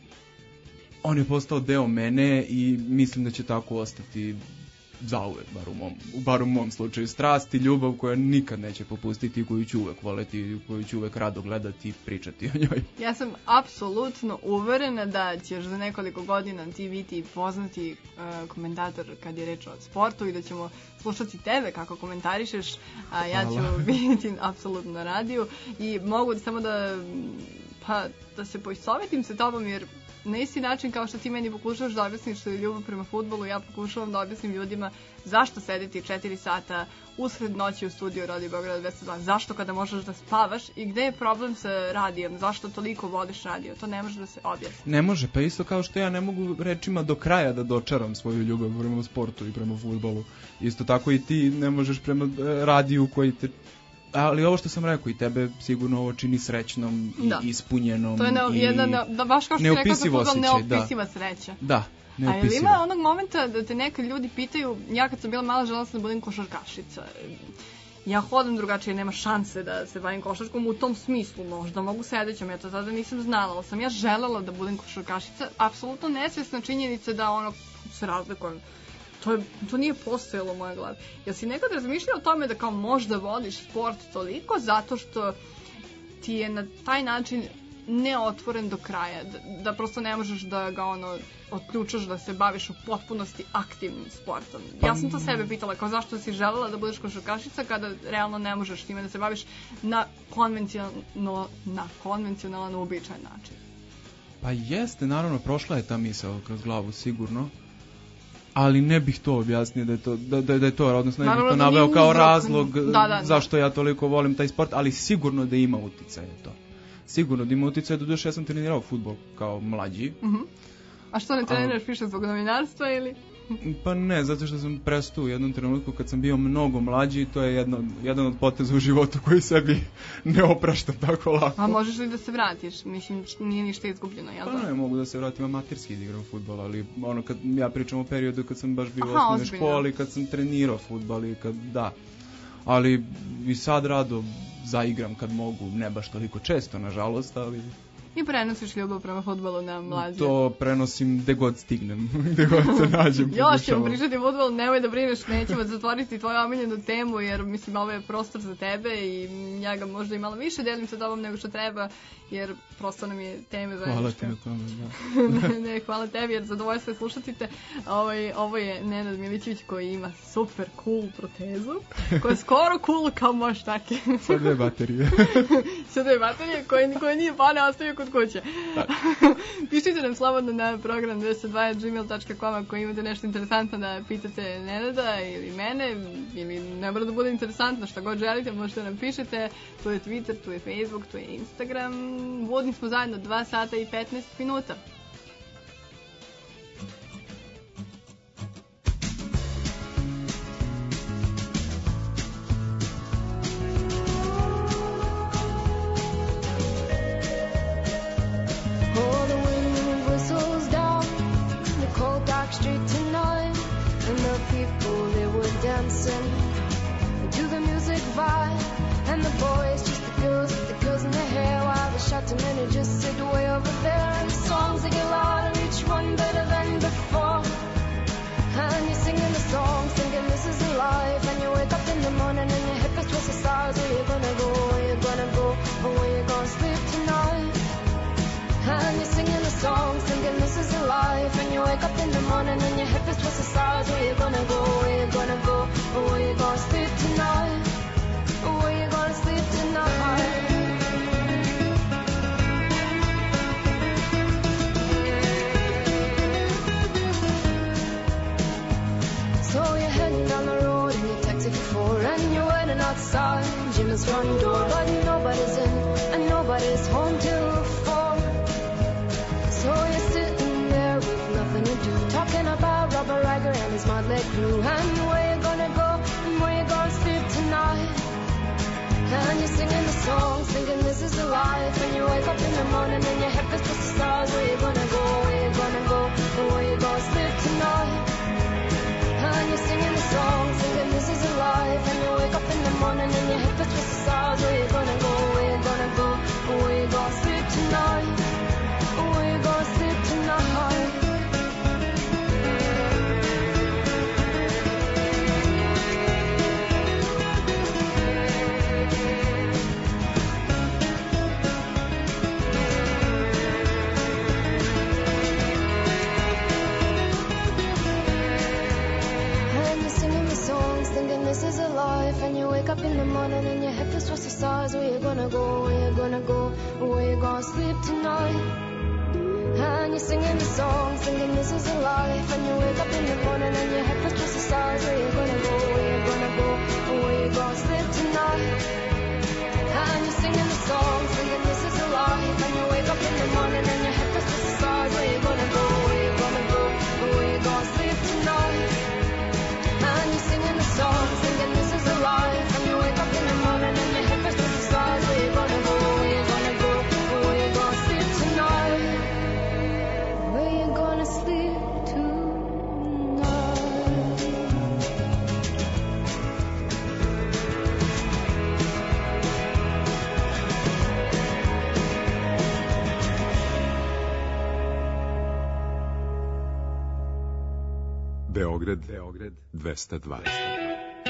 on je postao deo mene i mislim da će tako ostati zauvek, bar u mom, bar u mom slučaju. Strast i ljubav koja nikad neće popustiti, koju ću uvek voleti, koju ću uvek rado gledati i pričati o njoj. Ja sam apsolutno uverena da ćeš za nekoliko godina ti biti poznati uh, komentator kad je reč o sportu i da ćemo slušati tebe kako komentarišeš, a ja ću Hvala. biti apsolutno na radiju i mogu samo da pa da se poistovetim sa tobom, jer na isti način kao što ti meni pokušavaš da objasniš što je ljubav prema fudbalu, ja pokušavam da objasnim ljudima zašto sedeti četiri sata usred noći u studiju Radio Beograd dvesta dva, zašto kada možeš da spavaš i gde je problem sa radijom, zašto toliko voliš radio, to ne može da se objasni. Ne može, pa isto kao što ja ne mogu rečima do kraja da dočaram svoju ljubav prema sportu i prema fudbalu. Isto tako i ti ne možeš prema radiju koji te... Ali ovo što sam rekao, i tebe sigurno ovo čini srećnom i da. ispunjenom. To je ne, i jedna, ne, da baš kao što si rekao za fudbal, neopisiva da. sreća. Da, neopisiva. A ili ima onog momenta da te neki ljudi pitaju, ja kad sam bila mala želela sam da budem košarkašica. Ja hodam drugačije, nema šanse da se bavim košarkom u tom smislu, možda mogu sedećom, ja to tada nisam znala, ali sam ja želela da budem košarkašica, apsolutno nesvesna činjenica da ono se razlikujem. To, je, to nije postojalo u mojoj glavi. Jel si nekad razmišljao o tome da kao možda voliš sport toliko zato što ti je na taj način neotvoren do kraja, da, da prosto ne možeš da ga ono otključaš, da se baviš u potpunosti aktivnim sportom. Pa, ja sam to sebe pitala, kao zašto si želela da budeš košarkašica kada realno ne možeš time da se baviš na konvencionalno, na konvencionalan uobičajen način. Pa jeste, naravno, prošla je ta misao kroz glavu, sigurno. Ali ne bih to objasnio da je to, da, da, da je to, odnosno ne bih to naveo kao razlog da, da, da. zašto ja toliko volim taj sport, ali sigurno da ima uticaja to. Sigurno da ima uticaja, doduše ja sam trenirao fudbal kao mlađi. Uh-huh. A što ne treniraš više zbog novinarstva ili? Pa ne, zato što sam prestao u jednom trenutku kad sam bio mnogo mlađi, to je jedno, jedan od poteza u životu koji sebi ne opraštam tako lako. A možeš li da se vratiš? Mislim, nije ništa izgubljeno, jel' Pa da? ne, mogu da se vratim amaterski da igram fudbal, ali ono kad ja pričam o periodu kad sam baš bio u osnovnoj školi, kad sam trenirao fudbal i kad, da. Ali i sad rado zaigram kad mogu, ne baš toliko često, nažalost, ali... I prenosiš ljubav prema fudbalu na mlađe? To prenosim gde god stignem, gde god se nađem. Još ćemo pričati o fudbalu, nemoj da brineš, nećemo zatvoriti tvoju omiljenu temu, jer mislim ovo je prostor za tebe i ja ga možda i malo više delim sa tobom nego što treba, jer prosto nam je teme zajedničke. Hvala ti na tome, da. ne, ne, hvala tebi, jer zadovoljstvo je slušati te. Ovo, ovo je Nenad Milićević koji ima super cool protezu, koja je skoro cool kao moš take. Sa dve baterije. Sa dve baterije koje, koje nije pane ostavio kod kuće. Pišite nam slobodno na program dvesta dva at gmail dot com ako imate nešto interesantno da pitate Nenada ili mene, ili ne mora da bude interesantno, šta god želite, možete nam pišete. Tu je Twitter, tu je Facebook, tu je Instagram. Vodni smo zajedno dva sata i petnaest minuta. Street tonight, and the people they were dancing to the music vibe, and the boys just the girls with the girls in their hair, while the shouting men who just sit way over there, and the songs they get louder, each one better than before, and you're singing the song, thinking this is a life, and you wake up in the morning and your hip is twisted sides, where you gonna go, where you gonna go, or where you gonna sleep tonight. And you're singing a song, thinking this is a life, and you wake up in the morning and your hip is twisted sides. Where you gonna go? Where you gonna go? Or where you gonna sleep tonight? Or where you gonna sleep tonight? So you're heading down the road in your taxi for four, and you're waiting outside Jim's front door, but nobody's in and nobody. everybody's home till four. So you're sitting there with nothing to do, talking about Robert Riger and his motley crew, and where you gonna go and where you gonna sleep tonight. And you're singing the songs, thinking this is the life. And you wake up in the morning and your head feels just the stars. Where you gonna go, where you gonna go, and where you gonna sleep tonight. And you're singing the songs, thinking this is a life. And you wake up in the morning and your head feels just the stars. Where you gonna go, where you gonna go, and where you gonna sleep tonight. Where you gonna sleep tonight. This is a life, and you wake up in the morning and your head feels towards the stars. Where you gonna go, where you gonna go, where you gonna sleep tonight. And you're singing the song, singing this is a life. And you wake up in the morning and your head feels towards the stars. Where you gonna go, where you gonna go, where you gonna sleep tonight. And you're singing the song, singing this is a life. And you wake up in the morning and your head feels towards the stars. Where you gonna go, where you gonna go, where you gonna sleep tonight. And you're singing the song, singing this is a life. And you wake up in the morning and your head feels towards the stars. Where you gonna go, where you gonna go, where you gonna sleep tonight. Where you gonna sleep tonight. Beograd, Beograd dvesta dvadeset.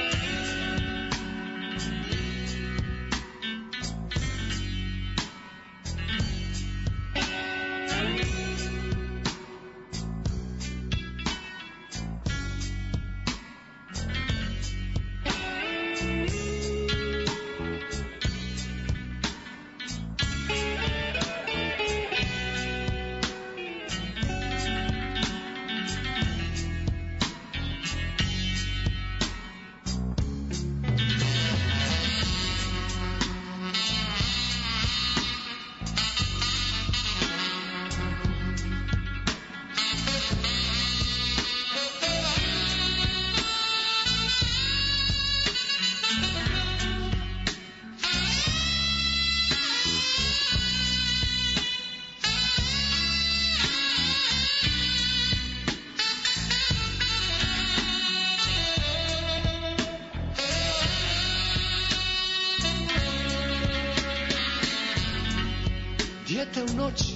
Dijete u noći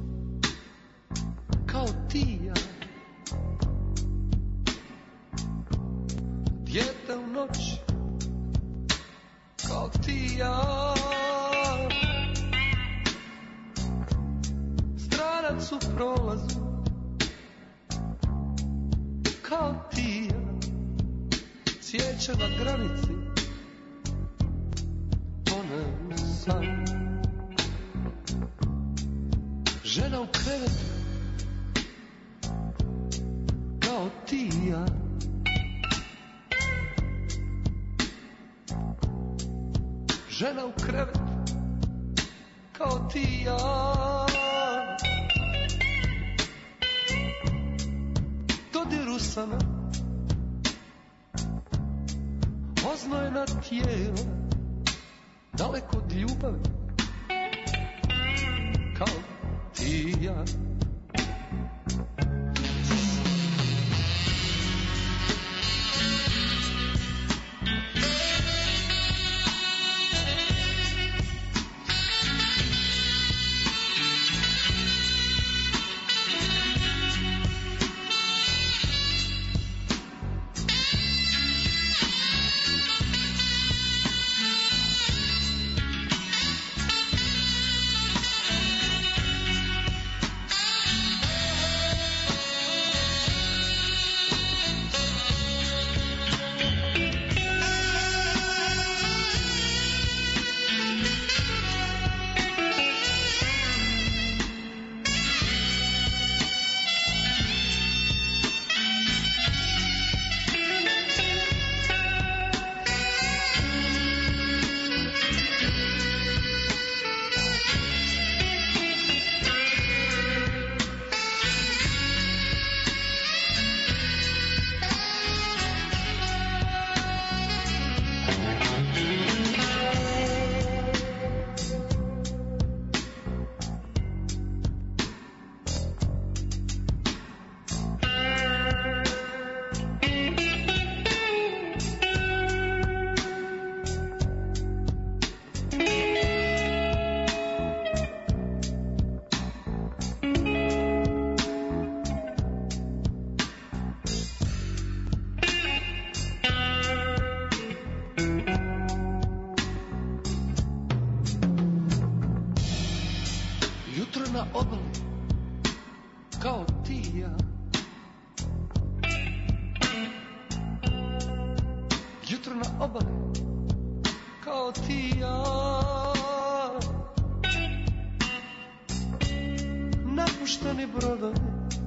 kao ti i ja. Dijete u noći kao ti i ja. Stranac u prolazu kao ti i ja. Cvijeće na granici tone u san. Žena u krevetu kao ti i ja. Žena u krevetu kao ti i ja. Dodir usana, oznojena tijela, daleko od ljubavi kao ti i ja. Jutro na obali, kao ti i ja. Jutro na obali, kao ti i ja. Napušteni brodovi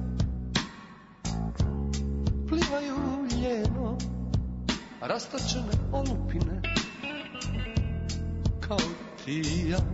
plivaju ljeno, rastočene olupine, kao ti i ja.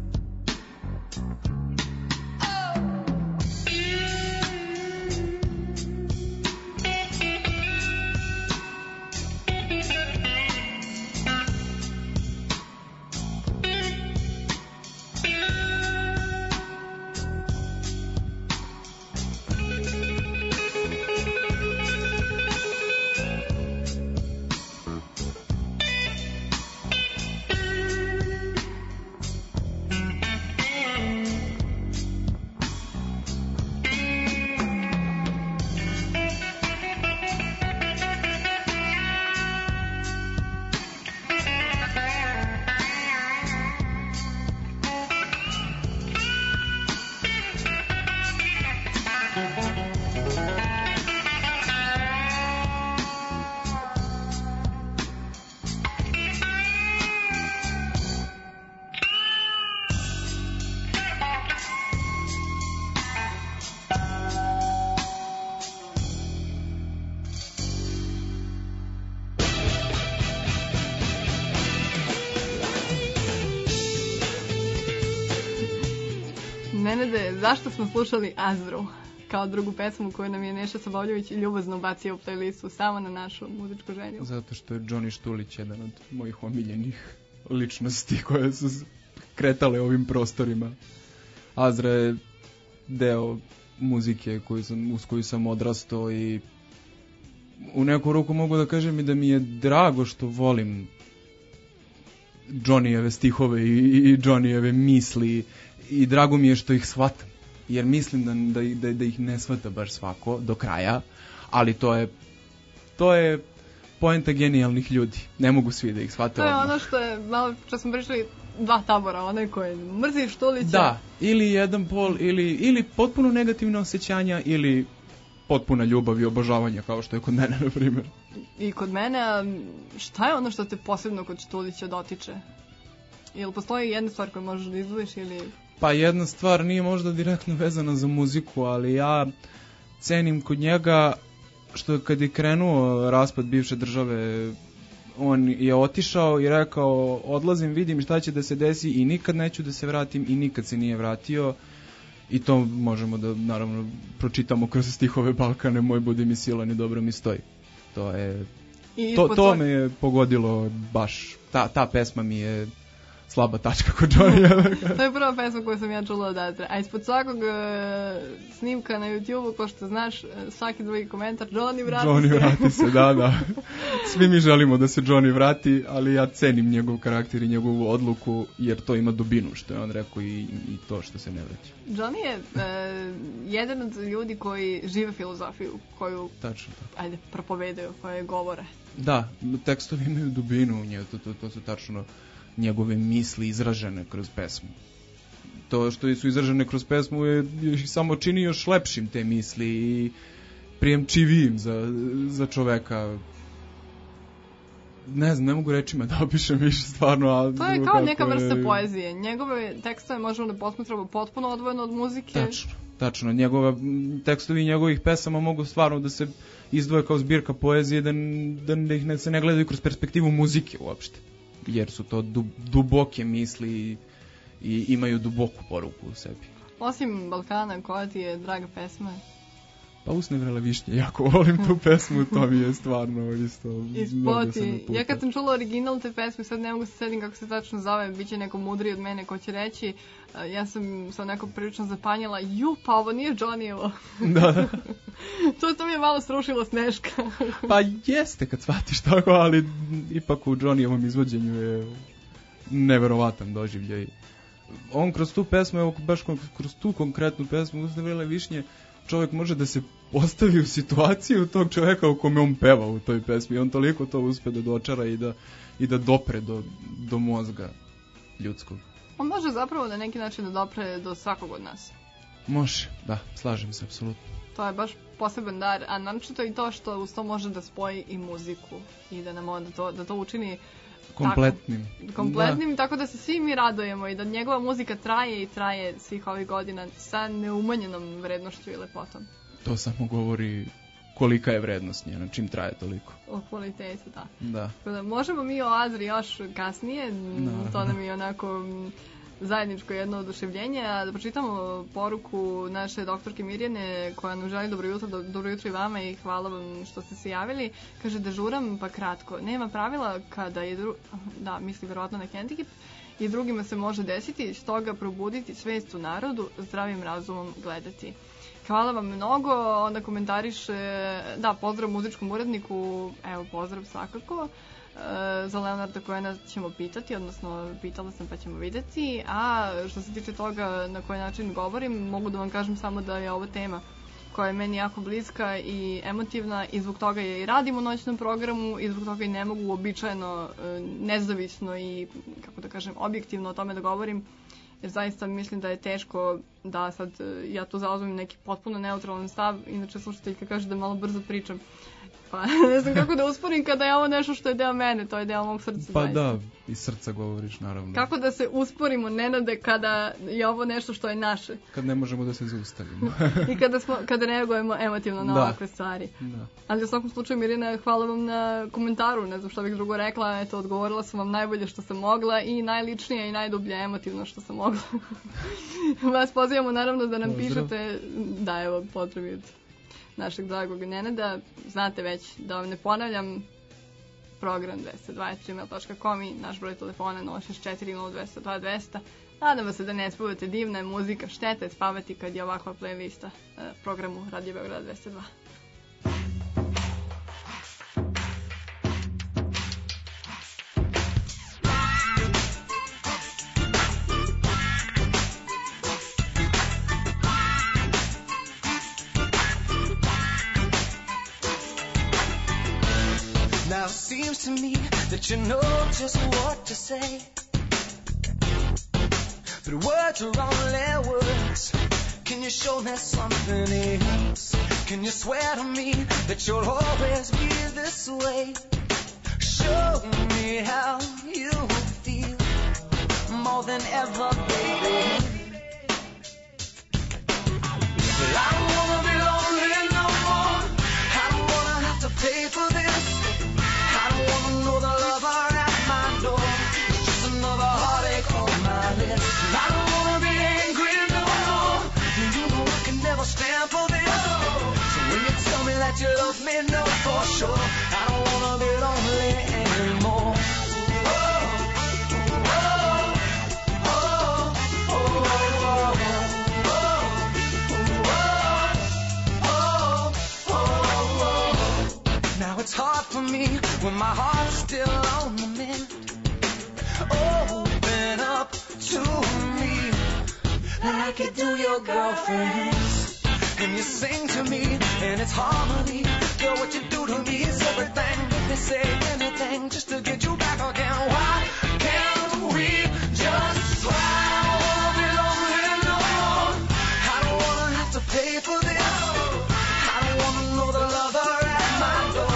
Nenade, zašto smo slušali Azru kao drugu pesmu koju nam je Neša Sabavljević ljubazno bacio u playlistu samo na našu muzičku želju? Zato što je Johnny Štulić jedan od mojih omiljenih ličnosti koje su kretale ovim prostorima. Azra je deo muzike koju sam, uz koju sam odrastao i u neku ruku mogu da kažem i da mi je drago što volim Johnnyjeve stihove i, i Johnnyjeve misli i drago mi je što ih shvatam, jer mislim da, da, da, da ih ne shvata baš svako do kraja, ali to je to je poenta genijalnih ljudi, ne mogu svi da ih shvate to je odmah. ono što je, malo što smo pričali, dva tabora, onaj koji mrzi Štulića. Da, ili jedan pol, ili, ili potpuno negativne osjećanja, ili potpuna ljubav i obožavanja, kao što je kod mene, na primjer. I kod mene, a šta je ono što te posebno kod Štulića dotiče? Ili postoji jedna stvar koju možeš da izdvojiš ili... Pa jedna stvar nije možda direktno vezana za muziku, ali ja cenim kod njega što kad je krenuo raspad bivše države, on je otišao i rekao odlazim, vidim šta će da se desi i nikad neću da se vratim i nikad se nije vratio. I to možemo da naravno pročitamo kroz stihove Balkane, moj budi mi silan i dobro mi stoji. To je to, to me je pogodilo baš. Ta, ta pesma mi je slaba tačka kod Johnny. To je prva pesma koju sam ja čula odatle. A ispod svakog uh, snimka na YouTube-u, ko što znaš, svaki drugi komentar, Johnny vrati Johnny se. vrati se, da, da. Svi mi želimo da se Johnny vrati, ali ja cenim njegov karakter i njegovu odluku, jer to ima dubinu, što je on rekao, i, i to što se ne vraća. Johnny je uh, jedan od ljudi koji žive filozofiju, koju, tačno, tako. ajde, propovedaju, koje govore. Da, tekstovi imaju dubinu u njegu, to, to, to su tačno njegove misli izražene kroz pesmu. To što su izražene kroz pesmu je, je samo čini još lepšim te misli i prijemčivijim za, za čoveka. Ne znam, ne mogu rečima da opišem više stvarno. A to je kao neka vrsta je... poezije. Njegove tekstove možemo da posmatramo potpuno odvojeno od muzike. Tačno, tačno. Njegova, tekstovi njegovih pesama mogu stvarno da se izdvoje kao zbirka poezije, da, da, da ih ne, se ne gledaju kroz perspektivu muzike uopšte. Jer su to dub, duboke misli i, i imaju duboku poruku u sebi. Osim Balkana, koja ti je draga pesma? Pa Usne vrele višnje, jako volim tu pesmu, to mi je stvarno isto mnogo sam puta. Ja kad sam čula original te pesme, sad ne mogu se sedim kako se tačno zove, bit će neko mudriji od mene ko će reći, ja sam se onako prilično zapanjila, ju, pa ovo nije Johnny-evo. Da. to, to mi je malo srušilo Sneška. Pa jeste kad shvatiš tako, ali ipak u Johnny-evom izvođenju je neverovatan doživljaj. On kroz tu pesmu, evo baš kroz tu konkretnu pesmu, Usne vrele višnje, čovjek može da se postavi u situaciju tog čovjeka u kome on peva u toj pesmi. On toliko to uspe da dočara i da, i da dopre do, do mozga ljudskog. On može zapravo na neki način da dopre do svakog od nas. Može, da, slažem se, apsolutno. To je baš poseban dar, a naročito i to što uz to može da spoji i muziku i da nam onda to, da to učini kompletnim. Tako, kompletnim, da. Tako da se svi mi radujemo i da njegova muzika traje i traje svih ovih godina sa neumanjenom vrednošću i lepotom. To samo govori kolika je vrednost njena, čim traje toliko. O kvalitetu, da. Da. Tako da možemo mi o Azri još kasnije, no. To nam je onako zajedničko jedno oduševljenje, a da pročitamo poruku naše doktorke Mirjane koja nam želi dobro jutro, do, dobro jutro i vama i hvala vam što ste se javili. Kaže, dežuram pa kratko. Nema pravila kada je, dru... da, misli verovatno na hendikep, i drugima se može desiti, stoga probuditi svest u narodu, zdravim razumom gledati. Hvala vam mnogo, onda komentariše, da, pozdrav muzičkom uredniku, evo pozdrav svakako. Za Leonarda Cohena ćemo pitati, odnosno pitala sam pa ćemo videti, a što se tiče toga na koji način govorim, mogu da vam kažem samo da je ovo tema koja je meni jako bliska i emotivna i zbog toga je i radim u noćnom programu i zbog toga i ne mogu uobičajeno, nezavisno i, kako da kažem, objektivno o tome da govorim, jer zaista mislim da je teško da sad ja tu zauzmem neki potpuno neutralan stav, inače slušateljka kaže da malo brzo pričam. Pa ne znam kako da usporim kada je ovo nešto što je deo mene, to je deo mog srca. Pa zaista. Da, iz srca govoriš, naravno. Kako da se usporimo, Nenade, kada je ovo nešto što je naše? Kad ne možemo da se zaustavimo. I kada, smo, kada reagujemo emotivno na da. ovakve stvari. Da. Ali u svakom slučaju, Mirina, hvala vam na komentaru, ne znam što bih drugo rekla, eto, odgovorila sam vam najbolje što sam mogla i najličnije i najdublje emotivno što sam mogla. Vas pozivamo naravno da nam Pozdrav. pišete, da evo, potrebi od našeg dragog Nenada, znate već da vam ne ponavljam, program dvesta dvadeset gmail dot com i naš broj telefona nula šest četiri nula dva nula dva dvesta. Nadam se da ne spavate, divna je muzika, šteta je spavati kad je ovakva playlista programu Radio Beograd dvesta dva. Now it seems to me that you know just what to say, but words are only words. Can you show me something else? Can you swear to me that you'll always be this way? Show me how you feel more than ever, baby. But I don't wanna be lonely no more. I don't wanna have to pay for this. I don't wanna know the lover at my door. It's just another heartache on my list. I don't wanna be angry no more. You know I can never stand for this. So when you tell me that you love me, know for sure I don't wanna be lonely anymore. It's hard for me when my heart's still on the mend. Open up to me like you do your girlfriends. And you sing to me and it's harmony. Girl, what you do to me is everything. Make me say anything just to get you back again. Why can't we just try? I don't wanna be lonely no more. I don't wanna have to pay for this. I don't wanna know the lover at my door.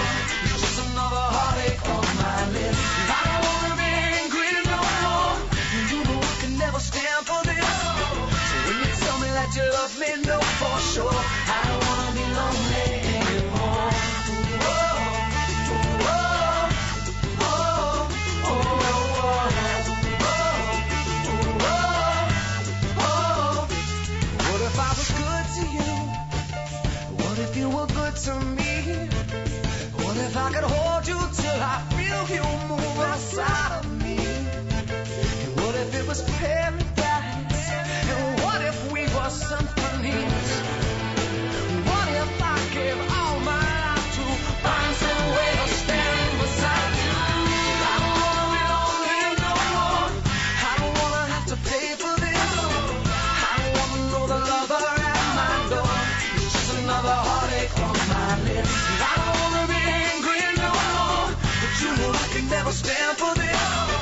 I don't wanna be angry no more. You know I can never stand for this. So when you tell me that you love me, know for sure I don't wanna be lonely anymore. Oh, oh, oh, oh, oh, oh. What if I was good to you? What if you were good to me? What if I could hold you till I feel you move outside of me? And what if it was paradise? And what if we were symphonies? What if I gave all my life to find some way to stand beside you? I don't wanna be lonely no more. I don't wanna have to pay for this. I don't wanna know the lover at my door. It's just another heartache on my list. I don't wanna be angry no more, but you know I can never stand for this.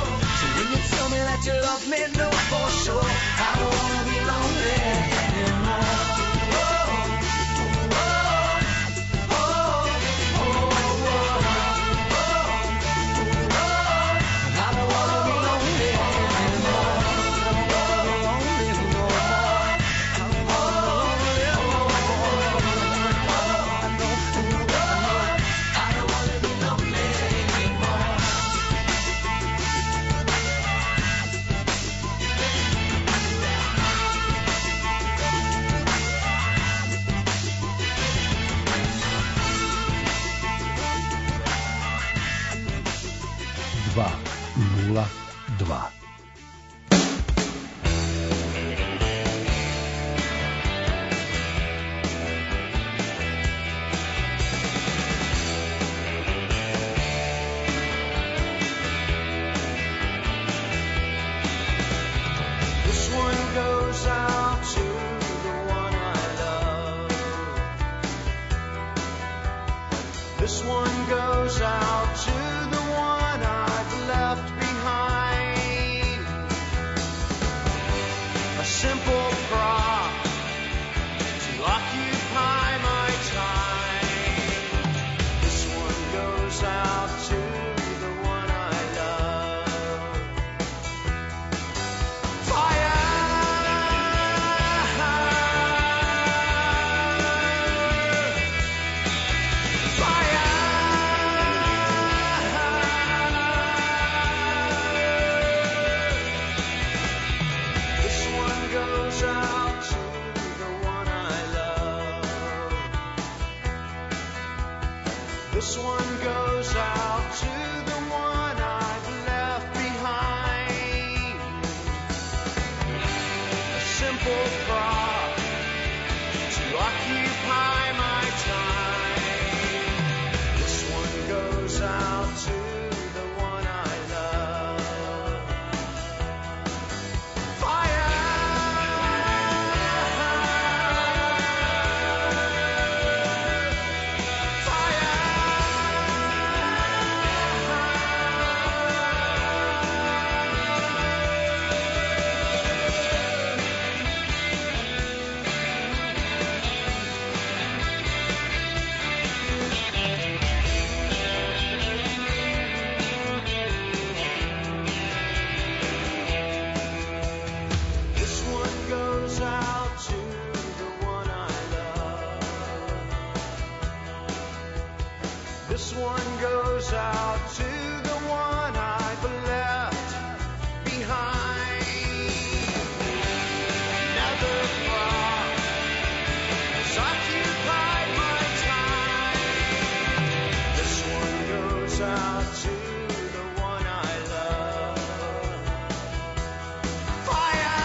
This one goes out to the one I've left behind. A simple thought to occupy my time. This one goes out to the one I love. Fire. This one goes out to the one I love. This one goes out to the one I've left behind. Another thought has occupied my time. This one goes out to the one I love. Fire.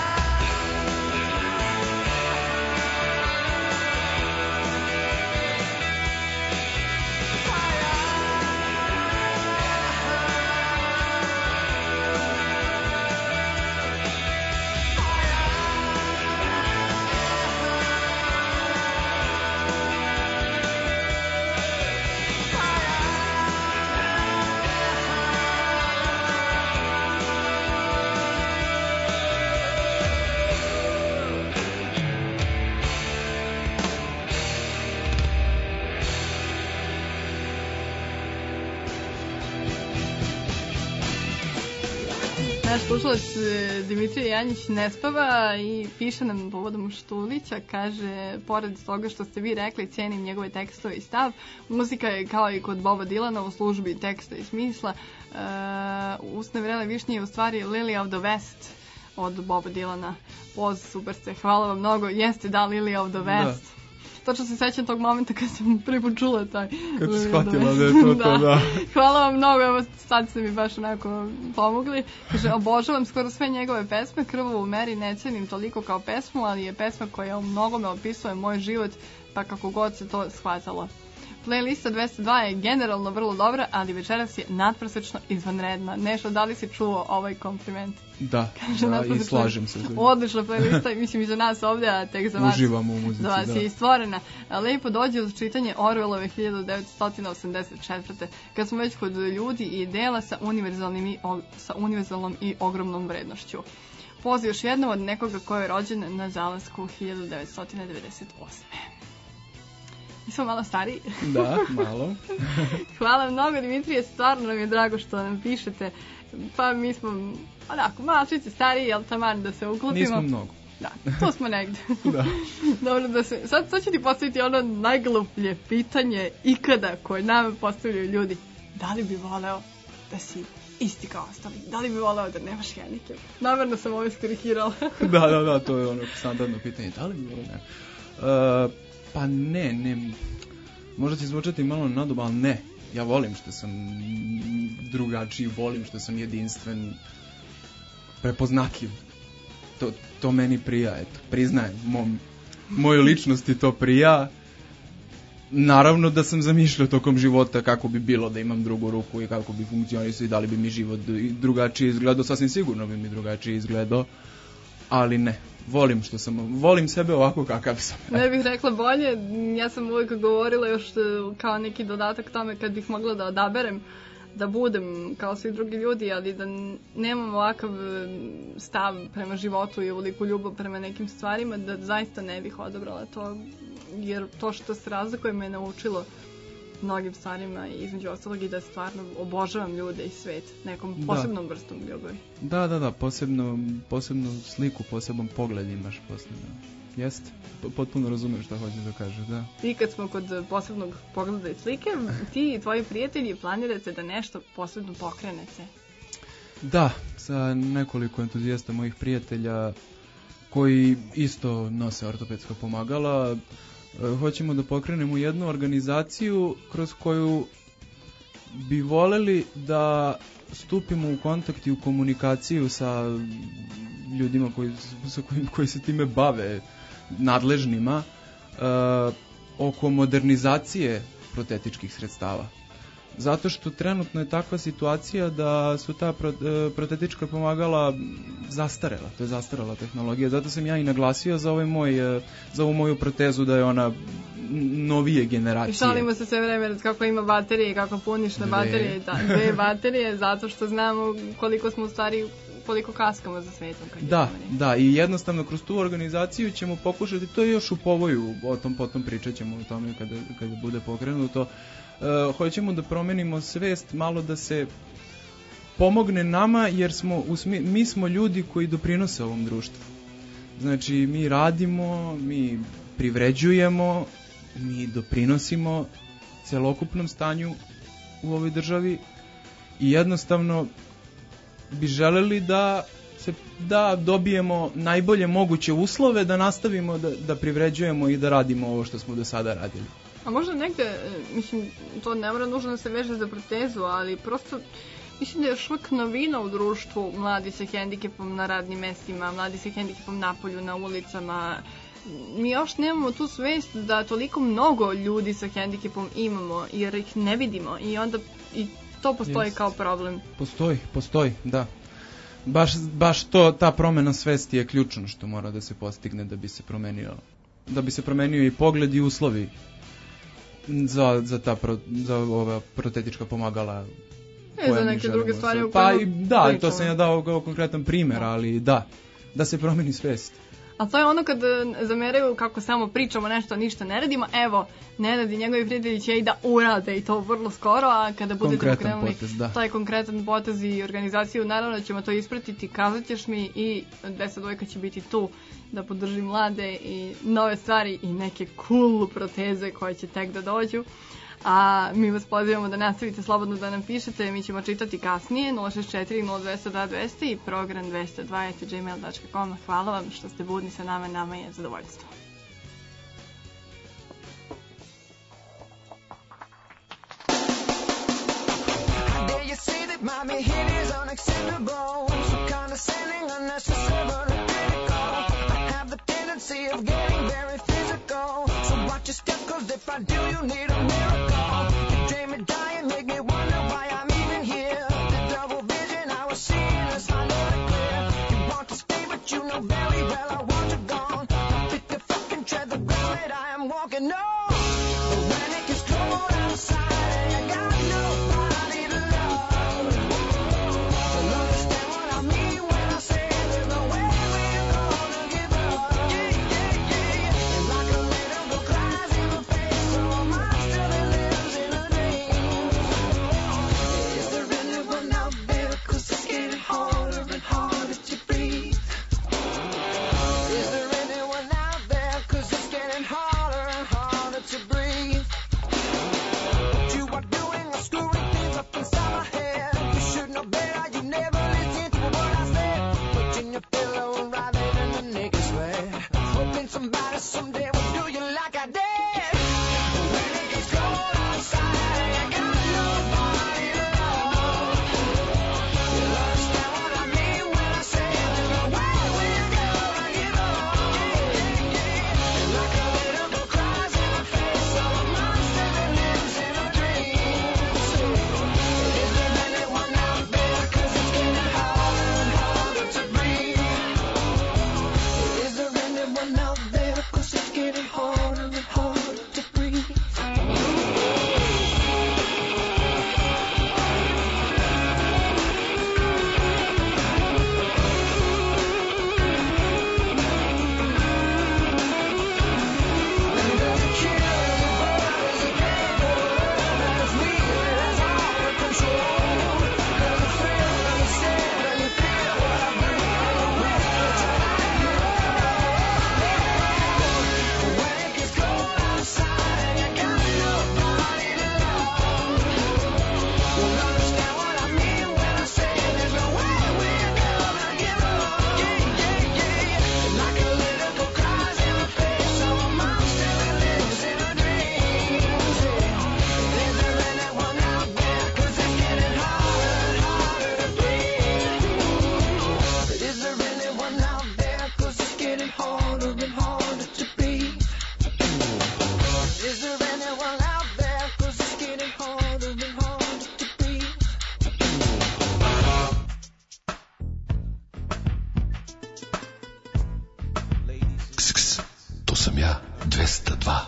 Naš slušalac e, Dimitrije Janjić ne spava i piše nam povodom Štulića, kaže, pored toga što ste vi rekli, cenim njegove tekstove i stav, muzika je kao i kod Boba Dylana u službi teksta i smisla. E, Usne vrele višnje je u stvari Lily of the West od Boba Dylana. Poz, super ste, hvala vam mnogo. Jeste, da, Lily of the West. Da. Točno se sećam tog momenta kad sam prvi put čula taj. Kako si shvatila da je to da. to, da. Hvala vam mnogo, evo sad ste mi baš onako pomogli. Kaže, obožavam skoro sve njegove pesme, Krvavu u meri ne cenim toliko kao pesmu, ali je pesma koja u mnogome opisuje moj život, pa kako god se to shvatalo. Playlista dvesta dva je generalno vrlo dobra, ali večeras je nadprosečno izvanredna. Nešto, da li si čuo ovaj kompliment? Da, Kaže, da i slažem se. Odlična playlista, mislim i za nas ovdje, a tek za vas. Uživamo u muzici, za vas da. je i stvorena. Lepo dođe uz čitanje Orwellove hiljadu devetsto osamdeset četvrte. Kad smo već kod ljudi i dela sa, univerzalnim i, sa univerzalnom i ogromnom vrednošću. Poziv još jednom od nekoga ko je rođen na zalasku hiljadu devetsto devedeset osme. Mi smo malo stariji. Da, malo. Hvala mnogo, Dimitrije, stvarno nam je drago što nam pišete. Pa mi smo, onako, malčice stariji, ali taman da se uklopimo. Nismo mnogo. Da, tu smo negde. Da. Dobro, da se, sad, sad ću ti postaviti ono najgluplje pitanje ikada koje nam postavljaju ljudi. Da li bi voleo da si isti kao ostali? Da li bi voleo da nemaš hendikep? Namerno sam ovo iskarikirala. Da, da, da, to je ono standardno pitanje. Da li bi voleo ne? Uh, pa ne, ne. Možda će zvučati malo nadoba, ali ne. Ja volim što sam drugačiji, volim što sam jedinstven, prepoznatljiv. To, to meni prija, eto, priznajem, mom, mojoj ličnosti to prija. Naravno da sam zamišljao tokom života kako bi bilo da imam drugu ruku i kako bi funkcionisao i da li bi mi život drugačije izgledao, sasvim sigurno bi mi drugačije izgledao, ali ne. Volim što sam, volim sebe ovako kakav sam. Ne bih rekla bolje, ja sam uvijek govorila još kao neki dodatak tome kad bih mogla da odaberem da budem kao svi drugi ljudi, ali da nemam ovakav stav prema životu i ovoliku ljubav prema nekim stvarima, da zaista ne bih odabrala to, jer to što se razlikuje me je naučilo mnogim stvarima i između ostalog i da stvarno obožavam ljude i svet nekom posebnom da. vrstom ljubavi. Da, da, da, posebno, posebnu sliku, poseban pogled imaš posebno. Jeste, potpuno razumem što hoćeš da kažeš, da. I kad smo kod posebnog pogleda i slike, ti i tvoji prijatelji planirate da nešto posebno pokrenete. Da, sa nekoliko entuzijasta mojih prijatelja koji isto nose ortopedska pomagala, hoćemo da pokrenemo jednu organizaciju kroz koju bi voleli da stupimo u kontakt i u komunikaciju sa ljudima koji, sa kojim, koji se time bave, nadležnima, uh, oko modernizacije protetičkih sredstava. Zato što trenutno je takva situacija da su ta pro, uh, protetička pomagala zastarela, to je zastarela tehnologija. Zato sam ja i naglasio za, ovaj moj, uh, za ovu moju protezu da je ona novije generacije. I šalimo se sve vreme kako ima baterije i kako puniš na baterije, da, dve baterije, zato što znamo koliko smo u stvari, koliko kaskamo za svetom. Kad da, da, i jednostavno kroz tu organizaciju ćemo pokušati, to je još u povoju, o tom potom pričat ćemo o tome kada, kada bude pokrenuto, uh, hoćemo da promenimo svest, malo da se pomogne nama, jer smo, usmi, mi smo ljudi koji doprinose ovom društvu. Znači, mi radimo, mi privređujemo, mi doprinosimo celokupnom stanju u ovoj državi i jednostavno bi želeli da se da dobijemo najbolje moguće uslove da nastavimo da, da privređujemo i da radimo ovo što smo do sada radili. A možda negde, mislim, to ne mora nužno da se veže za protezu, ali prosto mislim da je još uvijek novina u društvu mladi sa hendikepom na radnim mestima, mladi sa hendikepom napolju, na ulicama. Mi još nemamo tu svest da toliko mnogo ljudi sa hendikepom imamo, jer ih ne vidimo i onda i to postoji yes. kao problem. Postoji, postoji, da. Baš, baš to, ta promena svesti je ključno što mora da se postigne da bi se promenio, da bi se promenio i pogled i uslovi za, za, ta pro, za ova protetička pomagala. E, za neke druge stvari u pa i, da, pričamo. To sam ja dao kao konkretan primjer, ali da, da se promeni svest. A to je ono kad zameraju kako samo pričamo nešto, ništa ne radimo. Evo, Nenad i njegovi prijatelji će i da urade i to vrlo skoro, a kada budete pokrenuli taj konkretan potez i organizaciju, naravno da ćemo to ispratiti, kazat ćeš mi i deset dvojka će biti tu da podrži mlade i nove stvari i neke cool proteze koje će tek da dođu. A mi vas pozivamo da nastavite slobodno da nam pišete, mi ćemo čitati kasnije nula šest četiri nula dva nula dva dva nula zero i program dvesta dva at gmail dot com. Hvala vam što ste budni sa nama, nama je zadovoljstvo. Of getting very physical, so watch your step, cause if I do, you need a miracle. You dream me dying, make me wonder why I'm even here. The double vision I was seeing is finally clear. You want to stay, but you know very well I want you gone. Pick the fucking tread the ground that I am walking on. But when it gets cold outside and you got nobody to love, you'll understand what I mean when I say there's no way we're gonna give up. Yeah, yeah, yeah. And like a little girl cries in the face of my sam ja dvesta dva.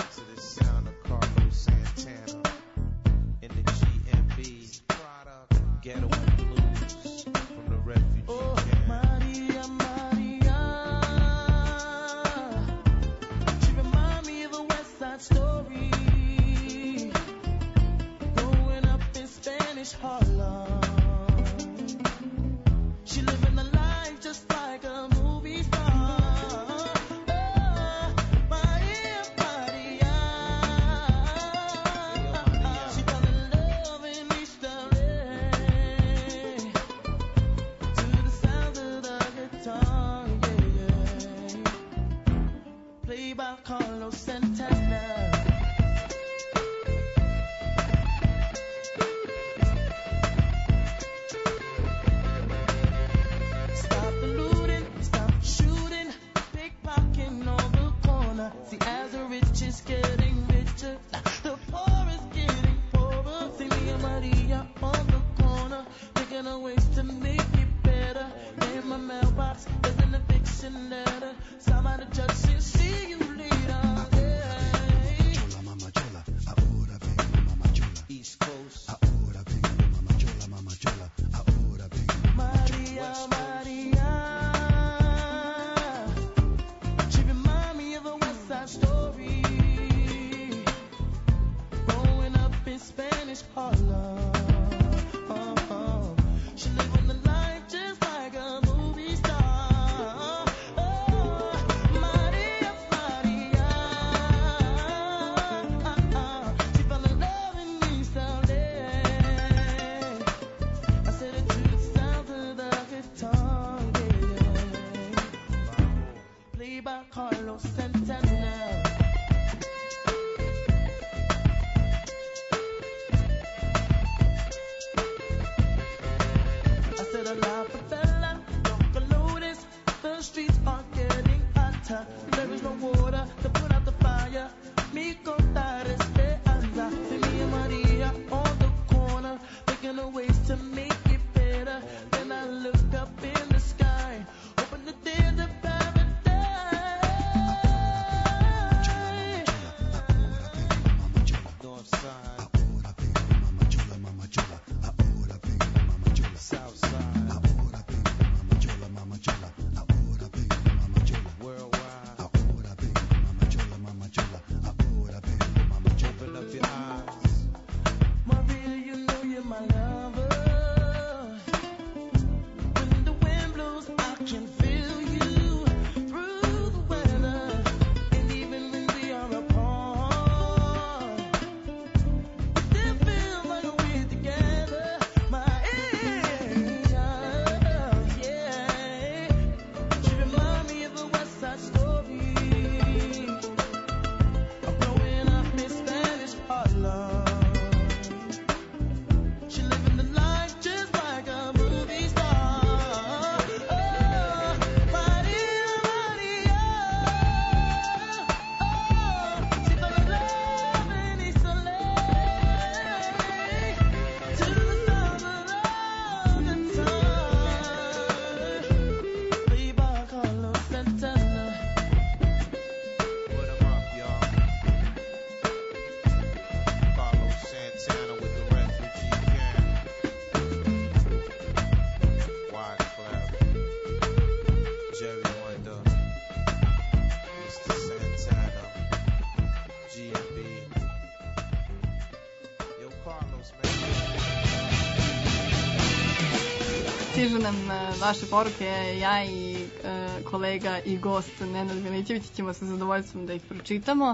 Stižu nam vaše poruke, ja i e, kolega i gost Nenad Milićević ćemo sa zadovoljstvom da ih pročitamo.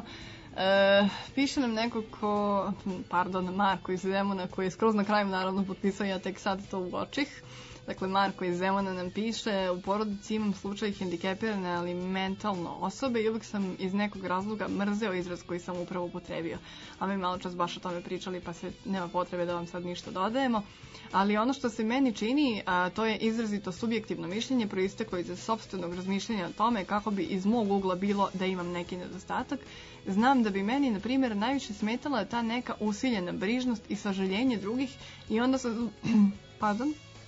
E, piše nam neko ko, pardon, Marko iz Zemuna, koji je skroz na kraju naravno potpisao, ja tek sad to uočih. Dakle, Marko iz Zemuna nam piše: u porodici imam slučaj hendikepirane, ali mentalno osobe i uvijek sam iz nekog razloga mrzeo izraz koji sam upravo upotrebio. A mi malo čas baš o tome pričali, pa se nema potrebe da vam sad ništa dodajemo. Ali ono što se meni čini, a, to je izrazito subjektivno mišljenje proisteklo iz sopstvenog razmišljanja o tome kako bi iz mog ugla bilo da imam neki nedostatak. Znam da bi meni, na primjer, najviše smetala ta neka usiljena brižnost i sažaljenje drugih i onda sam... pardon?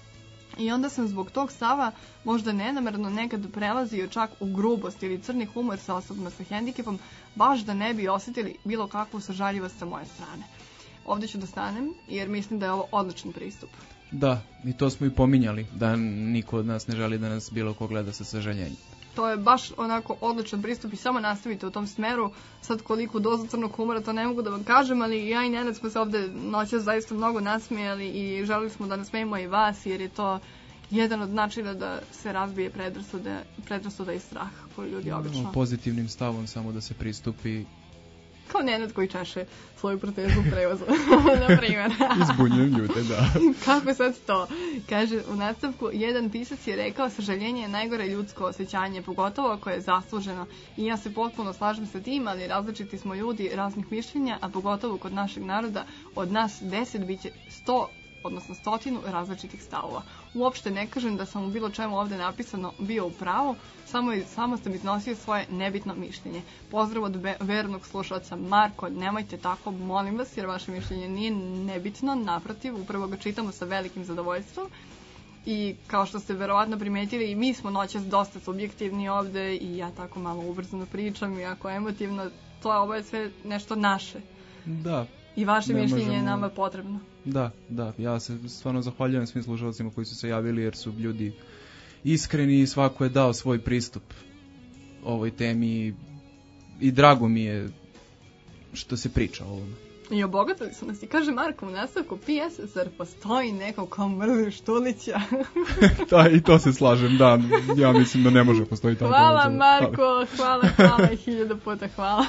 I onda sam zbog tog stava možda nenamerno nekad prelazio čak u grubost ili crni humor sa osobama sa hendikepom, baš da ne bi osjetili bilo kakvu sažaljivost sa moje strane. Ovdje ću da stanem jer mislim da je ovo odličan pristup. Da, i to smo i pominjali, da niko od nas ne želi da nas bilo ko gleda sa sažaljenjem. To je baš onako odličan pristup i samo nastavite u tom smeru. Sad koliko dozu crnog humora to ne mogu da vam kažem, ali ja i Nenad smo se ovde noćas zaista mnogo nasmijali i želili smo da nasmejemo i vas, jer je to jedan od načina da se razbije predrasuda, predrasuda i strah koji ljudi obično. Pozitivnim stavom samo da se pristupi. Kao Nenad koji češe svoju protezu u prevozu, na primjer. Izbunjujem ljude, da. Kako sad to? Kaže u nastavku, jedan pisac je rekao, sažaljenje je najgore ljudsko osjećanje, pogotovo ako je zasluženo. I ja se potpuno slažem sa tim, ali različiti smo ljudi raznih mišljenja, a pogotovo kod našeg naroda, od nas deset biće sto, odnosno stotinu različitih stavova. Uopšte ne kažem da sam u bilo čemu ovde napisano bio u pravu, samo, samo sam iznosio svoje nebitno mišljenje. Pozdrav od be, vernog slušalca Marko, nemojte tako, molim vas, jer vaše mišljenje nije nebitno, naprotiv, upravo ga čitamo sa velikim zadovoljstvom. I kao što ste verovatno primetili, i mi smo noćas dosta subjektivni ovde i ja tako malo ubrzano pričam i jako emotivno, to je ovo je sve nešto naše. Da. I vaše ne mišljenje možemo... je nama potrebno. Da, da, ja se stvarno zahvaljujem svim slušalcima koji su se javili jer su ljudi iskreni i svako je dao svoj pristup ovoj temi i drago mi je što se priča o ovome. I obogatili su nas i kaže Marko u nastavku P S, zar postoji neko ko mrzi Štulića? Da, i to se slažem, da, ja mislim da ne može postoji tako. Hvala Marko, hvala, hvala i hiljada puta hvala.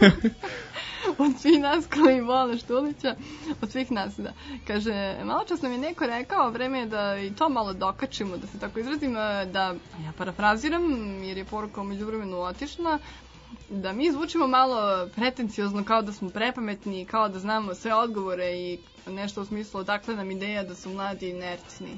Od svih nas koji vole Štulića, od svih nas, da. Kaže, malo čas nam je neko rekao, vreme je da i to malo dokačimo, da se tako izrazim, da, ja parafraziram, jer je poruka umeđu vremenu otišla, da mi zvučimo malo pretenciozno, kao da smo prepametni, kao da znamo sve odgovore i nešto u smislu odakle nam ideja da su mladi inertni.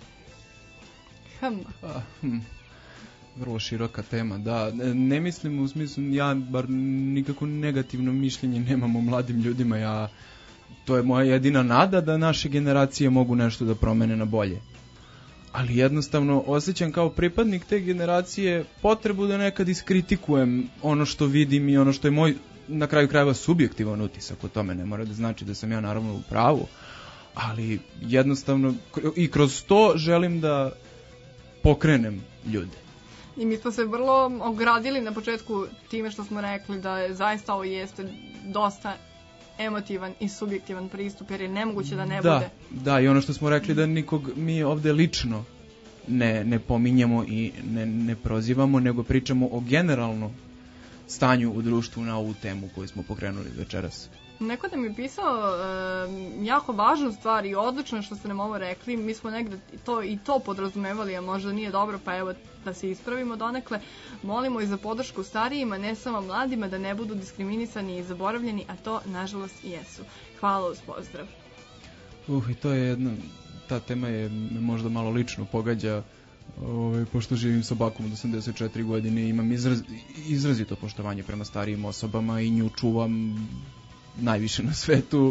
Hm. A, hm. Vrlo široka tema, da. Ne mislim u smislu, ja bar nikako negativno mišljenje nemam o mladim ljudima, ja, to je moja jedina nada da naše generacije mogu nešto da promene na bolje. Ali jednostavno osjećam kao pripadnik te generacije potrebu da nekad iskritikujem ono što vidim i ono što je moj, na kraju krajeva, subjektivan utisak o tome. Ne mora da znači da sam ja naravno u pravu, ali jednostavno i kroz to želim da pokrenem ljude. I mi smo se vrlo ogradili na početku time što smo rekli da je zaista ovo jeste dosta emotivan i subjektivan pristup, jer je nemoguće da ne da, bude. Da, i ono što smo rekli da nikog mi ovde lično ne, ne pominjemo i ne, ne prozivamo, nego pričamo o generalnom stanju u društvu na ovu temu koju smo pokrenuli večeras. Neko da mi je pisao e, jako važnu stvar i odlično što ste nam ovo rekli, mi smo negde to, i to podrazumevali, a možda nije dobro, pa evo da se ispravimo donekle. Molimo i za podršku starijima, ne samo mladima, da ne budu diskriminisani i zaboravljeni, a to nažalost i jesu. Hvala uz pozdrav. Uh, i to je jedna, ta tema je možda malo lično pogađa, Ove, pošto živim sa bakom od osamdeset četiri godine i imam izraz, izrazito poštovanje prema starijim osobama i nju čuvam najviše na svetu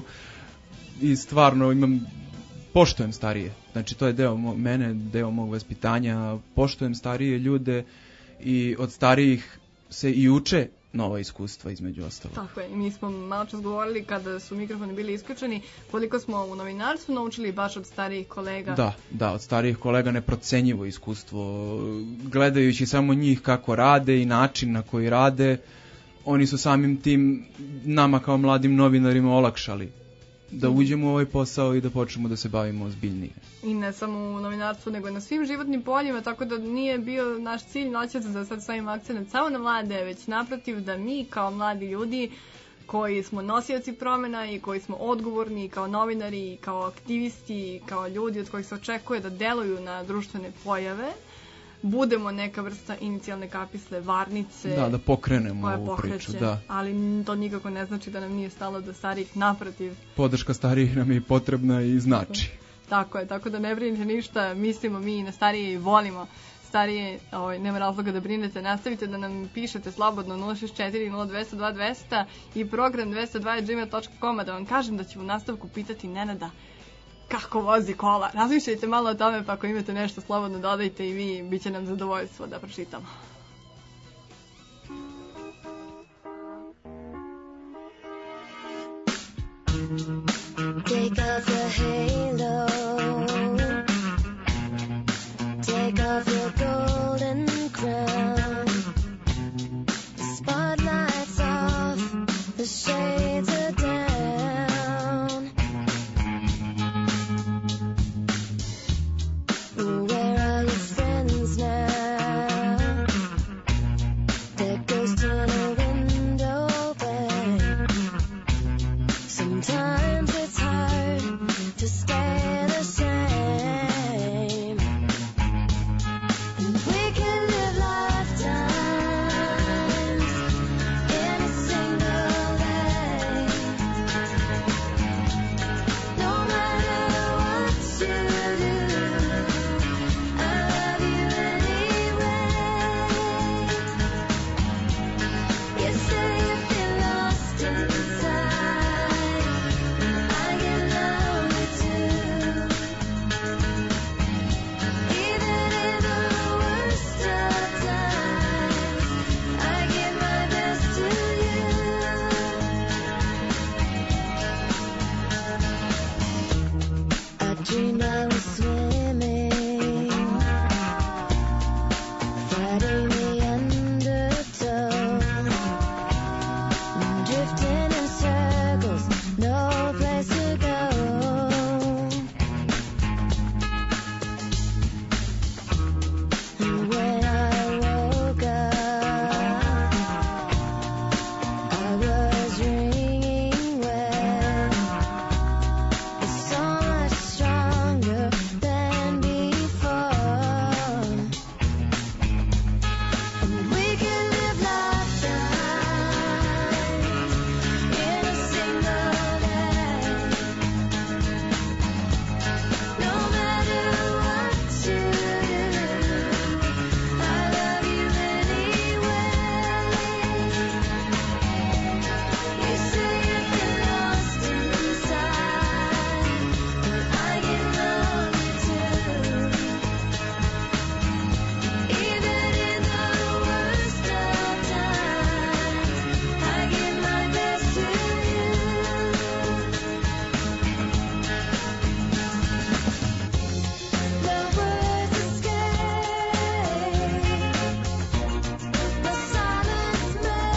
i stvarno imam, poštujem starije, znači to je deo mo, mene, deo mog vaspitanja, poštujem starije ljude i od starijih se i uče nova iskustva između ostalo. Tako je, mi smo malo čas govorili kada su mikrofoni bili isključeni, koliko smo u novinarstvu naučili baš od starijih kolega. Da, da, od starijih kolega neprocenjivo iskustvo, gledajući samo njih kako rade i način na koji rade, oni su samim tim nama kao mladim novinarima olakšali da uđemo u ovaj posao i da počnemo da se bavimo ozbiljnije. I ne samo u novinarstvu, nego i na svim životnim poljima, tako da nije bio naš cilj noćas da sad stavimo akcent samo na mlade, već naprotiv da mi kao mladi ljudi koji smo nosioci promjena i koji smo odgovorni i kao novinari, i kao aktivisti, i kao ljudi od kojih se očekuje da deluju na društvene pojave, budemo neka vrsta inicijalne kapisle, varnice. Da, da pokrenemo ovu pokreće, priču, da. Ali to nikako ne znači da nam nije stalo do starijih, naprotiv. Podrška starijih nam je potrebna i znači. Tako je, tako da ne brinite ništa, mislimo mi na starije i volimo starije, ovaj, nema razloga da brinete, nastavite da nam pišete slobodno nula šest četiri nula dva nula dva dva nula zero i program dvesta dva at gmail dot com, da vam kažem da ću u nastavku pitati Nenada kako vozi kola. Razmišljajte malo o tome, pa ako imate nešto slobodno dodajte i vi, bit će nam zadovoljstvo da pročitamo. Take off your halo, take off your golden crown. The spotlight's off, the shades are down. Where are your friends now? They're ghosts in a window pane. Sometimes it's hard to stay the same. And we can live lifetimes in a single day. No matter what you do, I love you anyway. You say you've been lost inside, I get lonely too. Even in the worst of times, I give my best to you. I dreamed I was swimming, fighting the undertow, drifting in circles, no place to go. And when I woke up, I was ringing well. It's so much stronger than before. And we can live lifetimes in a single day. No matter what you do, I love you anyway. You say you've been lost inside, but I get lonely too. Even in the worst of times, I give my best to you. The words escape, the silence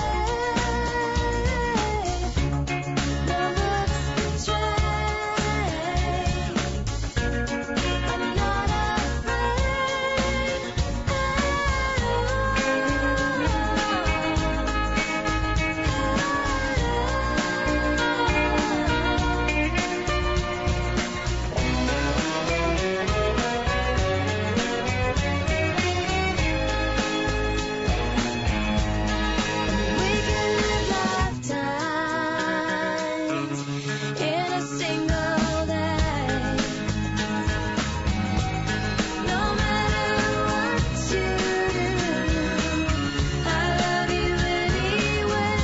made, the looks betray. I'm not We can live lifetimes in a single day. No matter what you do, I love you anyway.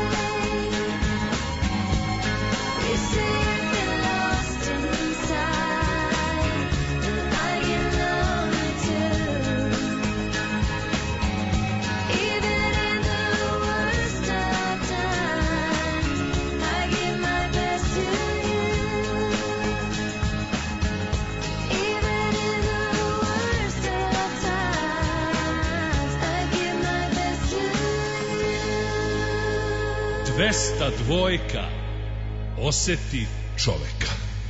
You say you've been lost inside, and I get lonely too. Even in the worst of times, I give my best to you. Even in the worst of times, I give my best to you. dvesta dvojka. Oseti čoveka.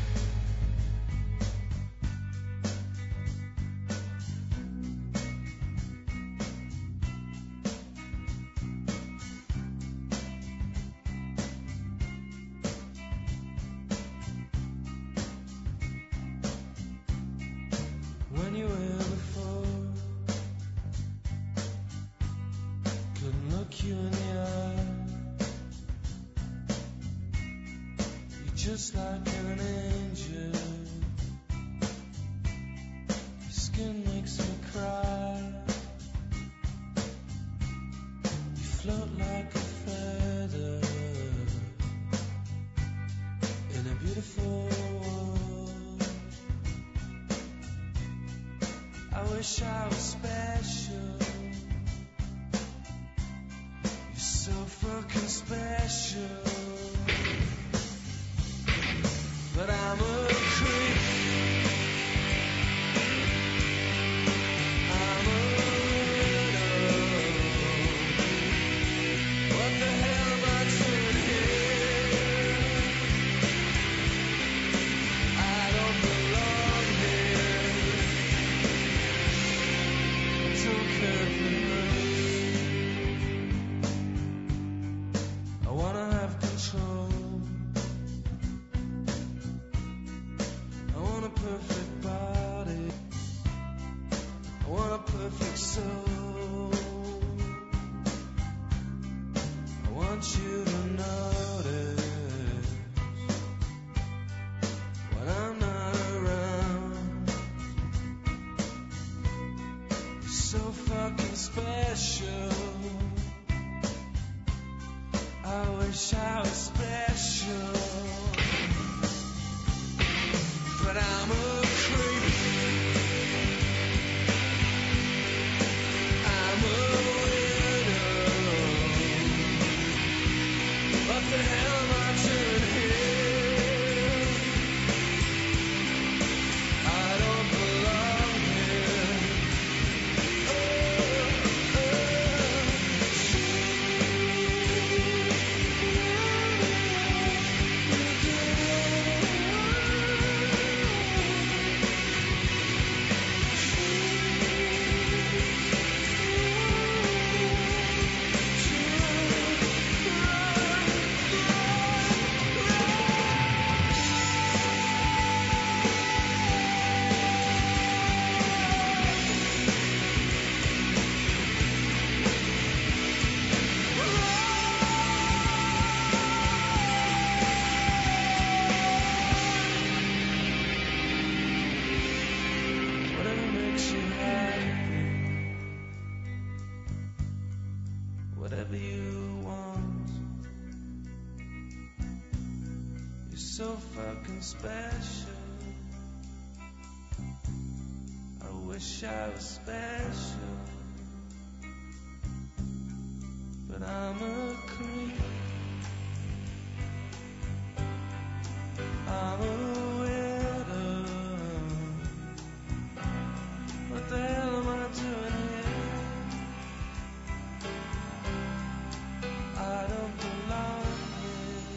When you were before, couldn't look you in the eye. You're just like an angel. Your skin makes me cry. You float like a feather in a beautiful world. wish I was special. You're so fucking special. But I'm a creep. I'm a widow. What the hell am I doing here? I don't belong here. I don't care for much. I wanna have control. I want a perfect body. I want a perfect soul. I want you to notice when I'm not around. You're so fucking special. I wish I was special. But I'm a creep. I'm a widow. What the hell am I doing here? I don't belong here. Oh, whatever makes you happy, whatever you want. You're so fucking special. I wish I was special, but I'm a creep. I'm a widow. What the hell am I doing here? I don't belong here.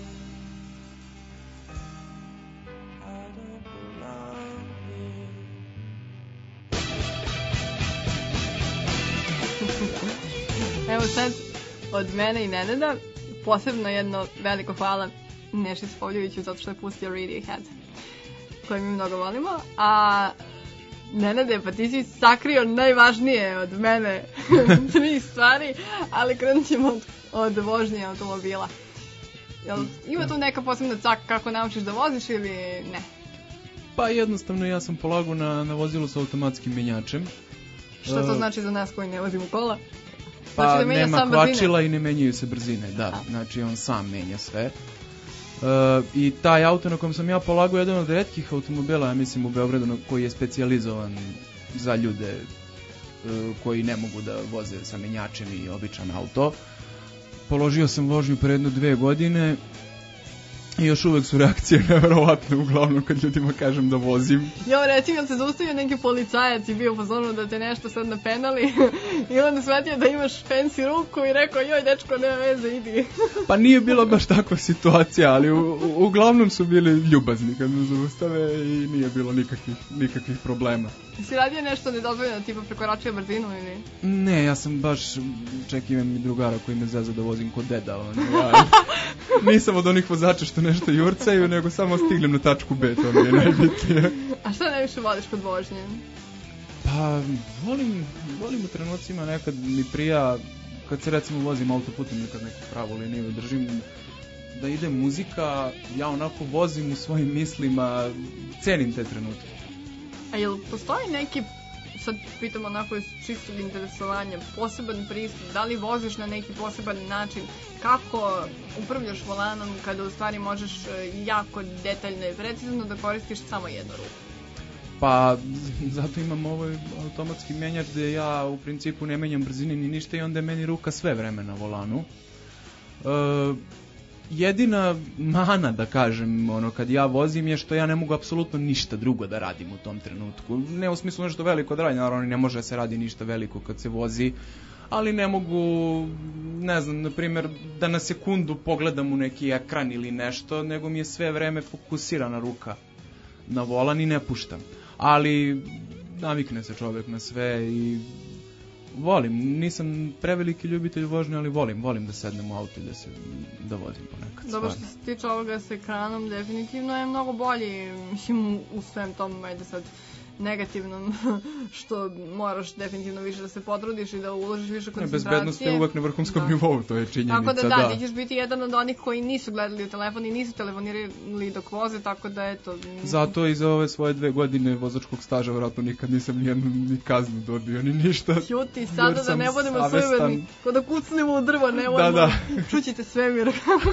I don't belong here. Evo sad od mene i Nenada posebno jedno veliko hvala Neši Spovljeviću zato što je pustio Radiohead koji mi mnogo volimo, a Nenade, pa ti si sakrio najvažnije od mene tri stvari, ali krenut ćemo od, od vožnje automobila. Jel ima tu neka posebna caka kako naučiš da voziš ili ne? Pa jednostavno ja sam polagao na, na vozilu sa automatskim menjačem. Šta to Uh, znači za nas koji ne vozimo kola? Pa Znači da menja nema sam brzine? kvačila i ne menjaju se brzine, da. A. Znači on sam menja sve. Uh, I taj auto na kojem sam ja polagao je jedan od retkih automobila, ja mislim u Beogradu, na- koji je specijalizovan za ljude uh, koji ne mogu da voze sa menjačem i običan auto. Položio sam vožnju pre jedno dve godine i još uvek su reakcije neverovatne, uglavnom kad ljudima kažem da vozim. Jo, reci mi, jel se zaustavio neki policajac i bio pozorno da te nešto sad napenali i onda shvatio da imaš fancy ruku i rekao, joj, dečko, nema veze, idi. Pa nije bila baš takva situacija, ali u, u, uglavnom su bili ljubazni kad me zaustave i nije bilo nikakvih, nikakvih problema. Si radio nešto nedozvoljeno, tipa prekoračio brzinu ili? Ne, ja sam baš, čak imam i drugara koji me zeza da vozim kod deda. On, ja, nisam od onih vozača što nešto jurcaju, nego samo stignem na tačku B, to mi je najbitnije. A šta najviše voliš kod vožnje? Pa, volim, volim u trenucima, nekad mi prija, kad se recimo vozim autoputem, nekad neku pravu liniju držim, da ide muzika, ja onako vozim u svojim mislima, cenim te trenutke. A jel postoji neki, sad pitam onako iz čistog interesovanja, poseban pristup, da li voziš na neki poseban način, kako upravljaš volanom kada u stvari možeš e, jako detaljno i precizno da koristiš samo jednu ruku? Pa zato imam ovaj automatski menjač gde ja u principu ne menjam brzine ni ništa i onda je meni ruka sve vreme na volanu. E, jedina mana, da kažem, ono, kad ja vozim je što ja ne mogu apsolutno ništa drugo da radim u tom trenutku. Ne u smislu nešto veliko da radim, naravno ne može da se radi ništa veliko kad se vozi, ali ne mogu, ne znam, na primjer, da na sekundu pogledam u neki ekran ili nešto, nego mi je sve vreme fokusirana ruka na volan i ne puštam. Ali navikne se čovjek na sve i volim, nisam preveliki ljubitelj vožnje, ali volim, volim da sednem u auto i da se da vozim ponekad. Dobro, što se tiče ovoga s ekranom, definitivno je mnogo bolji, mislim, u svem tom, ajde sad, negativnom, što moraš definitivno više da se potrudiš i da uložiš više koncentracije. Bezbednost je uvek na vrhunskom da. nivou, to je činjenica. Tako da da, da, ti ćeš biti jedan od onih koji nisu gledali u telefon i nisu telefonirali dok voze, tako da eto... Zato i za ove svoje dve godine vozačkog staža vjerojatno nikad nisam nijednu ni kaznu dobio, ni ništa. Ćuti, sada da ne budemo sujeverni, ko da kucnemo u drvo, ne da, da. Čućete svemir.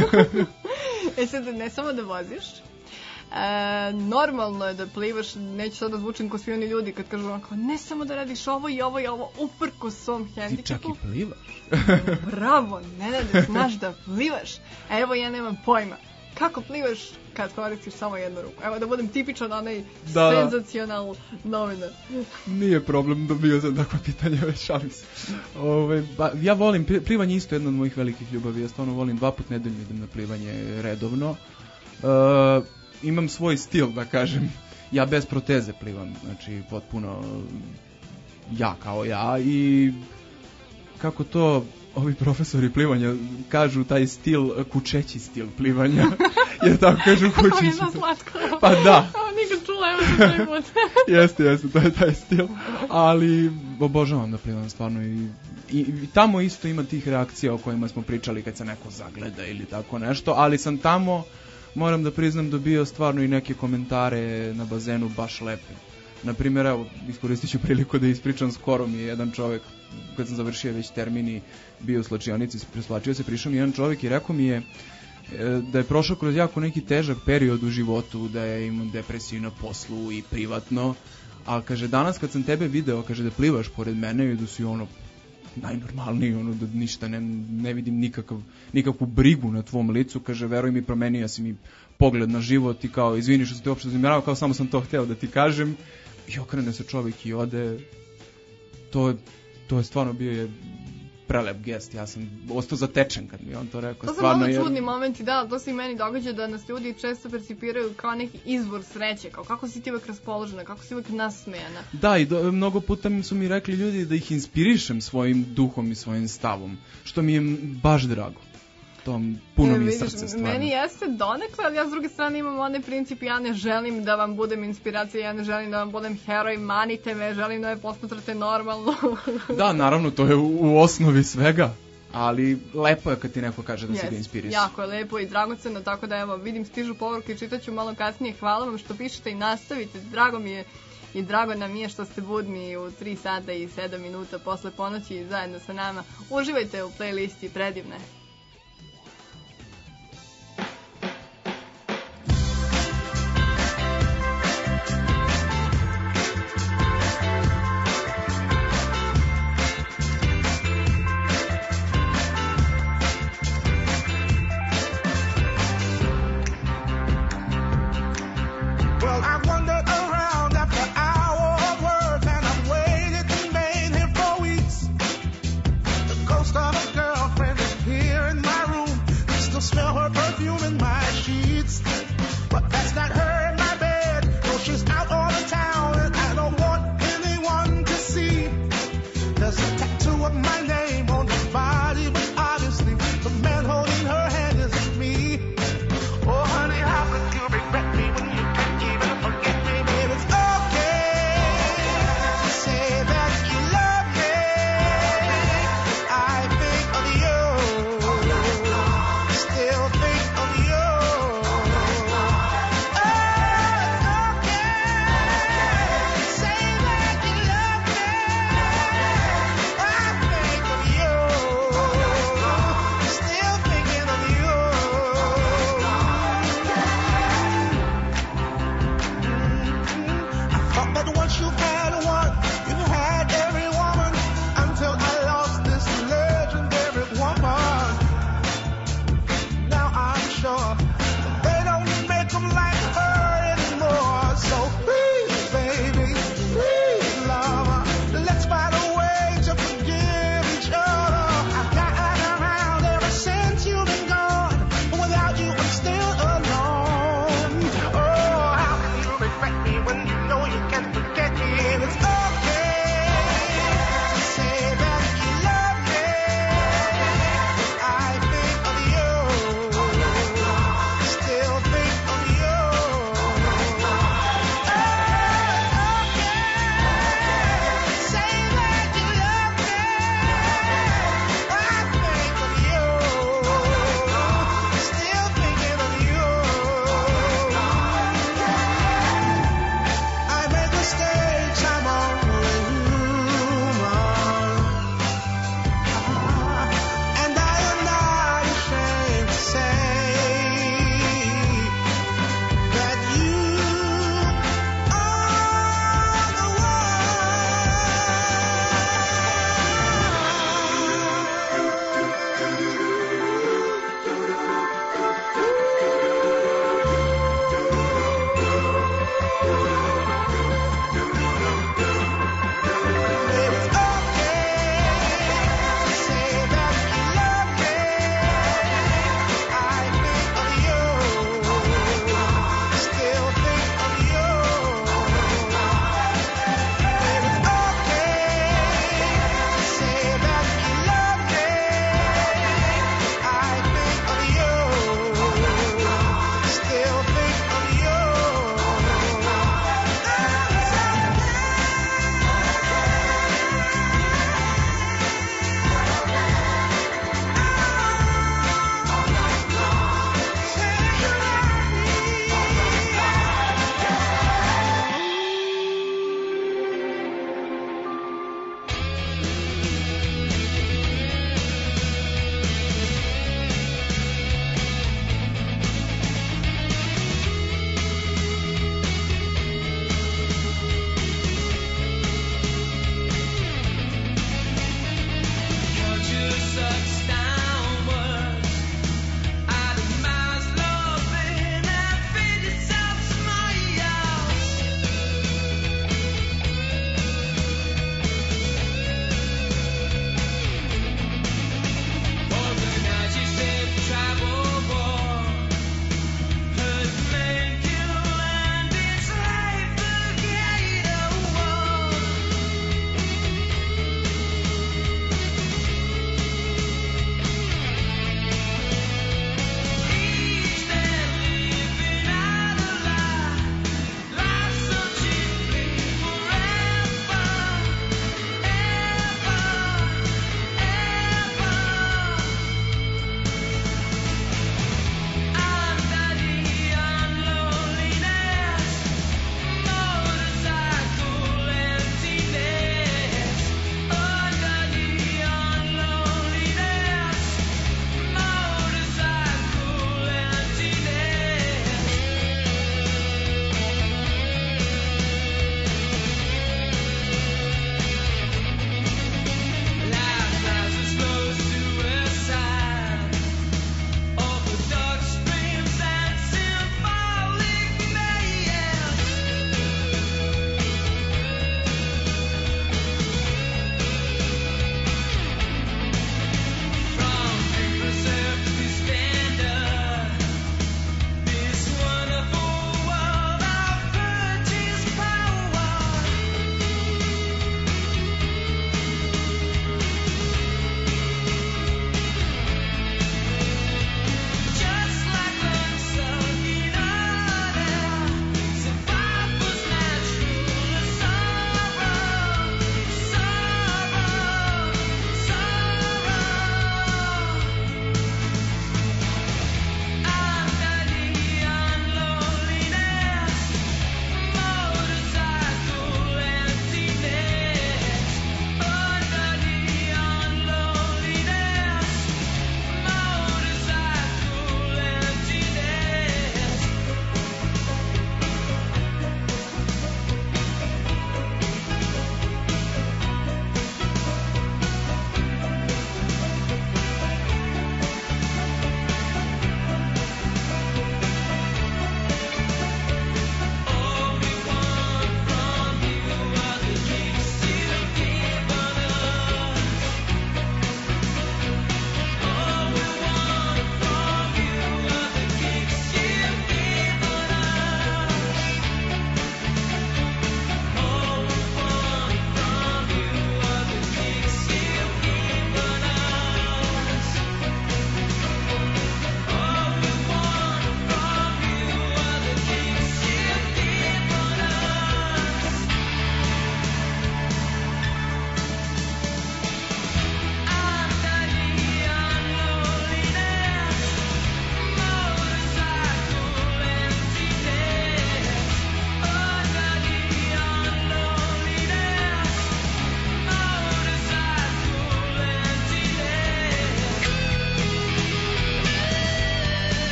E sad, ne samo da voziš, E, normalno je da plivaš, neću sad da zvučim ko svi oni ljudi kad kažu onako, ne samo da radiš ovo i ovo i ovo uprko svom hendikepu. Ti čak i plivaš. Bravo, ne da znaš da plivaš. Evo ja nemam pojma. Kako plivaš kad koristiš samo jednu ruku? Evo da budem tipičan onaj da, senzacional novinar. Nije problem, dobio sam takva pitanja, već šalim se. Ove, ba, ja volim, plivanje isto jedna od mojih velikih ljubavi. Ja stvarno volim, dva put nedeljno idem na plivanje redovno. E, imam svoj stil, da kažem. Ja bez proteze plivam, znači potpuno ja kao ja i kako to ovi profesori plivanja kažu, taj stil, kućeći stil plivanja, jer tako kažu kućeći. To je slatko. Pa da. Ovo nikad čula, evo za prvi put. Jeste, jeste, to je taj stil. Ali obožavam da plivam stvarno i, i, i tamo isto ima tih reakcija o kojima smo pričali kad se neko zagleda ili tako nešto, ali sam tamo, moram da priznam, dobio stvarno i neke komentare na bazenu baš lepe. Naprimjer, evo, iskoristit ću priliku da ispričam, skoro mi je jedan čovjek, kad sam završio već termini, bio u slačionici, preslačio se, prišao mi jedan čovjek i rekao mi je da je prošao kroz jako neki težak period u životu, da je imao depresiju na poslu i privatno, ali kaže, danas kad sam tebe video, kaže, da plivaš pored mene i da si ono najnormalniji, ono, da ništa, ne, ne vidim nikakav, nikakvu brigu na tvom licu, kaže, veruj mi, promenio si mi pogled na život i kao, izvini što sam te uopšte zamirao, kao samo sam to hteo da ti kažem, i okrene se čovjek i ode. To, to je stvarno bio je prelep gest, ja sam ostao zatečen kad mi on to rekao. To su malo čudni jer... momenti, da, to se i meni događa da nas ljudi često percipiraju kao neki izvor sreće, kao kako si ti uvek raspoložena, kako si uvek nasmejana. Da, i do, mnogo puta su mi rekli ljudi da ih inspirišem svojim duhom i svojim stavom, što mi je baš drago. Tom puno e, mi je srce stvarno. Meni jeste donekle, ali ja s druge strane imam onaj princip, ja ne želim da vam budem inspiracija, ja ne želim da vam budem heroj, manite me, želim da me posmatrate normalno. Da, naravno, to je u, u osnovi svega, ali lepo je kad ti neko kaže da yes, si ga inspiriš. Jako je lepo i dragoceno, tako da evo, vidim stižu poruke i čitaću malo kasnije. Hvala vam što pišete i nastavite, drago mi je i drago nam je što ste budni u tri sata i sedam minuta posle ponoći zajedno sa nama. Uživajte u playlisti, predivne. Here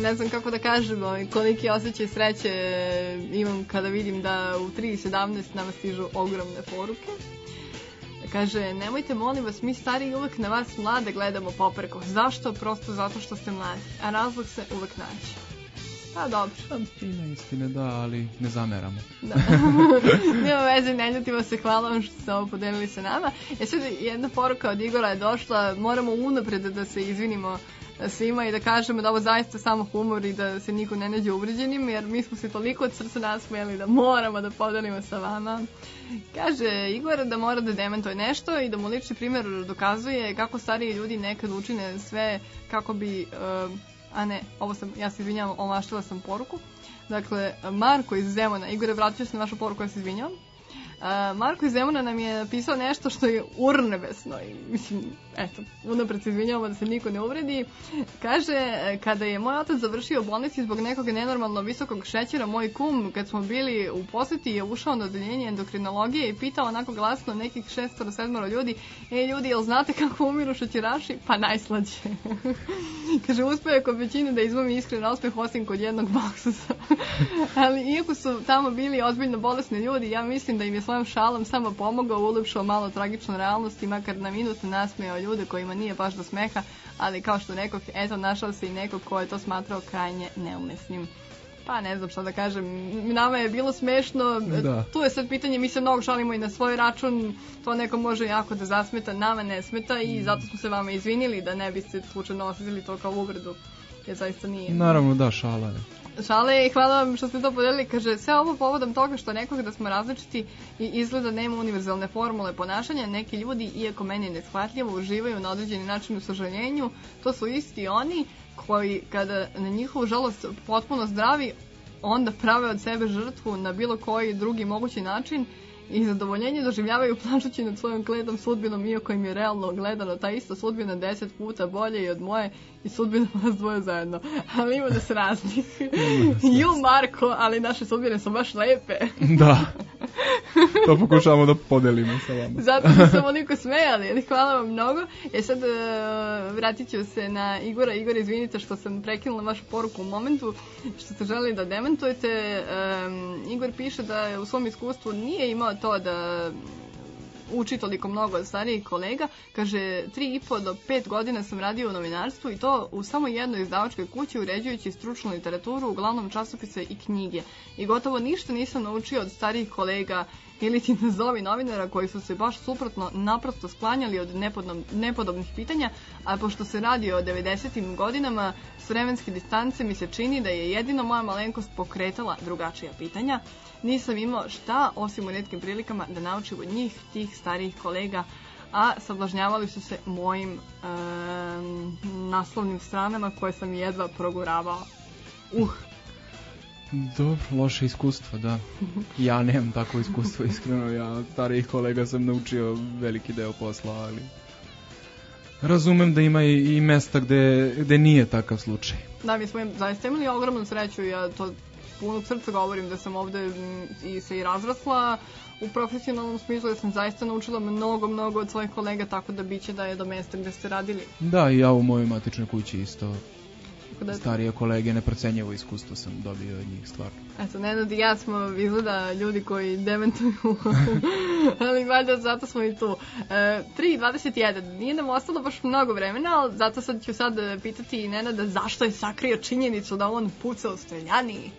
ne znam kako da kažem, ovaj, koliki osjećaj sreće imam kada vidim da u tri sedamnaest nama stižu ogromne poruke. Kaže, nemojte molim vas, mi stari uvek na vas mlade gledamo popreko. Zašto? Prosto zato što ste mladi. A razlog se uvek nađe. Pa dobro. Istine, istine, da, ali ne zameramo. Da. Nema veze, ne ljutimo se, hvala vam što ste ovo podelili sa nama. E sad, jedna poruka od Igora je došla, moramo unapred da se izvinimo svima i da kažemo da ovo zaista samo humor i da se niko ne nađe uvređenim, jer mi smo se toliko od srca nasmijali da moramo da podelimo sa vama. Kaže Igor da mora da demantuje nešto i da mu lični primjer dokazuje kako stariji ljudi nekad učine sve kako bi... Uh, a ne, ovo sam, ja se izvinjavam, omaštila sam poruku. Dakle, Marko iz Zemuna, Igore, vratit ću se na vašu poruku, ja se izvinjavam. Uh, Marko iz Zemuna nam je napisao nešto što je urnebesno i mislim, eto, unapred se izvinjavamo da se niko ne uvredi. Kaže, kada je moj otac završio u bolnici zbog nekog nenormalno visokog šećera, moj kum, kad smo bili u poseti, je ušao na odeljenje endokrinologije i pitao onako glasno nekih šestoro sedmoro ljudi, ej ljudi, jel znate kako umiru šećeraši? Pa najslađe. Kaže, uspio je kod većine da izvami iskren uspeh osim kod jednog boksusa. Ali iako su tamo bili ozbiljno bolesni ljudi, ja mislim da im je svojom šalom samo pomogao, ulepšao malo tragičnu realnost i makar na minut nasmejao ljude kojima nije baš do smeha, ali kao što rekoh, eto, našao se i neko ko je to smatrao krajnje neumesnim. Pa ne znam šta da kažem, nama je bilo smešno, da. Tu je sad pitanje, mi se mnogo šalimo i na svoj račun, to neko može jako da zasmeta, nama ne smeta i zato smo se vama izvinili da ne biste slučajno osjetili to kao uvredu, jer zaista nije. Naravno da, šala je. Šale i hvala vam što ste to podelili. Kaže, sve ovo povodom toga što nekog da smo različiti i izgleda nema univerzalne formule ponašanja, neki ljudi, iako meni neshvatljivo, uživaju na određeni način u sažaljenju. To su isti oni koji, kada na njihovu žalost potpuno zdravi, onda prave od sebe žrtvu na bilo koji drugi mogući način i zadovoljenje doživljavaju plačući nad svojom gledom sudbinom, iako im je realno gledano ta ista sudbina deset puta bolje i od moje i sudbina vas dvoje zajedno. Ali ima da se raznih. Ju, Marko, ali naše sudbine su baš lepe. Da. To pokušavamo da podelimo sa vama. Zato smo se ovoliko smejali. Hvala vam mnogo. E sad uh, vratit ću se na Igora. Igor, izvinite što sam prekinula vašu poruku u momentu što ste želeli da demantujete. Um, Igor piše da u svom iskustvu nije imao to da uči toliko mnogo od starijih kolega. Kaže, tri i po do pet godina sam radio u novinarstvu i to u samo jednoj izdavačkoj kući uređujući stručnu literaturu, uglavnom časopise i knjige. I gotovo ništa nisam naučio od starijih kolega ili ti nazovi novinara koji su se baš suprotno naprosto sklanjali od nepodobnih, nepodobnih pitanja, a pošto se radi o devedesetim godinama, s vremenske distance mi se čini da je jedino moja malenkost pokretala drugačija pitanja. Nisam imao šta, osim u retkim prilikama, da naučim od njih, tih starijih kolega, a sablažnjavali su se mojim e, naslovnim stranama koje sam jedva proguravao. Uh. Dobro, loše iskustvo, da. Ja nemam takvo iskustvo, iskreno. Ja od starijih kolega sam naučio veliki deo posla, ali razumem da ima i, i mesta gde, gde nije takav slučaj. Da, mi smo zaista imali ogromnu sreću i ja to punog srca govorim da sam ovde i se i razrasla u profesionalnom smislu, da sam zaista naučila mnogo, mnogo od svojih kolega, tako da biće da je do mesta gde ste radili. Da, i ja u mojoj matičnoj kući isto. Da... starije kolege, neprocenjivo iskustvo sam dobio od njih, stvarno. Eto, Nenad i ja smo izgleda ljudi koji dementuju, ali valjda zato smo i tu. E, tri dvadeset jedan, nije nam ostalo baš mnogo vremena, ali zato sad ću sad pitati Nenada zašto je sakrio činjenicu da on puca u streljaniji.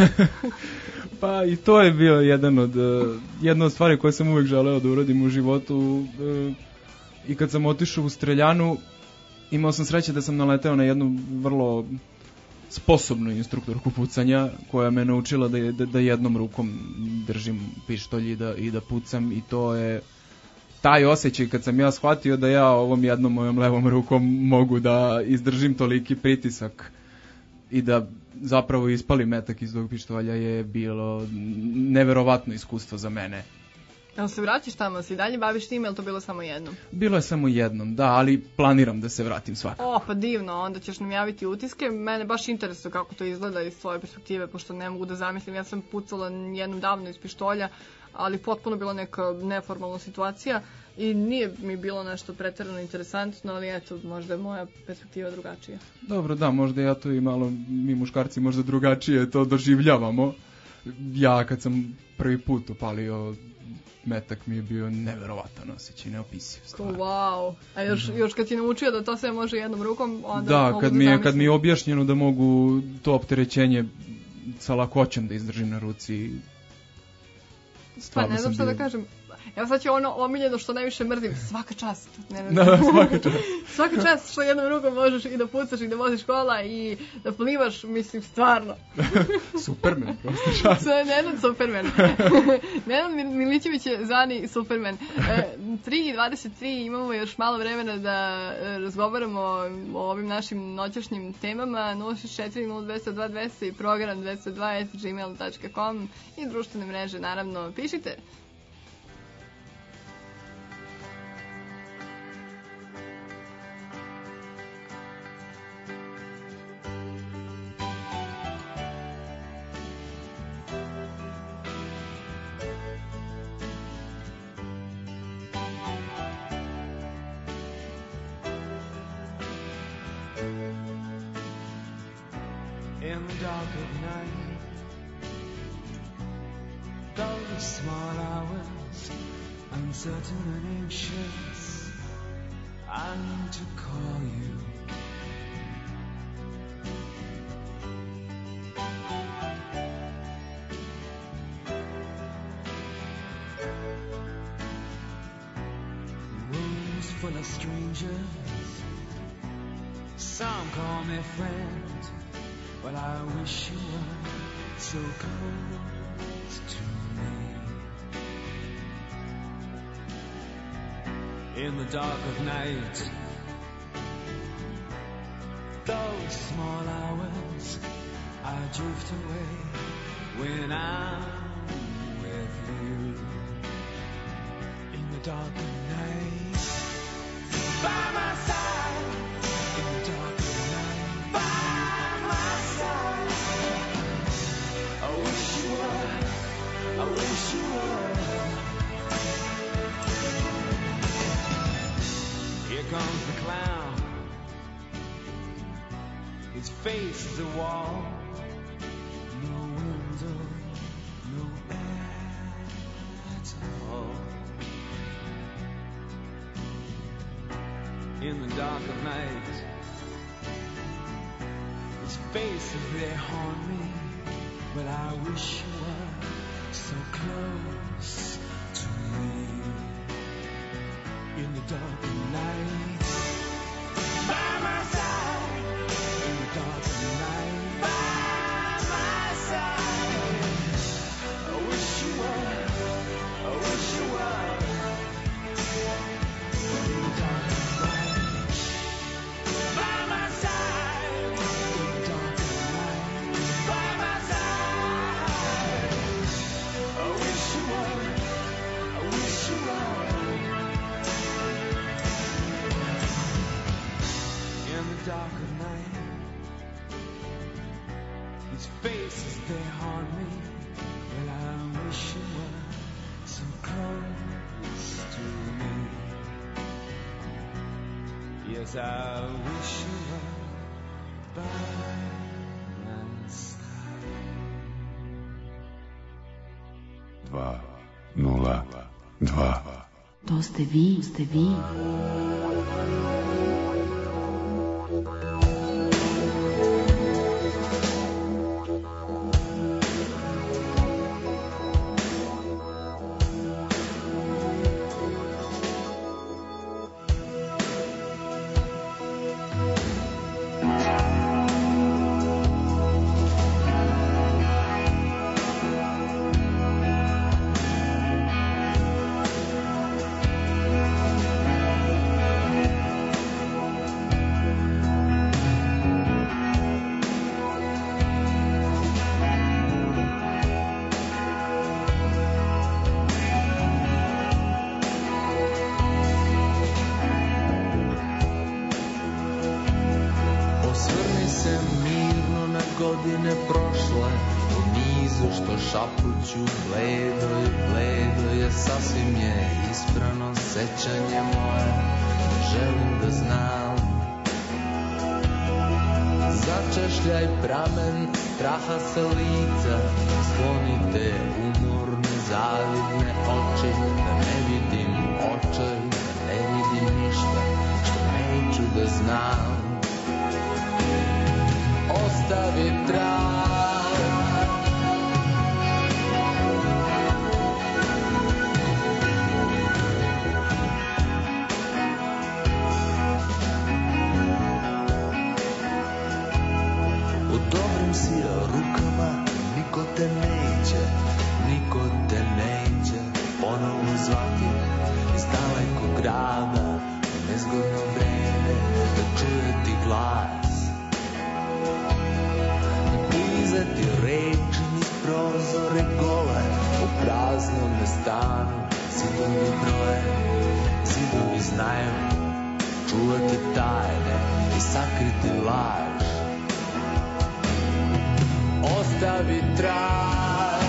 Pa i to je bio jedan od, jedna od stvari koje sam uvek želeo da uradim u životu. I kad sam otišao u streljanu, imao sam sreće da sam naleteo na jednu vrlo sposobnu instruktorku pucanja koja me naučila da, da, da jednom rukom držim pištolj i da, i da pucam, i to je taj osjećaj kad sam ja shvatio da ja ovom jednom mojom levom rukom mogu da izdržim toliki pritisak i da zapravo ispalim metak iz tog pištolja je bilo neverovatno iskustvo za mene. Jel se vraćaš tamo, si dalje baviš tim, ili to bilo samo jednom? Bilo je samo jednom, da, ali planiram da se vratim svakako. O, pa divno, onda ćeš nam javiti utiske. Mene baš interesuje kako to izgleda iz tvoje perspektive, pošto ne mogu da zamislim. Ja sam pucala jednom davno iz pištolja, ali potpuno bila neka neformalna situacija. i nije mi bilo nešto pretjerano interesantno, ali eto, možda je moja perspektiva drugačija. Dobro, da, možda ja to i malo, mi muškarci možda drugačije to doživljavamo. Ja kad sam prvi put upalio metak mi je bio neverovatan osjećaj, neopisiv stvar. Wow, a još, mm. još kad si naučio da to sve može jednom rukom, onda da, mogu kad da mi je, zamislim. kad mi je objašnjeno da mogu to opterećenje sa lakoćom da izdržim na ruci, Pa ne znam što da kažem. Ja sad ću ono omiljeno što najviše mrzim. Svaka čast. Ne, ne, da, svaka čast. Svaka čast što jednom rukom možeš i da pucaš i da voziš kola i da plivaš, mislim, stvarno. Superman, prosto čast. Nenad Superman. Nenad Milićević je zvani Superman. E, tri i dvadeset tri imamo još malo vremena da razgovaramo o ovim našim noćašnjim temama. nula šest četiri nula dva nula dva dva nula i program dvesta dva at gmail dot com i društvene mreže, naravno. Pišite. In the dark of night, those small hours, uncertain and anxious, I need to call you. Rooms full of strangers, some call me friend. But I wish you were so close to me. In the dark of night, those small hours, I drift away when I'm with you. In the dark of night, by my side. In the dark of night, by my side. I wish you were, I wish you were. Here comes the clown. His face is a wall. No window, no air at all. In the dark of night, his faces, they haunt me. But I wish you were so close to me. In the dark of night, by my side. In the dark of night, by my side. I wish you were, I wish you were. In the dark of night, by my side. In the dark of night, by my side. I wish you were, I wish you were. In the dark of night, his faces, they haunt me. But I wish you were so close to me. Yes, I wish you were by my side. Dva, nula, dva. To ste vi, ste vi. Osvrni se mirno na godine prošle, u niz nizu što šapuću bledo je, bledo je, sasvim je isprano sećanje moje, želim da znam. Začešljaj pramen straha sa lica, sklonite umorne zavidne oči, da ne vidim očaj, da ne vidim ništa što neću da znam. Ostavi trag, u dobrim si rukama, niko te neće, niko te neće ponovno zvati iz dalekog grada, u nezgodno vreme da čuje ti glas. Ti reči niz prozore gole, u praznom stanu zidovi broje, zidovi znaju čuvati tajne i sakriti laž. Ostavi trag,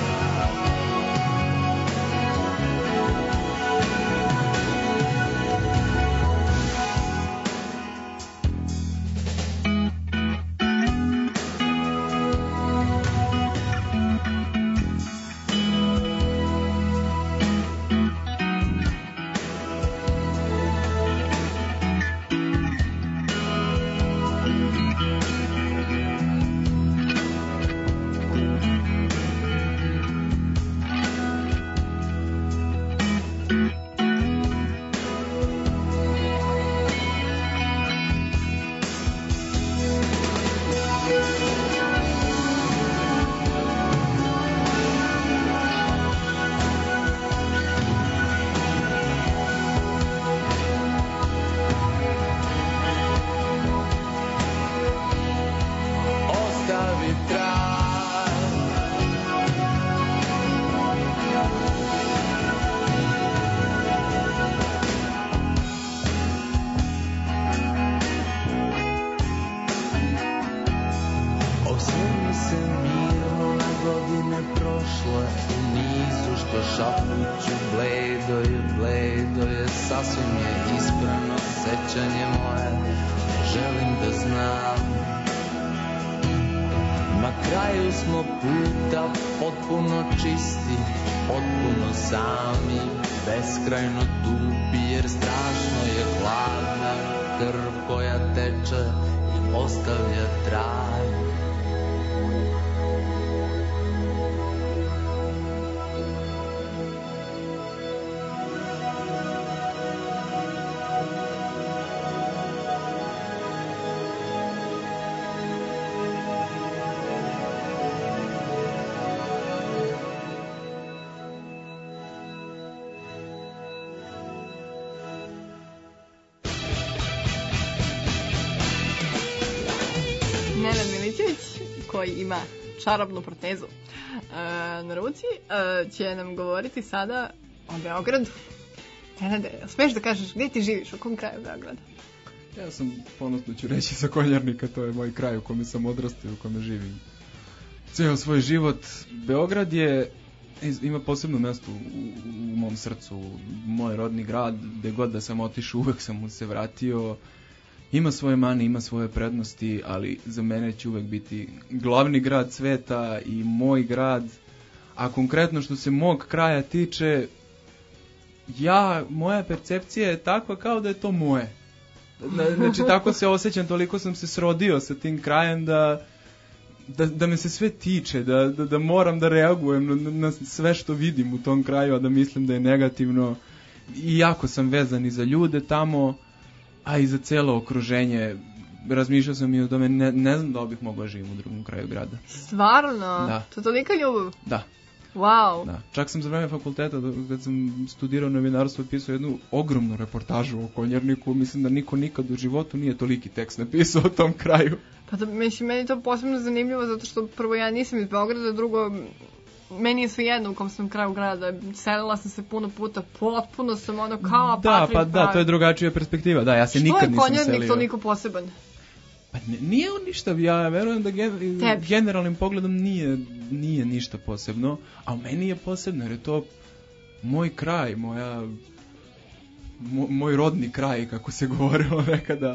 beskrajno dubi, jer strašno je hladna krv koja teče i ostavlja trag. koji ima čarobnu protezu e, na ruci, e, će nam govoriti sada o Beogradu. Nenade, smiješ da kažeš gdje ti živiš, u kom kraju Beograda? Ja sam, ponosno ću reći, sa Konjarnika, to je moj kraj u kome sam odrastao, u kome živim cijel svoj život. Beograd je, ima posebno mjesto u, u, u mom srcu, moj rodni grad, gdje god da sam otišao, uvek sam mu se vratio. Ima svoje mane, ima svoje prednosti, ali za mene će uvek biti glavni grad sveta i moj grad. A konkretno što se mog kraja tiče, ja, moja percepcija je takva kao da je to moje. Znači, tako se osjećam, toliko sam se srodio sa tim krajem da, da, da me se sve tiče, da, da, da moram da reagujem na, na sve što vidim u tom kraju, a da mislim da je negativno. I jako sam vezan i za ljude tamo, a i za cijelo okruženje. Razmišljao sam i o tome, ne, ne znam da li bih mogla živim u drugom kraju grada. Stvarno? Da. To je tolika ljubav? Da. Wow. Da. Čak sam za vreme fakulteta, kad sam studirao novinarstvo, pisao jednu ogromnu reportažu o Konjarniku. Mislim da niko nikad u životu nije toliki tekst napisao o tom kraju. Pa da, mislim, meni je to posebno zanimljivo, zato što prvo ja nisam iz Beograda, drugo, meni je svejedno u kom sam kraju grada. Selila sam se puno puta, potpuno sam ono kao da, Patrik. Pa da, to je drugačija perspektiva. Da, ja se što nikad nisam selio. Što je Konjarnik toliko poseban? Pa ne, nije on ništa, ja verujem da gen, Tebi. generalnim pogledom nije, nije ništa posebno, a u meni je posebno jer je to moj kraj, moja, mo, moj rodni kraj, kako se govorilo nekada.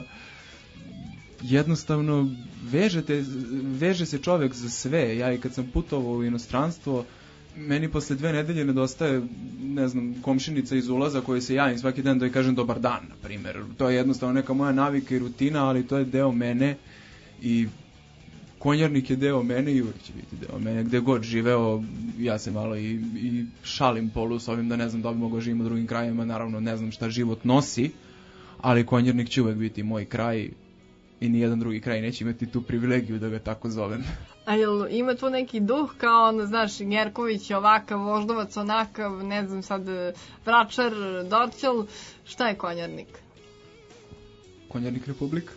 Jednostavno vežete, veže se čovek za sve. Ja i kad sam putovao u inostranstvo, meni posle dve nedelje nedostaje, ne znam, komšinica iz ulaza koje se javim svaki dan da joj kažem dobar dan, na primjer. To je jednostavno neka moja navika i rutina, ali to je deo mene i Konjarnik je deo mene i uvijek će biti deo mene. Gde god živeo, ja se malo i, i šalim polu s ovim da ne znam da bi mogo živim u drugim krajima, naravno ne znam šta život nosi, ali Konjarnik će uvijek biti moj kraj i nijedan drugi kraj neće imati tu privilegiju da ga tako zovem. A jel ima tu neki duh kao, ono, znaš, Njerković je ovakav, Voždovac onakav, ne znam sad, Vračar, Dorćol, šta je Konjarnik? Konjarnik Republika.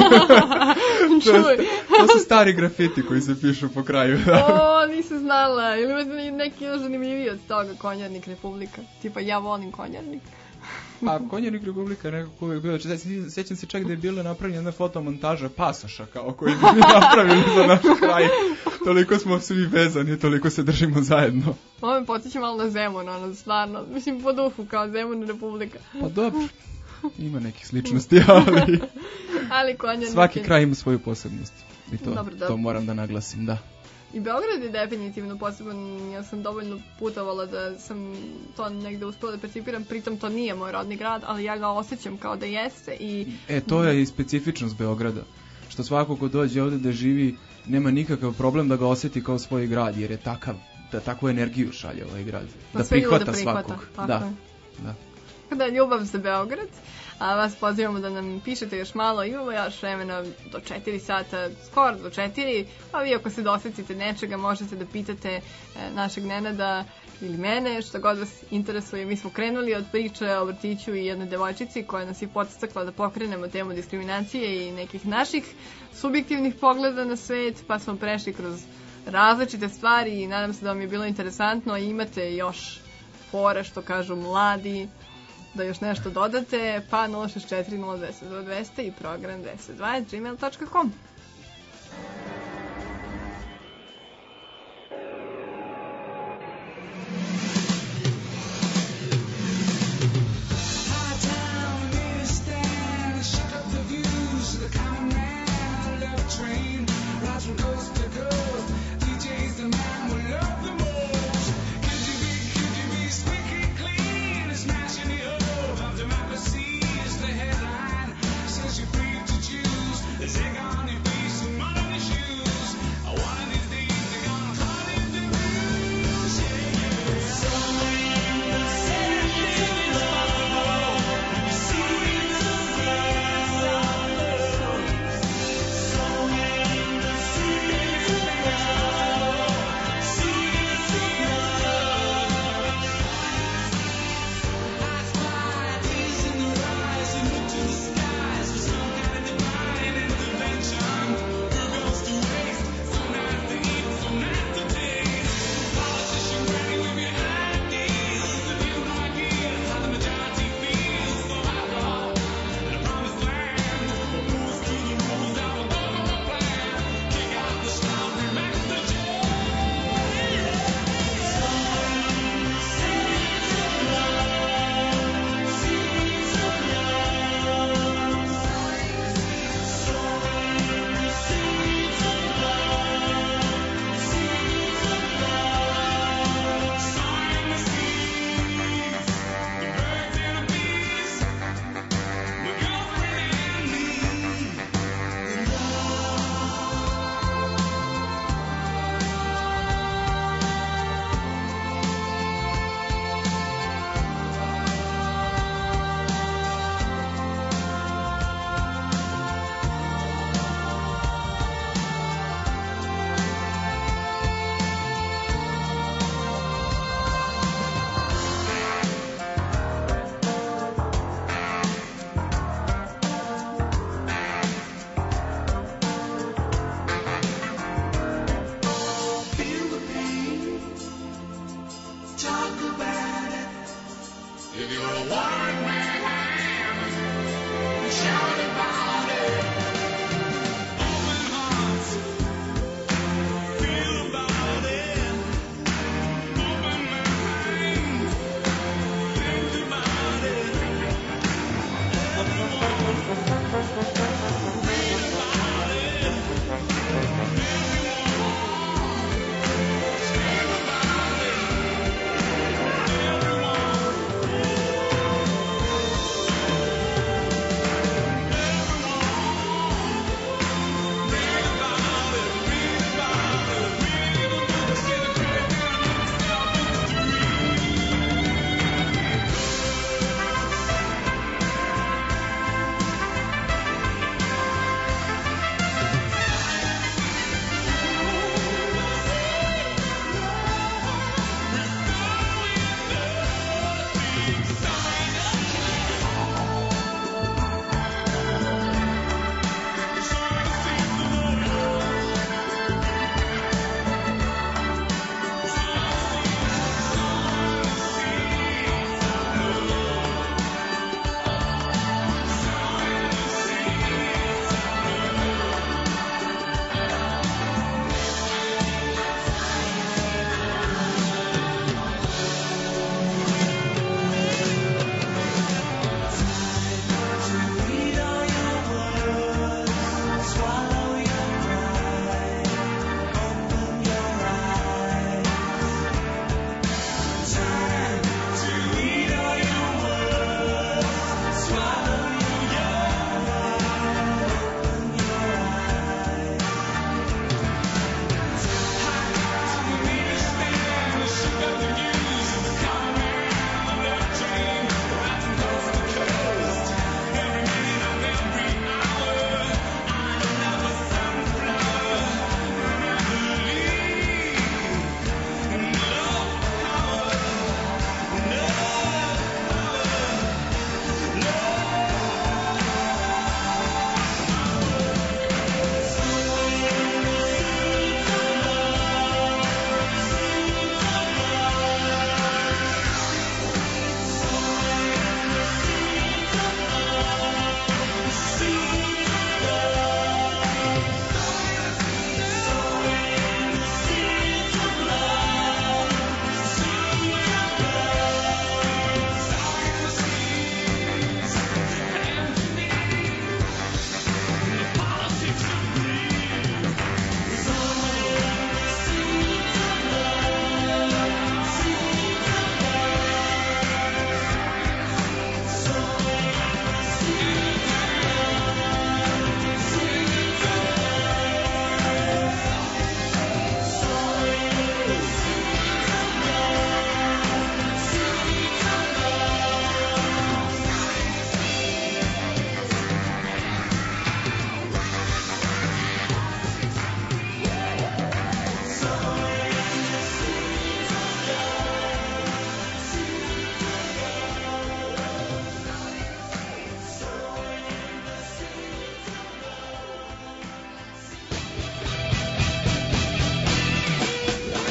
to, je, to su stari grafiti koji se pišu po kraju. O, nisam znala. Ili ima neki još zanimljiviji od toga, Konjarnik Republika. Tipa, ja volim Konjarnik. A Konjarnik Republika je nekako uvijek bilo. Sjećam se čak da je bila napravljena jedna fotomontaža pasoša kao koji bi mi napravili za naš kraj. Toliko smo svi vezani, toliko se držimo zajedno. Ovo me podsjeća malo na Zemun, ono, stvarno. Mislim, po duhu kao Zemun Republika. Pa dobro. Ima nekih sličnosti, ali, ali Konjarnik svaki je... kraj ima svoju posebnost. I to, dobro, dobro. to moram da naglasim, da. I Beograd je definitivno poseban, ja sam dovoljno putovala da sam to negde uspela da percipiram, pritom to nije moj rodni grad, ali ja ga osjećam kao da jeste. I... E, to je i specifičnost Beograda, što svako ko dođe ovde da živi nema nikakav problem da ga osjeti kao svoj grad, jer je takav, da takvu energiju šalje ovaj grad, pa da prihvata, prihvata svakog. Tako da. je. Da. Da, ljubav za Beograd, a vas pozivamo da nam pišete još malo, imamo još vremena do četiri sata, skoro do četiri, a vi ako se dosetite nečega možete da pitate e, našeg Nenada ili mene, što god vas interesuje. Mi smo krenuli od priče o vrtiću i jednoj devojčici koja nas je podstakla da pokrenemo temu diskriminacije i nekih naših subjektivnih pogleda na svet, pa smo prešli kroz različite stvari i nadam se da vam je bilo interesantno i imate još fore, što kažu mladi, da još nešto dodate, pa nula šest četiri nula deset dva dvesta i program deset dva gmail dot com.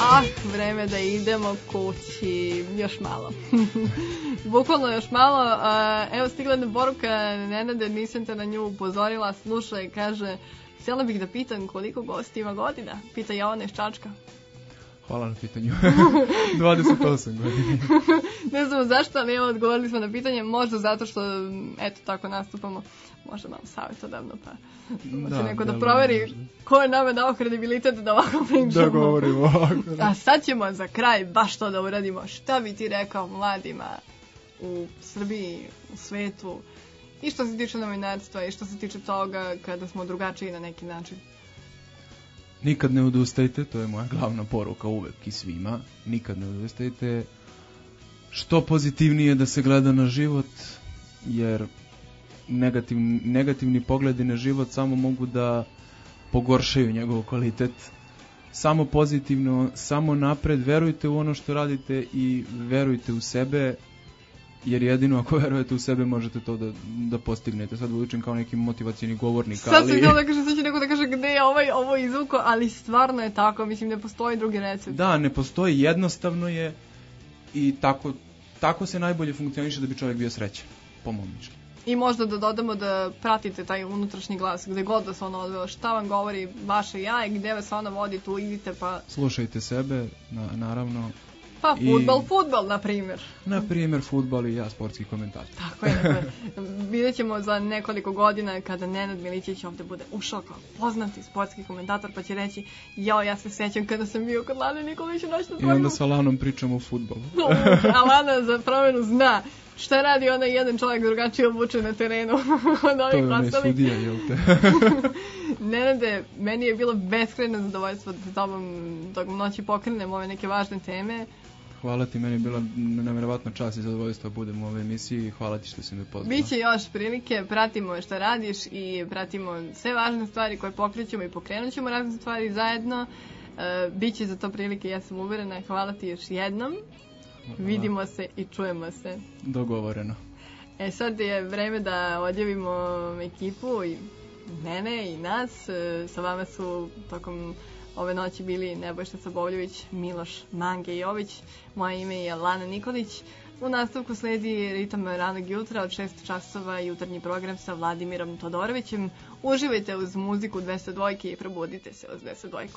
Ah, vreme da idemo kući. Još malo. Bukvalno još malo. Uh, evo stigla jedna poruka, Nenade, nisam te na nju upozorila. Slušaj, kaže, htjela bih da pitam koliko gosti ima godina. Pita Jovana iz Čačka. Hvala na pitanju. dvadeset osam godina. Ne znamo zašto, ali evo odgovorili smo na pitanje. Možda zato što, eto, tako nastupamo. Možda malo savjetodavno, pa hoće da, neko da, da proveri možda. Ko je nama dao kredibilitet da ovako pričamo. Da govorimo ovako. A sad ćemo za kraj baš to da uradimo. Šta bi ti rekao mladima u Srbiji, u svetu, i što se tiče novinarstva, i što se tiče toga kada smo drugačiji na neki način? Nikad ne odustajte, to je moja glavna poruka uvek i svima. Nikad ne odustajte. Što pozitivnije da se gleda na život, jer negativni, negativni pogledi na život samo mogu da pogoršaju njegov kvalitet. Samo pozitivno, samo napred, verujte u ono što radite i verujte u sebe, jer jedino ako verujete u sebe možete to da, da postignete. Sad učim kao neki motivacijni govornik, sad ali... Sad se da kaže, sad će neko da kaže gde je ovaj, ovo izvuko, ali stvarno je tako, mislim, ne postoji drugi recept. Da, ne postoji, jednostavno je i tako, tako se najbolje funkcioniše da bi čovjek bio srećan, po mom mišljenju. I možda da dodamo da pratite taj unutrašnji glas, gde god da se ono odveo, šta vam govori vaše ja i gde vas ona vodi, tu idite pa... Slušajte sebe, na, naravno. Pa fudbal, I... fudbal, na primjer. Na primjer, fudbal i ja, sportski komentator. Tako je. Vidjet ćemo za nekoliko godina kada Nenad Milićević ovde bude ušao kao poznati sportski komentator, pa će reći, jao, ja se sećam kada sam bio kod Lane Nikolić u noćnom programu. I onda sa Lanom pričamo o fudbalu. A Lana za promjenu zna šta radi onaj jedan čovjek drugačije obučen na terenu od ovih ostalih. To je sudija, jel te? Nenade, meni je bilo beskrajno zadovoljstvo da se tobom tokom noći pokrenem ove neke važne teme. Hvala ti, meni je bila nevjerovatna čast i zadovoljstvo da budem u ovoj emisiji i hvala ti što si me pozvao. Biće još prilike, pratimo šta radiš i pratimo sve važne stvari koje pokrećemo i pokrenut ćemo razne stvari zajedno. E, biće za to prilike, ja sam uverena. Hvala ti još jednom. Hvala. Vidimo se i čujemo se. Dogovoreno. E sad je vreme da odjavimo ekipu i mene i nas. E, sa vama su tokom ove noći bili Nebojša Sabovljević, Miloš Mange Jović, moje ime je Lana Nikolić. U nastavku sledi Ritam ranog jutra od šest časova, jutarnji program sa Vladimirom Todorovićem. Uživajte uz muziku dvesta dva i probudite se uz dvesta dva.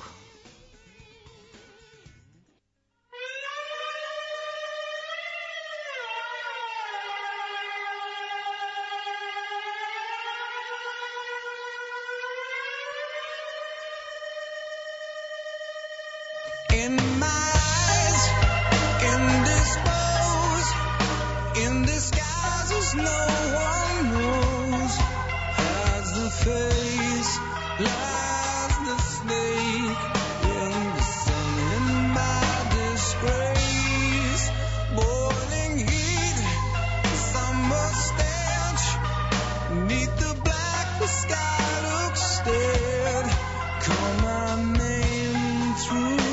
In my eyes, indisposed, in disguises no one knows, hides the face, lies the snake, in the sun, in my disgrace, boiling heat, summer stench, neath the black, the sky looks dead, call my name through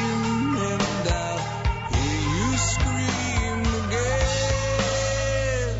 cream and I'll hear you scream again.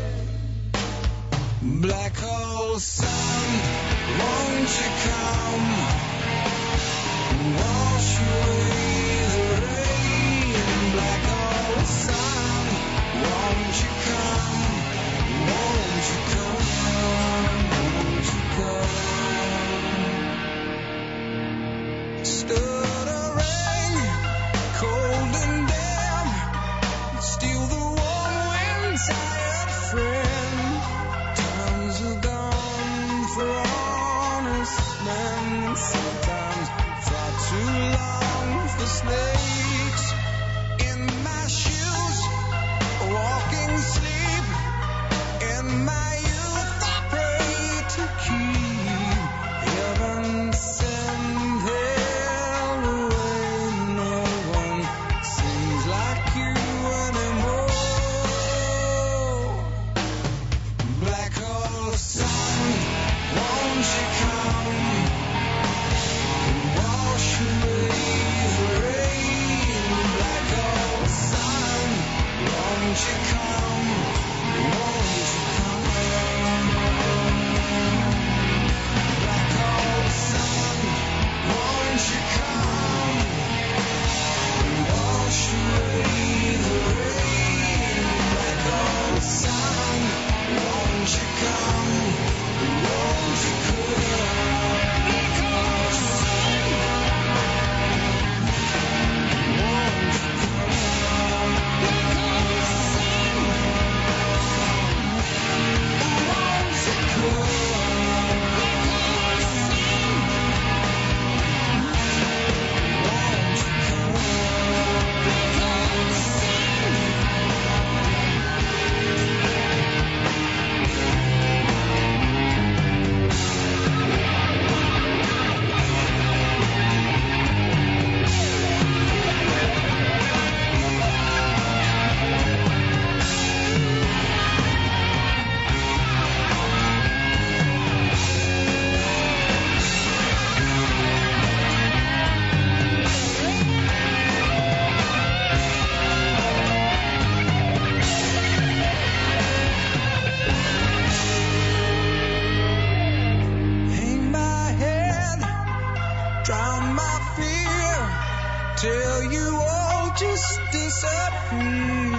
till you all just disappear.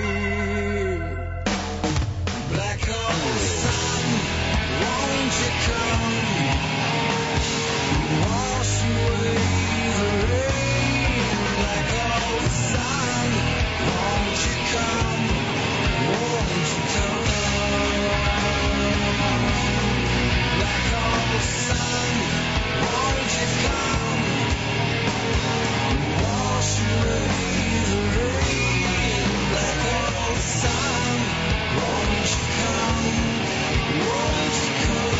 Black hole sun, won't you come? Wash away the rain. Black hole sun, won't you come? Won't you come? Black hole sun, won't you come? Wash away the rain. Black hole sun, won't you come? Won't you come?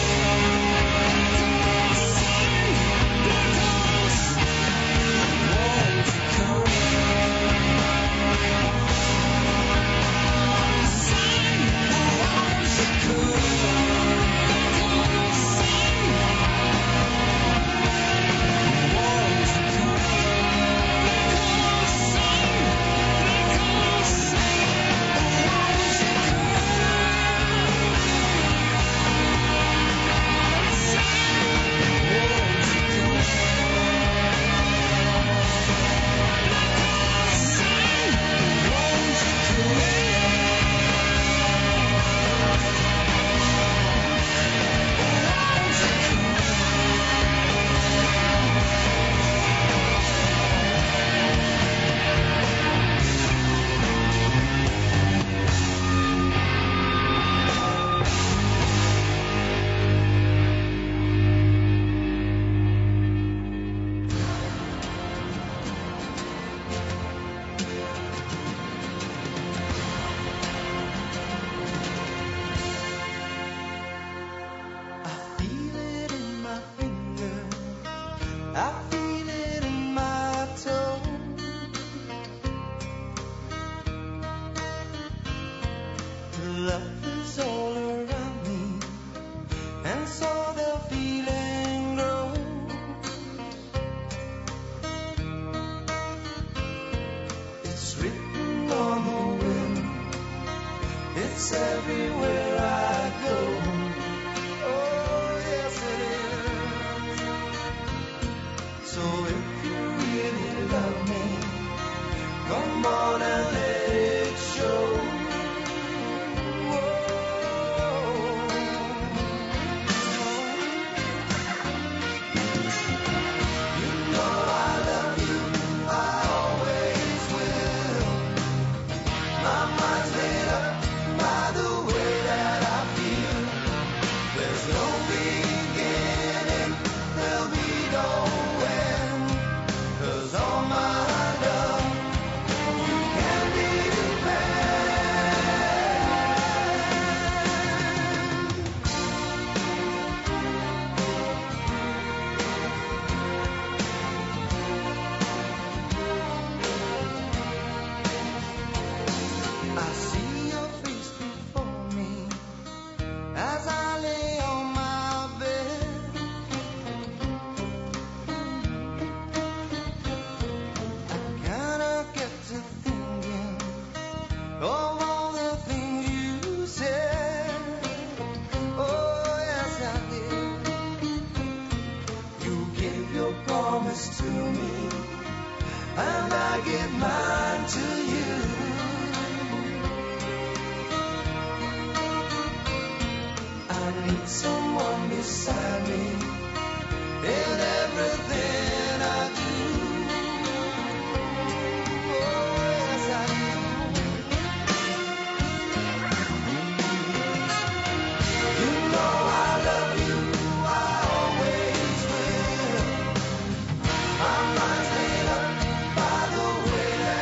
My mind's made up by the way that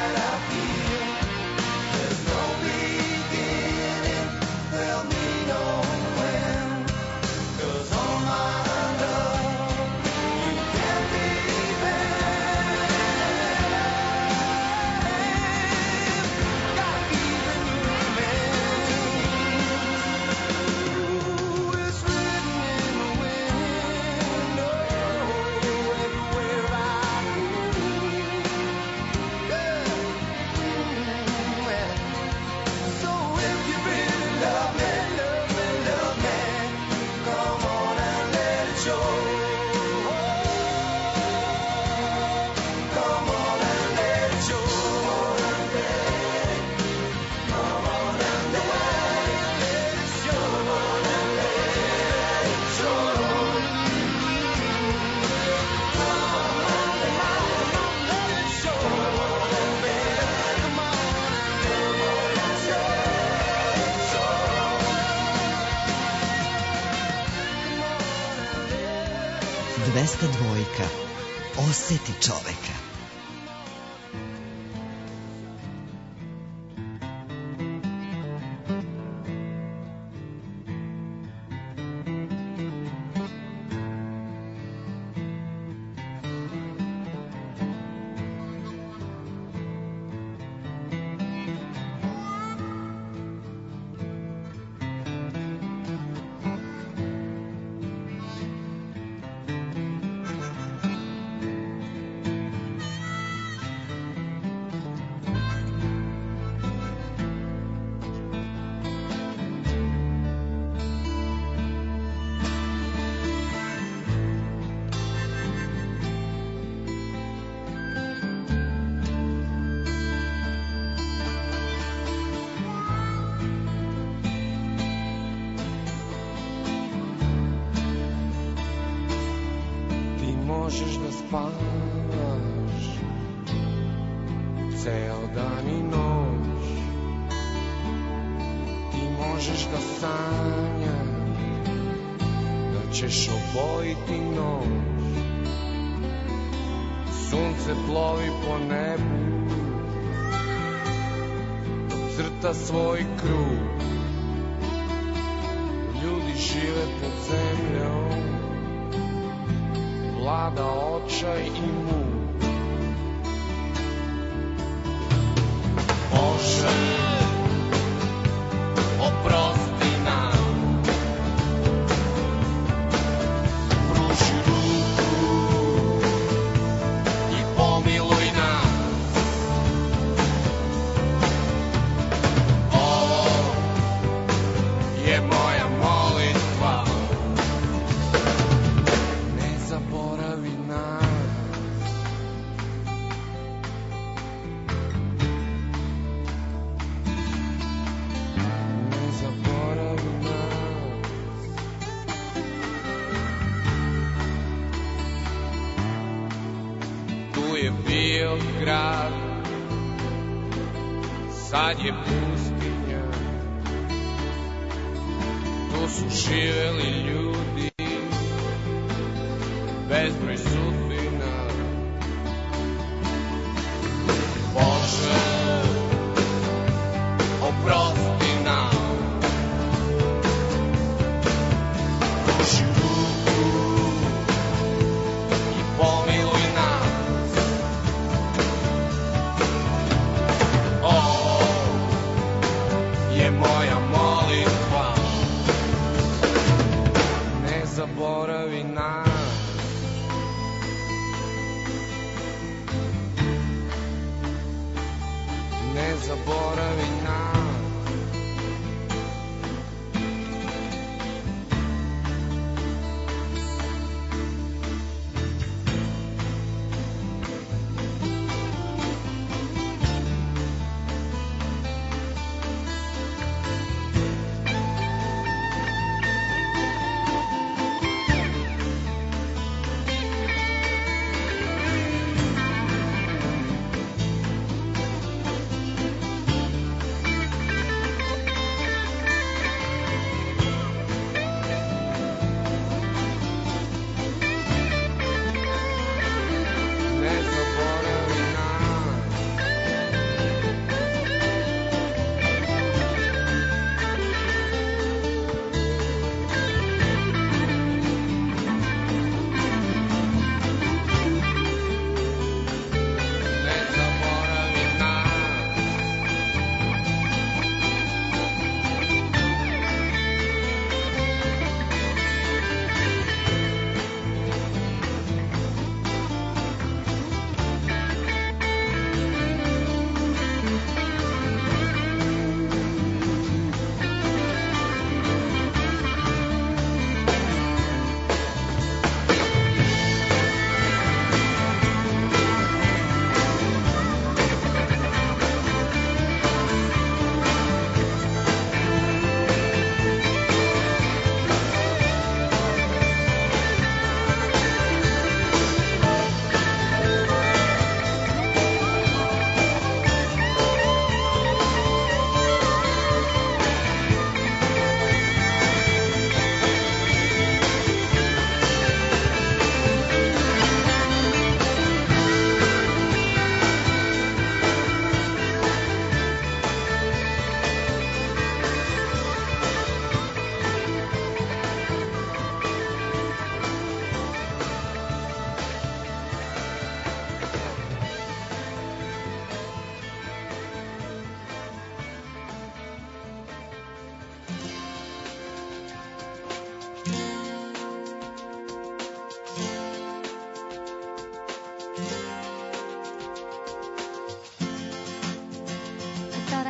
dvesta dva. Oseti čoveka. Možeš da spavaš ceo dan i noć, ti možeš da sanjaš da ćeš obojiti noć. Sunce plovi po nebu dok crta svoj krug, ljudi žive pod zemljom, vlada očaj i muk. Bože, oprosti nam, pruži ruku i pomiluj nas. Ovo je moja molitva, zaboravi nas. Ne zaboravi nas. Tu je bio grad, sad je pustinja. Tu su živeli ljudi, bezbroj sudbina. Bože, oprosti nam, pruži ruku i pomiluj nas. Ovo je moja molitva, ne zaboravi nas. Ne zaboravi nas.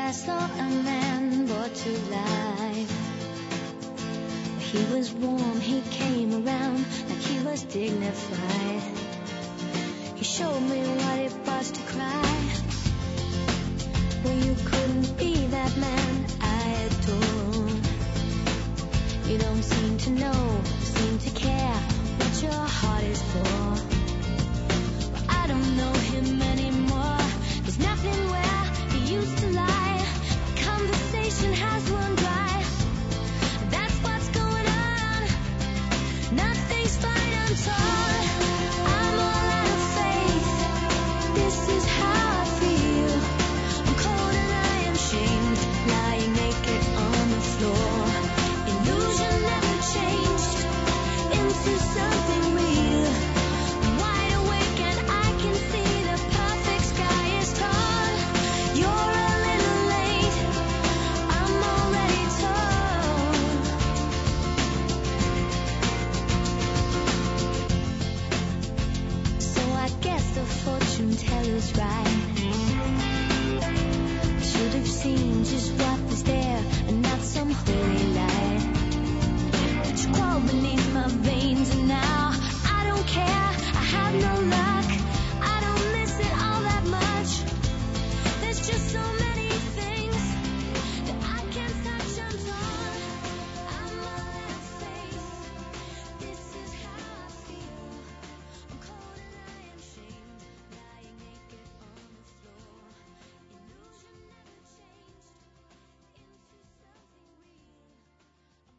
I saw a man brought to life. He was warm, he came around like he was dignified. He showed me what it was to cry. Well, you couldn't be that man I adored. You don't seem to know, seem to care what your heart is for.